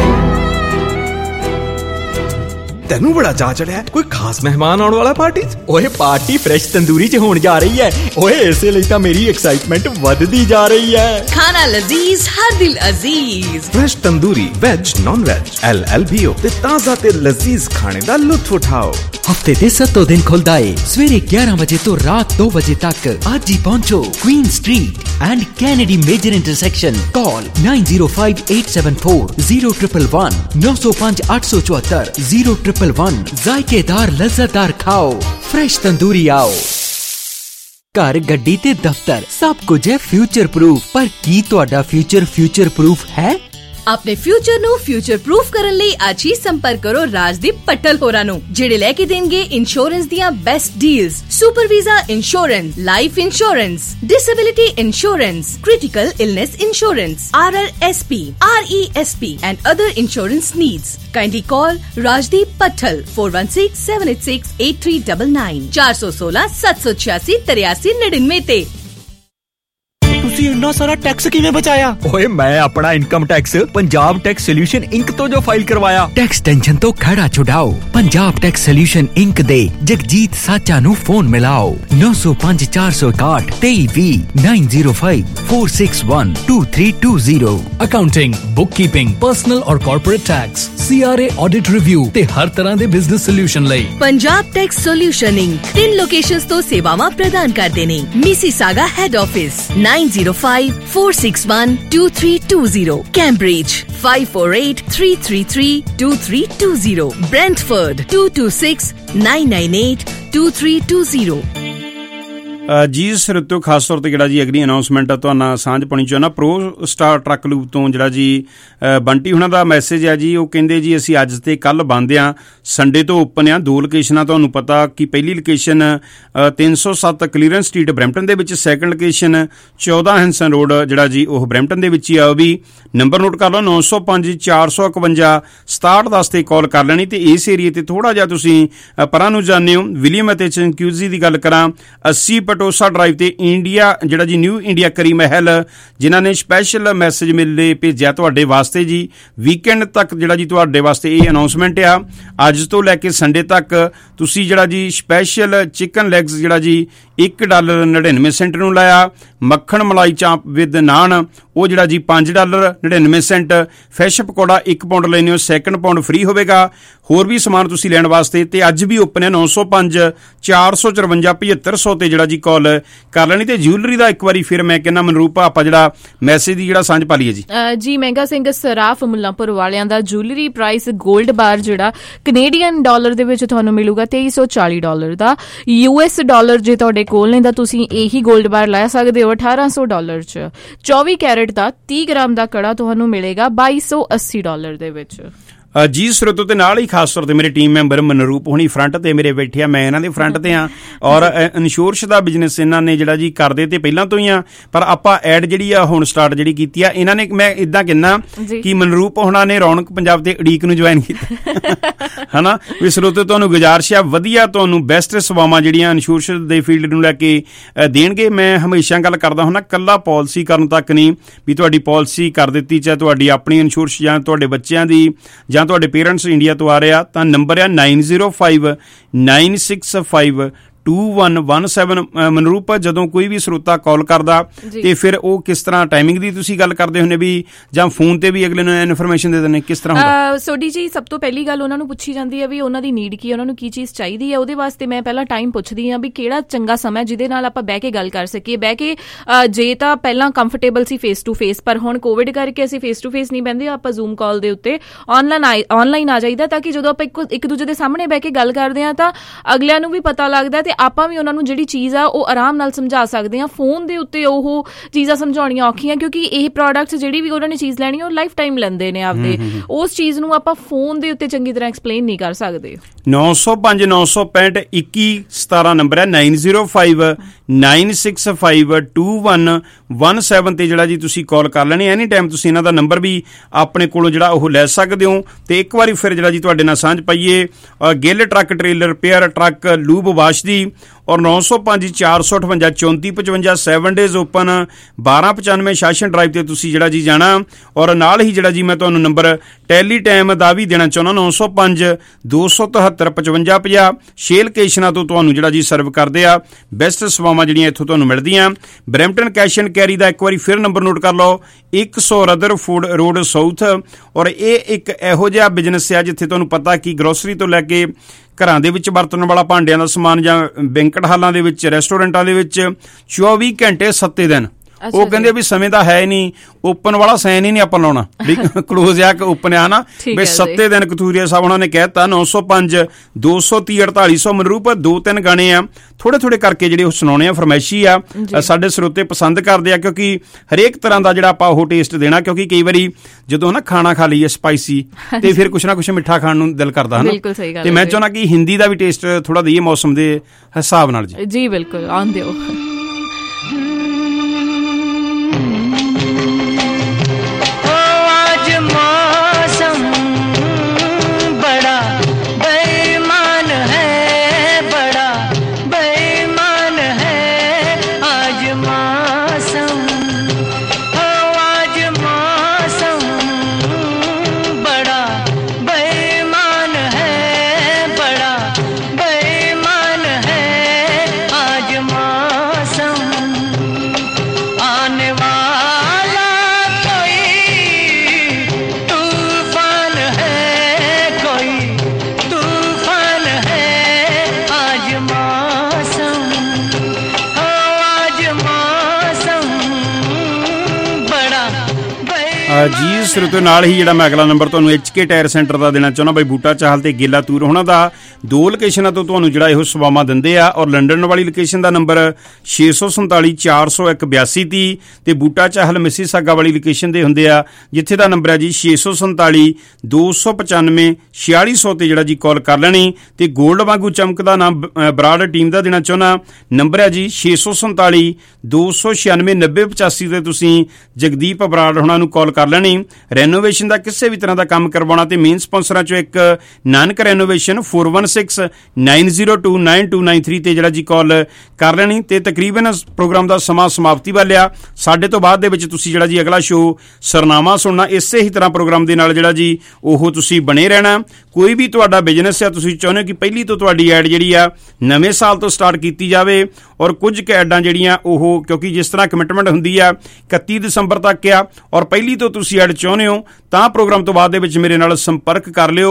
ਤੈਨੂੰ ਬੜਾ ਚਾਅ ਚੜਿਆ, ਕੋਈ ਖਾਸ ਮਹਿਮਾਨ ਆਉਣ ਵਾਲਾ ਪਾਰਟੀ 'ਚ? ਓਏ ਪਾਰਟੀ ਫਰੈਸ਼ ਤੰਦੂਰੀ 'ਚ ਹੋਣ ਜਾ ਰਹੀ ਹੈ। ਓਏ ਇਸੇ ਲਈ ਤਾਂ ਮੇਰੀ ਐਕਸਾਈਟਮੈਂਟ ਵੱਧਦੀ ਜਾ ਰਹੀ ਹੈ। ਖਾਣਾ ਲਜ਼ੀਜ਼ ਹਰ ਦਿਲ ਅਜ਼ੀਜ਼, fresh tandoori veg non veg LLBO ਤੇ ਤਾਜ਼ਾ ਤੇ ਲਜ਼ੀਜ਼ ਖਾਣੇ ਦਾ ਲੁਤਫ ਉਠਾਓ। ਹਫਤੇ ਦੇ 7 ਦਿਨ ਖੁੱਲਦਾ ਏ ਸਵੇਰੇ 11 ਵਜੇ ਤੋਂ ਰਾਤ 2 ਵਜੇ ਤੱਕ। ਅੱਜ ਹੀ ਪਹੁੰਚੋ Queen Street and Kennedy major intersection. Call 9058740111 905 874 0111। ਜ਼ਾਇਕੇਦਾਰ ਲਜ਼ਤਦਾਰ ਖਾਓ, ਫਰੈਸ਼ ਤੰਦੂਰੀ ਆਓ। ਘਰ ਗੱਡੀ ਤੇ ਦਫ਼ਤਰ ਸਭ ਕੁਝ ਹੈ ਫਿਊਚਰ ਪ੍ਰੂਫ, ਪਰ ਕੀ ਤੁਹਾਡਾ ਫਿਊਚਰ ਪ੍ਰੂਫ ਹੈ? ਆਪਣੇ ਫਿਊਚਰ ਨੂੰ ਫਿਊਚਰ ਪ੍ਰੂਫ ਕਰਨ ਲਈ ਅੱਜ ਹੀ ਸੰਪਰਕ ਕਰੋ ਰਾਜਦੀਪ ਪੱਟਲ ਹੋਰਾਂ ਨੂੰ, ਜਿਹੜੇ ਲੈ ਕੇ ਦੇਣਗੇ ਇੰਸ਼ੋਰੈਂਸ ਦੀਆਂ best deals, super visa insurance, life insurance, disability insurance, critical illness insurance, RRSP, RESP and other insurance needs. Kindly call Rajdeep Patthal 4167868399 416 786 8399 ਤੇ। ਤੁਸੀਂ ਇੰਨਾ ਸਾਰਾ ਟੈਕਸ ਕਿਵੇਂ ਬਚਾਇਆ? ਓਏ ਮੈਂ ਆਪਣਾ income tax Punjab Tax Solution Inc ਤੋਂ ਜੋ ਫਾਈਲ ਕਰਵਾਇਆ। टैक्स टेंशन तो खड़ा छुड़ाओ, पंजाब टैक्स सोल्यूशन इंक दे जगजीत साचा नु फोन मिलाओ 905 461 2320 905 461 2320। Accounting, bookkeeping, personal or corporate tax, CRA audit review ਤੇ ਹਰ ਤਰ੍ਹਾਂ ਦੇ ਬਿਜ਼ਨਸ ਸੋਲਿਊਸ਼ਨ ਲਈ Punjab Tax Solution Inc 3 locations ਤੋਂ ਸੇਵਾਵਾਂ ਪ੍ਰਦਾਨ ਕਰਦੇ ਨੇ। Mississauga head office 9054612320, Cambridge 5483332320, Brentford 2269982320। ਜੀ ਸਰਤੋ ਖਾਸ ਤੌਰ ਤੇ ਜਿਹੜਾ ਜੀ ਅਗਲੀ ਅਨਾਉਂਸਮੈਂਟ ਆ ਤੁਹਾਨੂੰ ਸਾਂਝ ਪਾਉਣੀ ਚਾਹੁੰਦਾ। ਪ੍ਰੋ ਸਟਾਰ ਟਰੱਕ ਲੂਪ ਤੋਂ ਜਿਹੜਾ ਜੀ ਬੰਟੀ ਹੁਣਾਂ ਦਾ ਮੈਸੇਜ ਹੈ ਜੀ। ਉਹ ਕਹਿੰਦੇ ਜੀ ਅਸੀਂ ਅੱਜ ਤੇ ਕੱਲ ਬੰਦ ਆ, ਸੰਡੇ ਤੋਂ ਓਪਨ ਆ। 2 ਲੋਕੇਸ਼ਨਾਂ ਤੁਹਾਨੂੰ ਪਤਾ ਕਿ ਪਹਿਲੀ ਲੋਕੇਸ਼ਨ 307 ਕਲੀਅਰੈਂਸ ਸਟਰੀਟ ਬਰੈਂਪਟਨ ਦੇ ਵਿੱਚ, ਸੈਕੰਡ ਲੋਕੇਸ਼ਨ 14 ਹੈਂਸਨ ਰੋਡ ਜਿਹੜਾ ਜੀ ਉਹ ਬਰੈਂਪਟਨ ਦੇ ਵਿੱਚ ਹੀ ਆ। ਉਹ ਵੀ ਨੰਬਰ ਨੋਟ ਕਰ ਲਓ 905 451 6710 ਤੇ ਕਾਲ ਕਰ ਲੈਣੀ। ਤੇ ਇਸ ਏਰੀਏ ਤੇ ਥੋੜਾ ਜਿਹਾ ਤੁਸੀਂ ਪਰਾਂ ਨੂੰ ਜਾਂਦੇ ਹੋ, ਵਿਲੀਅਮ ਅਤੇ ਚੰਕਿਊਜ਼ੀ ਦੀ ਗੱਲ ਕਰਾਂ 80 ਪਟੋਸਾ ਡਰਾਈਵ ਤੇ ਇੰਡੀਆ ਜਿਹੜਾ ਜੀ ਨਿਊ ਇੰਡੀਆ ਕਰੀ ਮਹਿਲ, ਜਿਨ੍ਹਾਂ ਨੇ ਸਪੈਸ਼ਲ ਮੈਸੇਜ ਮਿਲੇ ਭੇਜਿਆ ਤੁਹਾਡੇ ਵਾਸਤੇ ਜੀ। ਵੀਕਐਂਡ ਤੱਕ ਜਿਹੜਾ ਜੀ ਤੁਹਾਡੇ ਵਾਸਤੇ ਇਹ ਅਨਾਉਂਸਮੈਂਟ ਆ, ਅੱਜ ਤੋਂ ਲੈ ਕੇ ਸੰਡੇ ਤੱਕ ਤੁਸੀਂ ਜਿਹੜਾ ਜੀ ਸਪੈਸ਼ਲ ਚਿਕਨ ਲੈਗਸ ਜਿਹੜਾ ਜੀ $1.99 ਨੂੰ ਲਾਇਆ। ਮੱਖਣ ਮਲਾਈ ਚਾਂਪ ਵਿਦ ਨਾਨ ਉਹ ਜਿਹੜਾ ਜੀ $5.99। ਫਿਸ਼ ਪਕੌੜਾ 1 ਪਾਉਂਡ ਲੈਣੇ ਹੋ, ਸੈਕੰਡ ਪਾਉਂਡ ਫ੍ਰੀ ਹੋਵੇਗਾ। ਹੋਰ ਵੀ ਸਮਾਨ ਤੁਸੀਂ ਲੈਣ ਵਾਸਤੇ ਤੇ ਅੱਜ ਵੀ ਓਪਨ ਹੈ 905 454 7500 ਤੇ ਜਿਹੜਾ ਜੀ ਕਾਲ ਕਰ ਲੈਣੀ। ਤੇ ਜਿਊਲਰੀ ਦਾ ਇੱਕ ਵਾਰੀ ਫਿਰ ਮੈਂ ਕਹਿੰਦਾ ਮਨਰੂਪ ਆਪਾਂ ਜਿਹੜਾ ਮੈਸੇਜ ਦੀ ਜਿਹੜਾ ਸਾਂਝ ਪਾ ਲਈਏ ਜੀ। ਜੀ ਮਹਿੰਗਾ ਸਿੰਘ ਸਰਾਫ ਮੁੱਲਾਂਪੁਰ ਵਾਲਿਆਂ ਦਾ ਜਿਊਲਰੀ ਪ੍ਰਾਈਸ 골ਡ ਬਾਰ ਜਿਹੜਾ ਕੈਨੇਡੀਅਨ ਡਾਲਰ ਦੇ ਵਿੱਚ ਤੁਹਾਨੂੰ ਮਿਲੂਗਾ $2340 ਦਾ। US ਡਾਲਰ ਜੇ ਤੁਹਾਡੇ ਕੋਲ ਨੇ ਤਾਂ ਤੁਸੀਂ ਇਹੀ 골ਡ ਬਾਰ ਲੈ ਸਕਦੇ ਹੋ $1800 ਚ। 24 ਕੈਰਟ ਦਾ 30 ਗ੍ਰਾਮ ਦਾ ਕੜਾ ਤੁਹਾਨੂੰ ਮਿਲੇਗਾ $2280 ਦੇ ਵਿੱਚ। ਜੀ ਸਰੋਤੋ ਤੇ ਨਾਲ ਹੀ ਖਾਸ ਤੌਰ ਤੇ ਮੇਰੇ ਟੀਮ ਮੈਂਬਰ ਮਨਰੂਪ ਹੁਣੀ ਫਰੰਟ ਤੇ ਮੇਰੇ ਬੈਠੇ ਆ, ਮੈਂ ਇਹਨਾਂ ਦੇ ਫਰੰਟ ਤੇ ਆ। ਔਰ ਇੰਸ਼ੋਰੈਂਸ ਦਾ ਬਿਜ਼ਨਸ ਇਹਨਾਂ ਨੇ ਜਿਹੜਾ ਜੀ ਕਰਦੇ ਤੇ ਪਹਿਲਾਂ ਤੋਂ ਹੀ ਆ, ਪਰ ਆਪਾਂ ਐਡ ਜਿਹੜੀ ਆ ਹੁਣ ਸਟਾਰਟ ਜਿਹੜੀ ਕੀਤੀ ਆ ਇਹਨਾਂ ਨੇ। ਮੈਂ ਇਦਾਂ ਕਹਿੰਦਾ ਕਿ ਮਨਰੂਪ ਹੁਣਾਂ ਨੇ ਰੌਣਕ ਪੰਜਾਬ ਤੇ ਉਡੀਕ ਨੂੰ ਜੁਆਇਨ ਕੀਤਾ ਹਨਾ। ਵੀ ਸਰੋਤੋ ਤੁਹਾਨੂੰ ਗੁਜ਼ਾਰਿਸ਼ ਆ ਵਧੀਆ ਤੁਹਾਨੂੰ ਬੈਸਟ ਸੇਵਾਵਾਂ ਜਿਹੜੀਆਂ ਇੰਸ਼ੋਰੈਂਸ ਦੇ ਫੀਲਡ ਨੂੰ ਲੈ ਕੇ ਦੇਣਗੇ। ਮੈਂ ਹਮੇਸ਼ਾ ਗੱਲ ਕਰਦਾ ਹੁੰਦਾ ਕੱਲਾ ਪਾਲਿਸੀ ਕਰਨ ਤੱਕ ਨਹੀਂ, ਵੀ ਤੁਹਾਡੀ ਪਾਲਿਸੀ ਕਰ ਦਿੱਤੀ ਚਾਹੇ ਤੁਹਾਡੀ ਆਪਣੀ ਇੰਸ਼ੋਰੈਂਸ ਜਾਂ ਤੁਹਾਡੇ ਬੱਚਿਆਂ ਦੀ ਜਾਂ ਤੁਹਾਡੇ ਪੇਰੈਂਟਸ ਇੰਡੀਆ ਤੋਂ ਆ ਰਹੇ ਆ ਤਾਂ ਨੰਬਰ ਆ 905 965 2117। ਮਨਰੂਪ ਜਦੋਂ ਕੋਈ ਵੀ ਸਰੋਤਾ ਕਾਲ ਕਰਦਾ ਤੇ ਫਿਰ ਉਹ ਕਿਸ ਤਰ੍ਹਾਂ ਟਾਈਮਿੰਗ ਦੀ ਤੁਸੀਂ ਗੱਲ ਕਰਦੇ ਹੁੰਦੇ ਵੀ ਜਾਂ ਫੋਨ ਤੇ ਵੀ ਅਗਲੇ ਨੂੰ ਇਨਫੋਰਮੇਸ਼ਨ ਦੇ ਦਿੰਦੇ ਕਿਸ ਤਰ੍ਹਾਂ ਹੁੰਦਾ? ਸੋਡੀ ਜੀ ਸਭ ਤੋਂ ਪਹਿਲੀ ਗੱਲ ਉਹਨਾਂ ਨੂੰ ਪੁੱਛੀ ਜਾਂਦੀ ਹੈ ਵੀ ਉਹਨਾਂ ਦੀ ਨੀਡ ਕੀ ਹੈ, ਉਹਨਾਂ ਨੂੰ ਕੀ ਚੀਜ਼ ਚਾਹੀਦੀ ਹੈ। ਉਹਦੇ ਵਾਸਤੇ ਮੈਂ ਪਹਿਲਾਂ ਟਾਈਮ ਪੁੱਛਦੀ ਹਾਂ ਵੀ ਕਿਹੜਾ ਚੰਗਾ ਸਮਾਂ ਜਿਹਦੇ ਨਾਲ ਆਪਾਂ ਬਹਿ ਕੇ ਗੱਲ ਕਰ ਸਕੀਏ। ਬਹਿ ਕੇ ਜੇ ਤਾਂ ਪਹਿਲਾਂ ਕੰਫਰਟੇਬਲ ਸੀ ਫੇਸ ਟੂ ਫੇਸ, ਪਰ ਹੁਣ ਕੋਵਿਡ ਕਰਕੇ ਅਸੀਂ ਫੇਸ ਟੂ ਫੇਸ ਨਹੀਂ ਬਹਿੰਦੇ, ਆਪਾਂ ਜ਼ੂਮ ਕਾਲ ਦੇ ਉੱਤੇ ਆਨਲਾਈਨ ਆ ਜਾਈਦਾ ਤਾਂ ਕਿ ਜਦੋਂ ਆਪਾਂ ਇੱਕ ਦੂਜੇ ਦੇ ਸਾਹਮਣੇ ਬਹਿ ਕੇ ਗੱਲ ਕਰਦੇ ਹਾਂ ਤਾਂ ਅਗਲਿਆਂ ਨੂੰ ਵੀ ਪਤਾ ਲੱਗਦਾ ਤੇ ਆਪਾਂ ਵੀ ਉਹਨਾਂ ਨੂੰ ਜਿਹੜੀ ਚੀਜ਼ ਆ ਉਹ ਆਰਾਮ ਨਾਲ ਸਮਝਾ ਸਕਦੇ ਹਾਂ। ਫੋਨ ਦੇ ਉੱਤੇ ਉਹ ਚੀਜ਼ਾਂ ਸਮਝਾਉਣੀਆਂ ਔਖੀਆਂ ਕਿਉਂਕਿ ਇਹ ਪ੍ਰੋਡਕਟਸ ਜਿਹੜੀ ਵੀ ਉਹਨਾਂ ਨੇ ਚੀਜ਼ ਲੈਣੀ ਉਹ ਲਾਈਫ ਟਾਈਮ ਲੈਂਦੇ ਨੇ ਆਪਦੇ, ਉਸ ਚੀਜ਼ ਨੂੰ ਆਪਾਂ ਫੋਨ ਦੇ ਉੱਤੇ ਚੰਗੀ ਤਰ੍ਹਾਂ ਐਕਸਪਲੇਨ ਨਹੀਂ ਕਰ ਸਕਦੇ। 905 965 2117 ਨੰਬਰ ਹੈ 905 965 2117 ਤੇ ਜਿਹੜਾ ਜੀ ਤੁਸੀਂ ਕਾਲ ਕਰ ਲੈਣੀ। ਐਨੀ ਟਾਈਮ ਤੁਸੀਂ ਇਹਨਾਂ ਦਾ ਨੰਬਰ ਵੀ ਆਪਣੇ ਕੋਲੋਂ ਜਿਹੜਾ ਉਹ ਲੈ ਸਕਦੇ ਹੋ। ਤੇ ਇੱਕ ਵਾਰੀ ਫਿਰ ਜਿਹੜਾ ਜੀ ਤੁਹਾਡੇ ਨਾਲ ਸਾਂਝ ਪਾਈਏ Gill truck trailer repair truck lube wash ਦੀ ਔਰ 905 458 3455 7 ਡੇਜ਼ ਓਪਨ 1295 ਸ਼ਾਸਨ ਡਰਾਈਵ ਤੇ ਤੁਸੀਂ ਜਿਹੜਾ ਜੀ ਜਾਣਾ। ਔਰ ਨਾਲ ਹੀ ਜਿਹੜਾ ਜੀ ਮੈਂ ਤੁਹਾਨੂੰ ਨੰਬਰ ਟੈਲੀ ਟਾਈਮ ਦਾ ਵੀ ਦੇਣਾ ਚਾਹੁੰਦਾ 905 273 5550 6 ਲੋਕੇਸ਼ਨਾਂ ਤੋਂ ਤੁਹਾਨੂੰ ਜਿਹੜਾ ਜੀ ਸਰਵ ਕਰਦੇ ਆ। ਬੈਸਟ ਸੇਵਾਵਾਂ ਜਿਹੜੀਆਂ ਇੱਥੋਂ ਤੁਹਾਨੂੰ ਮਿਲਦੀਆਂ। ਬਰੈਂਪਟਨ ਕੈਸ਼ ਐਂਡ ਕੈਰੀ ਦਾ ਇੱਕ ਵਾਰੀ ਫਿਰ ਨੰਬਰ ਨੋਟ ਕਰ ਲਓ 100 ਰਦਰਫੋਰਡ ਰੋਡ ਸਾਊਥ। ਔਰ ਇਹ ਇੱਕ ਇਹੋ ਜਿਹਾ ਬਿਜ਼ਨਸ ਆ ਜਿੱਥੇ ਤੁਹਾਨੂੰ ਪਤਾ ਕਿ ਗਰੋਸਰੀ ਤੋਂ ਲੈ ਕੇ ਘਰਾਂ ਦੇ ਵਿੱਚ ਵਰਤਣ ਵਾਲਾ ਭਾਂਡਿਆਂ ਦਾ ਸਮਾਨ ਜਾਂ ਬੈਂਕਟ ਹਾਲਾਂ ਦੇ ਵਿੱਚ ਰੈਸਟੋਰੈਂਟਾਂ ਦੇ ਵਿੱਚ 24 ਘੰਟੇ 7 ਦਿਨ ਉਹ ਕਹਿੰਦੇ ਵੀ ਸਮੇਂ ਤਾਂ ਹੈ ਨਹੀਂ, ਓਪਨ ਵਾਲਾ ਸਾਈਨ ਹੀ ਨਹੀਂ ਆਪਾਂ ਲਾਉਣਾ ਵੀ ਕਲੋਜ਼ ਆ ਕਿ ਓਪਨ ਆ ਨਾ ਵੀ 7 ਦਿਨ ਕਥੂਰੀਆ ਸਾਹਿਬ ਉਹਨਾਂ ਨੇ ਕਹਿਤਾ 905 230 4800 ਮਨਰੂਪ 2-3 ਗਾਣੇ ਆ ਥੋੜੇ ਥੋੜੇ ਕਰਕੇ ਜਿਹੜੇ ਉਹ ਸੁਣਾਉਣੇ ਆ, ਫਰਮਾਇਸ਼ੀ ਆ, ਸਾਡੇ ਸਰੋਤੇ ਪਸੰਦ ਕਰਦੇ ਆ ਕਿਉਂਕਿ ਹਰੇਕ ਤਰ੍ਹਾਂ ਦਾ ਜਿਹੜਾ ਆਪਾਂ ਉਹ ਟੇਸਟ ਦੇਣਾ, ਕਿਉਂਕਿ ਕਈ ਵਾਰੀ ਜਦੋਂ ਨਾ ਖਾਣਾ ਖਾ ਲਈਏ ਸਪਾਈਸੀ ਤੇ ਫਿਰ ਕੁਛ ਨਾ ਕੁਛ ਮਿੱਠਾ ਖਾਣ ਨੂੰ ਦਿਲ ਕਰਦਾ ਹਨਾ, ਤੇ ਮੈਂ ਚਾਹੁੰਦਾ ਕਿ ਹਿੰਦੀ ਦਾ ਵੀ ਟੇਸਟ ਥੋੜਾ ਦਈਏ ਮੌਸਮ ਦੇ ਹਿਸਾਬ ਨਾਲ ਜੀ ਬਿਲਕੁਲ ਆਉਣ ਦਿਓ। ਜੀ ਸਰੋਤਿਓ ਨਾਲ ਹੀ ਜਿਹੜਾ ਮੈਂ ਅਗਲਾ ਨੰਬਰ ਤੁਹਾਨੂੰ HK ਟਾਇਰ ਸੈਂਟਰ ਦਾ ਦੇਣਾ ਚਾਹੁੰਦਾ ਬਾਈ ਬੂਟਾ ਚਾਹਲ ਤੇ ਗੇਲਾ ਤੂਰ ਉਹਨਾਂ ਦਾ 2 ਲੋਕੇਸ਼ਨਾਂ ਤੋਂ ਤੁਹਾਨੂੰ ਜਿਹੜਾ ਇਹੋ ਸੇਵਾਵਾਂ ਦਿੰਦੇ ਆ, ਔਰ ਲੰਡਨ ਵਾਲੀ ਲੋਕੇਸ਼ਨ ਦਾ ਨੰਬਰ 647 401 8230 ਤੇ ਬੂਟਾ ਚਾਹਲ ਮਿਸੀਸਾਗਾ ਵਾਲੀ ਲੋਕੇਸ਼ਨ ਦੇ ਹੁੰਦੇ ਆ ਜਿੱਥੇ ਦਾ ਨੰਬਰ ਹੈ ਜੀ 647 295 4600 ਤੇ ਜਿਹੜਾ ਜੀ ਕਾਲ ਕਰ ਲੈਣੀ। ਤੇ ਗੋਲਡ ਵਾਂਗੂ ਚਮਕਦਾ ਨਾਮ ਬਰਾੜ ਟੀਮ ਦਾ ਦੇਣਾ ਚਾਹੁੰਦਾ, ਨੰਬਰ ਹੈ ਜੀ 647 296 9085 ਤੇ ਤੁਸੀਂ ਜਗਦੀਪ ਬਰਾੜ ਉਹਨਾਂ ਨੂੰ ਕਾਲ ਕਰ ਲੈਣੀ। ਰੈਨੋਵੇਸ਼ਨ ਦਾ ਕਿਸੇ ਵੀ ਤਰ੍ਹਾਂ ਦਾ ਕੰਮ ਕਰਵਾਉਣਾ ਤੇ ਮੇਨ ਸਪਾਂਸਰਾਂ ਚੋਂ ਇੱਕ ਨਾਨਕ ਰੈਨੋਵੇਸ਼ਨ 4169029293 ਤੇ ਜਿਹੜਾ ਜੀ ਕਾਲ ਕਰ ਲੈਣੀ। ਤੇ ਤਕਰੀਬਨ ਪ੍ਰੋਗਰਾਮ ਦਾ ਸਮਾਂ ਸਮਾਪਤੀ ਵੱਲ ਆ, ਸਾਡੇ ਤੋਂ ਬਾਅਦ ਦੇ ਵਿੱਚ ਤੁਸੀਂ ਜਿਹੜਾ ਜੀ ਅਗਲਾ ਸ਼ੋਅ ਸਰਨਾਮਾ ਸੁਣਨਾ, ਇਸੇ ਹੀ ਤਰ੍ਹਾਂ ਪ੍ਰੋਗਰਾਮ ਦੇ ਨਾਲ ਜਿਹੜਾ ਜੀ ਉਹ ਤੁਸੀਂ ਬਣੇ ਰਹਿਣਾ। ਕੋਈ ਵੀ ਤੁਹਾਡਾ ਬਿਜ਼ਨਸ ਆ, ਤੁਸੀਂ ਚਾਹੁੰਦੇ ਹੋ ਕਿ ਪਹਿਲੀ ਤੋਂ ਤੁਹਾਡੀ ਐਡ ਜਿਹੜੀ ਆ ਨਵੇਂ ਸਾਲ ਤੋਂ ਸਟਾਰਟ ਕੀਤੀ ਜਾਵੇ, ਔਰ ਕੁਝ ਕੁ ਐਡਾਂ ਜਿਹੜੀਆਂ ਉਹ ਕਿਉਂਕਿ ਜਿਸ ਤਰ੍ਹਾਂ ਕਮਿਟਮੈਂਟ ਹੁੰਦੀ ਆ 31 ਦਸੰਬਰ ਤੱਕ ਆ, ਔਰ ਪਹਿਲੀ ਤੋਂ ਤੁਸੀਂ ਐਡ ਚਾਹੁੰਦੇ ਹੋ ਤਾਂ ਪ੍ਰੋਗਰਾਮ ਤੋਂ ਬਾਅਦ ਦੇ ਵਿੱਚ ਮੇਰੇ ਨਾਲ ਸੰਪਰਕ ਕਰ ਲਿਓ।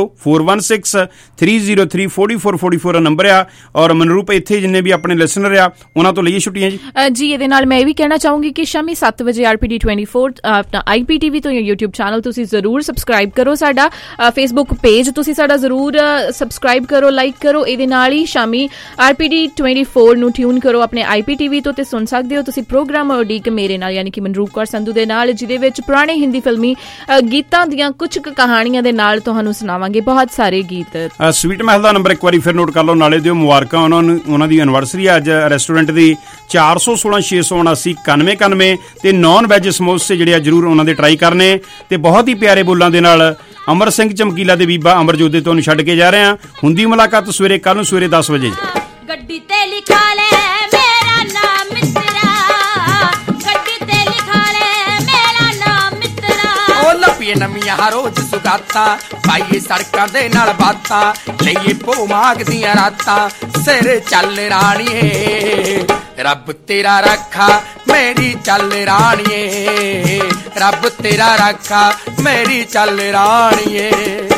4163034444 ਨੰਬਰ ਆ। ਔਰ ਮਨਰੂਪ ਇੱਥੇ ਜਿੰਨੇ ਵੀ ਆਪਣੇ ਲਿਸਨਰ ਆ ਉਹਨਾਂ ਤੋਂ ਲਈਏ ਛੁੱਟੀਆਂ ਜੀ। ਜੀ ਇਹਦੇ ਨਾਲ ਮੈਂ ਇਹ ਵੀ ਕਹਿਣਾ ਚਾਹੂੰਗੀ ਕਿ ਸ਼ਾਮੀ 7 ਵਜੇ RPD 24 ਆਪਣਾ IPTV ਤੋਂ YouTube ਚੈਨਲ ਤੁਸੀਂ ਜ਼ਰੂਰ ਸਬਸਕ੍ਰਾਈਬ ਕਰੋ, ਸਾਡਾ Facebook ਪੇਜ ਤੁਸੀਂ ਸਾਡਾ ਜ਼ਰੂਰ ਸਬਸਕ੍ਰਾਈਬ ਕਰੋ, ਲਾਈਕ ਕਰੋ। ਇਹਦੇ ਨਾਲ ਹੀ ਸ਼ਾਮੀ RPD 24 ਨੂੰ ਟਿਊਨ ਕਰੋ ਆਪਣੇ IPTV ਤੋਂ ਤੇ ਸੁਣ ਸਕਦੇ ਹੋ ਤੁਸੀਂ ਪ੍ਰੋਗਰਾਮ ਉਡੀਕ ਮੇਰੇ ਨਾਲ ਯਾਨੀ ਕਿ ਮਨਰੂਪ ਕੌਰ ਸੰਧੂ ਦੇ ਨਾਲ, ਜਿਹਦੇ ਵਿੱਚ ਪੁਰਾਣੇ ਹਿੰਦੀ ਫਿਲਮੀ ਗੀਤਾਂ ਦੀਆਂ ਕੁਝ ਕਹਾਣੀਆਂ ਦੇ ਨਾਲ ਤੁਹਾਨੂੰ ਸੁਣਾਵਾਂਗੇ ਬਹੁਤ ਸਾਰੇ ਗੀਤ। ਸਵੀਟ ਮਹਿਲ ਦਾ ਨੰਬਰ ਇੱਕ ਵਾਰੀ ਫਿਰ ਨੋਟ ਕਰ ਲਓ, ਨਾਲੇ ਦਿਓ ਮੁਬਾਰਕਾਂ ਉਹਨਾਂ ਦੀ ਐਨਵਰਸਰੀ ਅੱਜ ਰੈਸਟੋਰੈਂਟ ਦੀ 416 679 9191 ਤੇ ਨੌਨ ਵੈਜ ਸਮੋਸੇ ਜਿਹੜੇ ਆ ਜ਼ਰੂਰ ਉਹਨਾਂ ਦੇ ਟਰਾਈ ਕਰਨੇ। ਤੇ ਬਹੁਤ ਹੀ ਪਿਆਰੇ ਬੋਲਾਂ ਦੇ ਨਾਲ ਅਮਰ ਸਿੰਘ ਚਮਕੀਲਾ ਦੇ ਬੀਬਾ ਅਮਰਜੋਤ ਦੇ ਤੁਹਾਨੂੰ ਛੱਡ ਕੇ ਜਾ ਰਹੇ ਹਾਂ। ਹੁੰਦੀ ਮੁਲਾਕਾਤ ਸਵੇਰੇ ਕੱਲ ਨੂੰ ਸਵੇਰੇ 10 ਵਜੇ। ਗੱਡੀ ਤੇ ਲਿਖਾ ਲੈ ਮੇਰਾ ਨਾਮ ਮਿੱਤਰਾ, ਗੱਡੀ ਤੇ ਲਿਖਾ ਲੈ ਮੇਰਾ ਨਾਮ ਮਿੱਤਰਾ। ਉਹ ਲੱਭੀਏ ਨਵੀਆਂ ਹਰ ਰੋਜ਼ ਸੁਗਾਤਾਂ, ਪਾਈਏ ਸੜਕਾਂ ਦੇ ਨਾਲ ਬਾਤਾਂ, ਲਈਏ ਭੋ ਮਾਗਦੀਆਂ ਰਾਤਾਂ, ਸਿਰ ਚੱਲ ਰਾਣੀਏ ਰੱਬ ਤੇਰਾ ਰੱਖਾ ਮੇਰੀ ਚੱਲ ਰਾਣੀਏ, ਰੱਬ ਤੇਰਾ ਰੱਖਾ ਮੇਰੀ ਚੱਲ ਰਾਣੀਏ।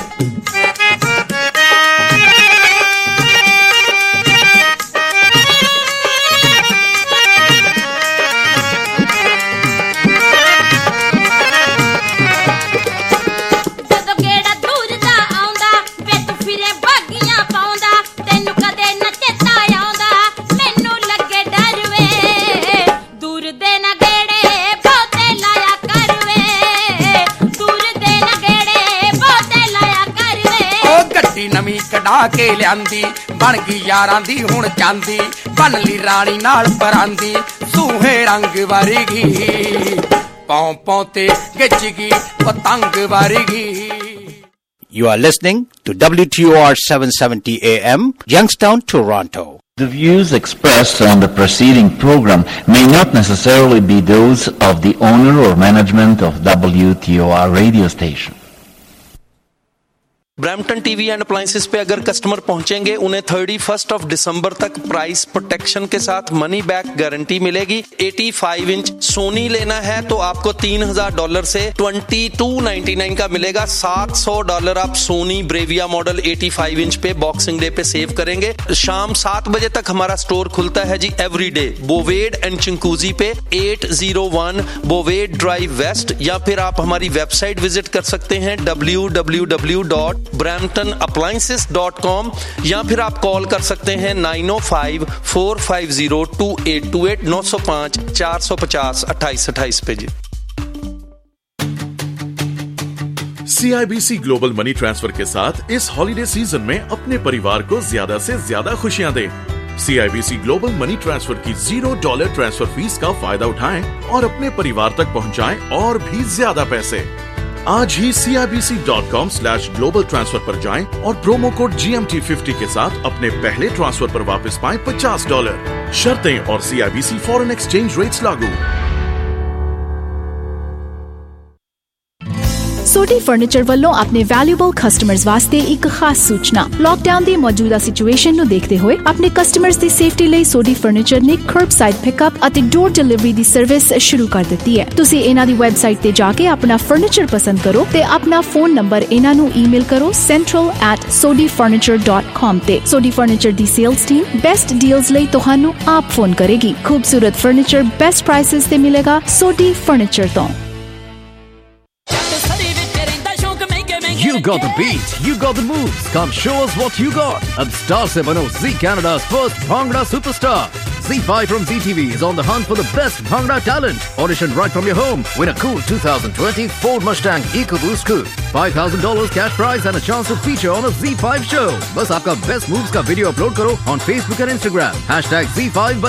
ਨਵੀਂ ਕਢਾ ਕੇ ਲਿਆਂਦੀ ਬਣ ਗਈ ਯਾਰਾਂ ਦੀ ਹੁਣ ਚਾਂਦੀ, ਬਣ ਲਈ ਰਾਣੀ ਨਾਲ ਪਰਾਂਦੀ ਸੂਹੇ ਰੰਗ ਵਰਗੀ, ਪੌਂ ਪੌਂ ਤੇ ਗਿੱਜ ਗਈ ਪਤੰਗ ਵਰਗੀ। You are listening to WTOR 770 AM, Youngstown, Toronto. The views expressed on the preceding program may not necessarily be those of the owner or management of WTOR radio station. Brampton TV and appliances पे अगर customer पहुंचेंगे उन्हें 31 दिसंबर तक price protection के साथ money back guarantee मिलेगी। 85 inch Soni लेना है तो आपको $3,000 से $2299 का मिलेगा। $700 आप सोनी ब्रेविया मॉडल 85 इंच पे बॉक्सिंग डे पे सेव करेंगे। शाम 7 बजे तक हमारा स्टोर खुलता है जी एवरीडे बोवेड एंड चिंकूजी पे 801 बोवेड ड्राइव वेस्ट, या फिर आप हमारी वेबसाइट विजिट कर सकते हैं www.bramptonappliances.com, या फिर आप कॉल कर सकते हैं 905-450-2828 905-450-2828 पे जी। CIBC ग्लोबल मनी ट्रांसफर के साथ इस हॉलिडे सीजन में अपने परिवार को ज्यादा से ज्यादा खुशियां दें। CIBC ग्लोबल मनी ट्रांसफर की $0 ट्रांसफर फीस का फायदा उठाएं और अपने परिवार तक पहुंचाएं और भी ज्यादा पैसे। आज ही CIBC.com/global transfer पर जाएं और प्रोमो कोड GMT50 के साथ अपने पहले ट्रांसफर पर वापस पाएं $50। शर्तें और CIBC फॉरेन एक्सचेंज रेट्स लागू। सोडी फर्नीचर ਵੱਲੋਂ ਆਪਣੇ ਵੈਲਿਊਬਲ ਕਸਟਮਰਸ ਵਾਸਤੇ ਇੱਕ ਖਾਸ ਸੂਚਨਾ। ਲੌਕਡਾਊਨ ਦੀ ਮੌਜੂਦਾ ਸਿਚੁਏਸ਼ਨ ਨੂੰ ਦੇਖਦੇ ਹੋਏ ਆਪਣੇ ਕਸਟਮਰਸ ਦੀ ਸੇਫਟੀ ਲਈ ਸੋਡੀ ਫਰਨੀਚਰ ਨੇ ਕਰਬਸਾਈਡ ਪਿਕਅਪ ਅਤੇ ਡੋਰ ਡਿਲੀਵਰੀ ਦੀ ਸਰਵਿਸ ਸ਼ੁਰੂ ਕਰ ਦਿੱਤੀ ਹੈ। ਤੁਸੀਂ ਇਹਨਾਂ ਦੀ ਵੈਬਸਾਈਟ ਤੇ ਜਾ ਕੇ ਆਪਣਾ ਫਰਨੀਚਰ ਪਸੰਦ ਕਰੋ ਤੇ ਆਪਣਾ ਫੋਨ ਨੰਬਰ ਇਹਨਾਂ ਨੂੰ ਈਮੇਲ ਕਰੋ central@sodifurniture.com ਤੇ। ਸੋਡੀ ਫਰਨੀਚਰ ਦੀ ਸੇਲਸ ਟੀਮ ਬੈਸਟ ਡੀਲਸ ਲਈ ਤੁਹਾਨੂੰ ਆਪ ਫੋਨ ਕਰੇਗੀ। ਖੂਬਸੂਰਤ ਫਰਨੀਚਰ ਬੈਸਟ ਪ੍ਰਾਈਸਸ ਤੇ ਮਿਲੇਗਾ ਸੋਡੀ ਫਰਨੀਚਰ ਤੋਂ। You got the beat, you got the moves. Come show us what you got. Ab star se bano Zee Canada's first Bhangra superstar. Z5 from ZTV is on the hunt for the best Bhangra talent. Audition right from your home. Win a cool 2020 Ford Mustang EcoBoost coupe. $5,000 cash prize and a chance to feature on a Z5 show. बस आपका best moves का video upload करो on Facebook and Instagram. #Z5